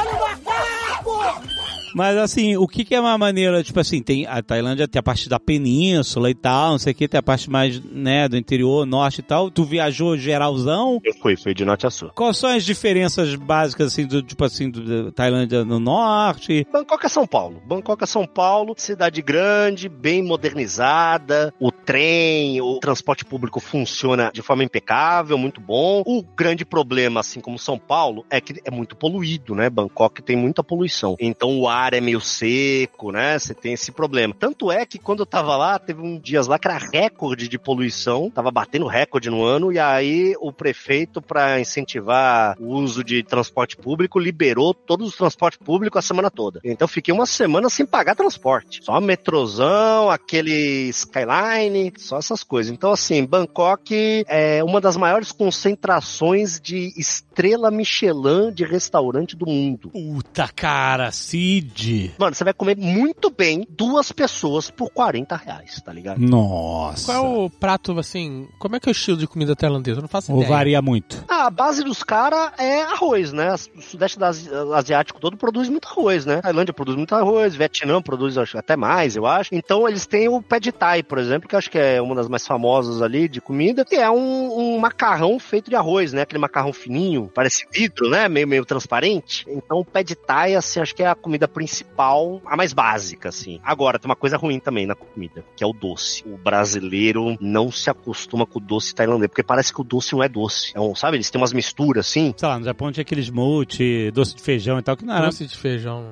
Mas assim, o que que é uma maneira, tipo assim, tem a Tailândia tem a parte da península e tal, não sei o que, tem a parte mais, né, do interior, norte e tal. Tu viajou geralzão? Eu fui, fui de norte a sul. Quais são as diferenças básicas, assim, do tipo assim, do, da Tailândia no norte? Bangkok é São Paulo. Bangkok é São Paulo, cidade grande, bem modernizada, o trem, o transporte público funciona de forma impecável, muito bom. O grande problema, assim como São Paulo, é que é muito poluído, né? Bangkok tem muita poluição. Então o ar é meio seco, né? Você tem esse problema. Tanto é que quando eu tava lá, teve um dias lá que era recorde de poluição, tava batendo recorde no ano, e aí o prefeito, pra incentivar o uso de transporte público, liberou todos os transportes públicos a semana toda. Então fiquei uma semana sem pagar transporte. Só metrozão, aquele Skyline, só essas coisas. Então assim, Bangkok é uma das maiores concentrações de estrela Michelin de restaurante do mundo. Puta cara, Cid. Mano, você vai comer muito bem duas pessoas por quarenta reais, tá ligado? Nossa. Qual é o prato, assim, como é que é o estilo de comida tailandesa? Eu não faço Ou ideia. varia muito? Ah, a base dos caras é arroz, né? O sudeste asiático todo produz muito arroz, né? A Tailândia produz muito arroz, Vietnã produz acho, até mais, eu acho. Então eles têm o Pad Thai, por exemplo, que eu acho que é uma das mais famosas ali de comida, que é um, um macarrão feito de arroz, né? Aquele macarrão fininho, parece vidro, né? Meio, meio transparente. Então o Pad Thai, assim, acho que é a comida principal, a mais básica, assim. Agora, tem uma coisa ruim também na comida, que é o doce. O brasileiro não se acostuma com o doce tailandês, porque parece que o doce não é doce. É um, sabe, eles têm umas misturas, assim. Sei lá, no Japão tinha aqueles mochi, doce de feijão e tal, que não era. Doce de feijão.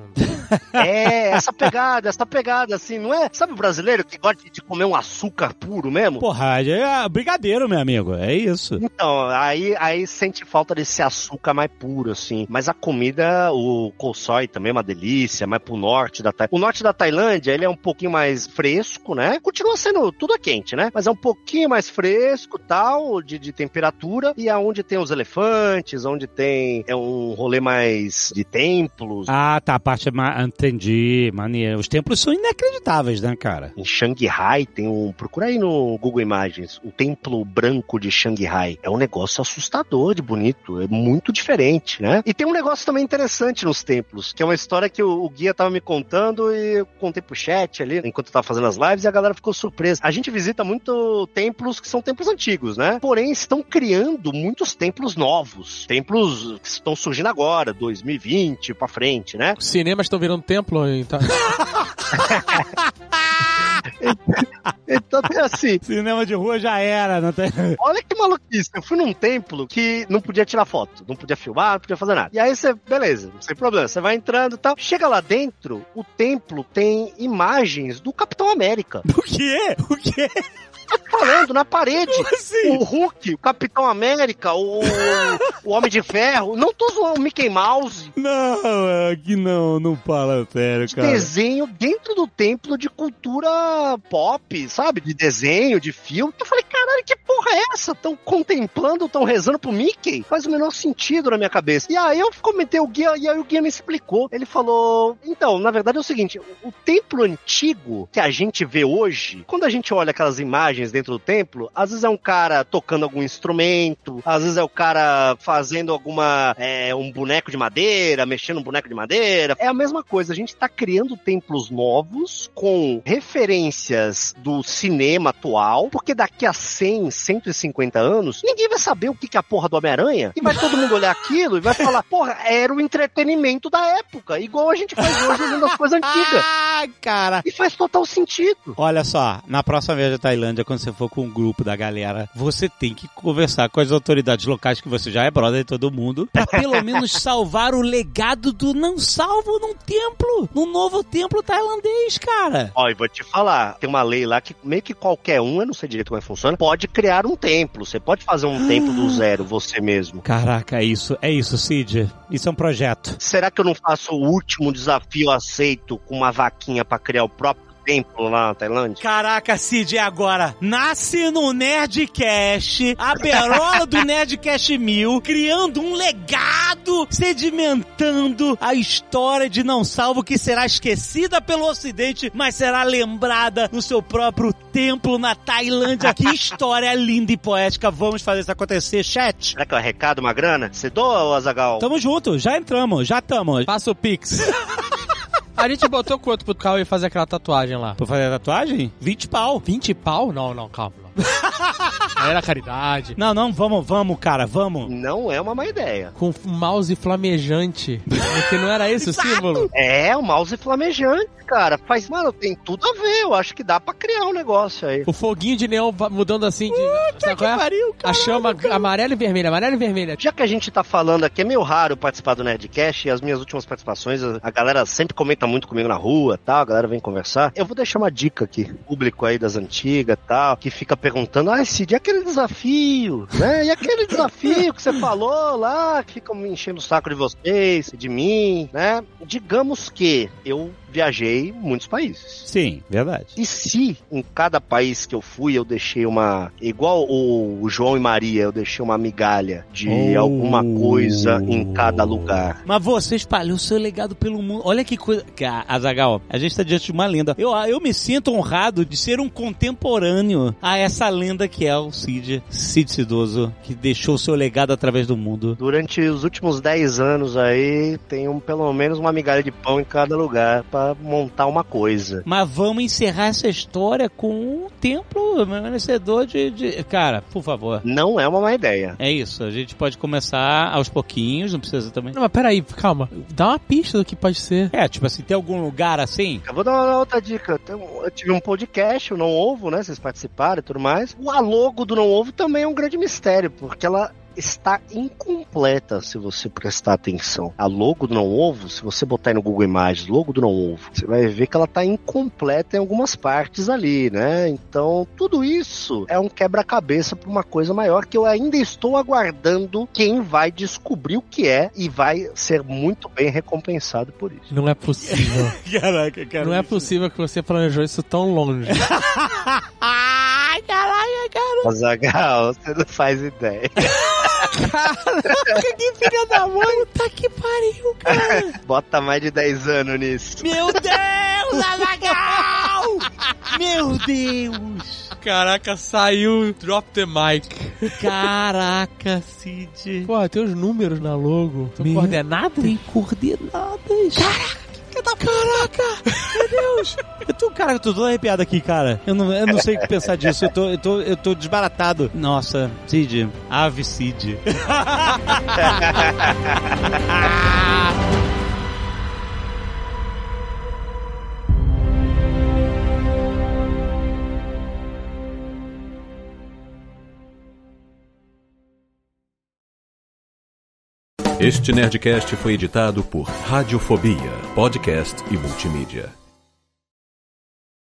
É, essa pegada, essa pegada, assim, não é? Sabe o brasileiro que gosta de comer um açúcar puro mesmo? Porra, é brigadeiro, meu amigo, é isso. Então, aí, aí sente falta desse açúcar mais puro, assim. Mas a comida, o koh soi também é uma delícia. é mais pro norte da Tailândia. O norte da Tailândia, ele é um pouquinho mais fresco, né? Continua sendo tudo é quente, né? Mas é um pouquinho mais fresco, tal, de, de temperatura, e aonde tem os elefantes, onde tem é um rolê mais de templos. Ah, tá, a parte ma... entendi, maneiro. Os templos são inacreditáveis, né, cara? Em Xangai tem um, procura aí no Google Imagens, o Templo Branco de Xangai. É um negócio assustador de bonito, é muito diferente, né? E tem um negócio também interessante nos templos, que é uma história que o, o guia tava me contando e eu contei pro chat ali, enquanto eu tava fazendo as lives, e a galera ficou surpresa. A gente visita muito templos que são templos antigos, né? Porém, estão criando muitos templos novos. Templos que estão surgindo agora, dois mil e vinte pra frente, né? Os cinemas estão virando templo, então... Então tem assim. Cinema de rua já era, não tem... Olha que maluquice. Eu fui num templo que não podia tirar foto, não podia filmar, não podia fazer nada. E aí você, beleza, sem problema, você vai entrando e tal. Chega lá dentro, o templo tem imagens do Capitão América. O quê? O quê? Falando na parede. Assim? O Hulk, o Capitão América, o, o Homem de Ferro. Não tô zoando o Mickey Mouse. Não, aqui não, não fala sério, cara. Desenho dentro do templo de cultura pop, sabe? De desenho, de filme. Eu falei, caralho, que porra é essa? Tão contemplando, tão rezando pro Mickey? Faz o menor sentido na minha cabeça. E aí eu comentei o guia, e aí o guia me explicou. Ele falou, então, na verdade é o seguinte, o, o templo antigo que a gente vê hoje, quando a gente olha aquelas imagens dentro do templo, às vezes é um cara tocando algum instrumento, às vezes é o cara fazendo alguma, é, um boneco de madeira, mexendo um boneco de madeira. É a mesma coisa, a gente tá criando templos novos com referências do cinema atual, porque daqui a cem, cento e cinquenta anos, ninguém vai saber o que é a porra do Homem-Aranha, e vai todo mundo olhar aquilo e vai falar, porra, era o entretenimento da época, igual a gente faz hoje vendo as coisas antigas. Ah, cara! E faz total sentido. Olha só, na próxima vez da Tailândia, quando você for com um grupo da galera, você tem que conversar com as autoridades locais, que você já é brother de todo mundo, pra pelo menos salvar o legado do não salvo num templo, num novo templo tailandês, cara. Ó, e vou te falar, tem uma lei lá que meio que qualquer um, eu não sei direito como é que funciona, pode criar um templo. Você pode fazer um ah. templo do zero, você mesmo. Caraca, é isso, é isso, Cid. Isso é um projeto. Será que eu não faço o último desafio aceito com uma vaquinha pra criar o próprio templo lá na Tailândia? Caraca, Cid, é agora. Nasce no Nerdcast, a berola do Nerdcast mil, criando um legado, sedimentando a história de Não Salvo, que será esquecida pelo Ocidente, mas será lembrada no seu próprio templo na Tailândia. Que história linda e poética. Vamos fazer isso acontecer, chat. Será que é um recado, uma grana? Você doa, Azaghal? Tamo junto, já entramos, já tamo. Passa o Pix. A gente botou quanto pro Cauê fazer aquela tatuagem lá? Pra fazer a tatuagem? vinte pau. vinte pau? Não, não, calma. Não. Era caridade. Não, não, vamos, vamos, cara, vamos. Não é uma má ideia. Com um mouse flamejante. Porque não era esse o símbolo? É, o mouse flamejante, cara. Faz, mano, tem tudo a ver. Eu acho que dá pra criar um negócio aí. O foguinho de neon mudando assim de... Puta que pariu, cara. A chama cara. amarela e vermelha, amarela e vermelha. Já que a gente tá falando aqui, é meio raro participar do Nerdcast, e as minhas últimas participações, a galera sempre comenta muito comigo na rua, tal, a galera vem conversar. Eu vou deixar uma dica aqui, público aí das antigas, tal, que fica perguntando, ah, Cid, e aquele desafio, né? E aquele desafio que você falou lá, que fica me enchendo o saco de vocês, de mim, né? Digamos que eu viajei muitos países. Sim, verdade. E se em cada país que eu fui eu deixei uma... Igual o João e Maria, eu deixei uma migalha de oh. alguma coisa em cada lugar. Mas você espalhou o seu legado pelo mundo. Olha que coisa... Azaghal, a gente tá diante de uma lenda. Eu, eu me sinto honrado de ser um contemporâneo a essa lenda que é o Cid, Cid Cidoso, que deixou o seu legado através do mundo. Durante os últimos dez anos aí, tem um, pelo menos uma migalha de pão em cada lugar pra montar uma coisa. Mas vamos encerrar essa história com um templo merecedor de, de... Cara, por favor. Não é uma má ideia. É isso, a gente pode começar aos pouquinhos, não precisa também... Não, mas peraí, calma. Dá uma pista do que pode ser. É, tipo assim, tem algum lugar assim? Eu vou dar uma outra dica. Eu tive um podcast, o Não Ovo, né? Vocês participaram e tudo mais. A logo do Não Ovo também é um grande mistério, porque ela está incompleta se você prestar atenção. A logo do Não Ovo, se você botar aí no Google Imagens, logo do Não Ovo, você vai ver que ela está incompleta em algumas partes ali, né? Então, tudo isso é um quebra-cabeça para uma coisa maior que eu ainda estou aguardando quem vai descobrir o que é e vai ser muito bem recompensado por isso. Não é possível. Caraca, cara. Não é possível que você planejou isso tão longe. Ai, caralho, cara. Azaghal, você não faz ideia. Caraca, que filha da mãe. Puta que pariu, cara. Bota mais de dez anos nisso. Meu Deus, Azaghal! Meu Deus. Caraca, saiu Drop the Mic. Caraca, Cid. Pô, tem os números na logo. São coordenadas? Tem coordenadas. Caraca. Caraca! Meu Deus! Eu tô, cara, eu tô todo arrepiado aqui, cara. Eu não, eu não sei o que pensar disso. Eu tô, eu tô, eu tô desbaratado. Nossa, Cid. Ave Cid. Este Nerdcast foi editado por Radiofobia, podcast e multimídia.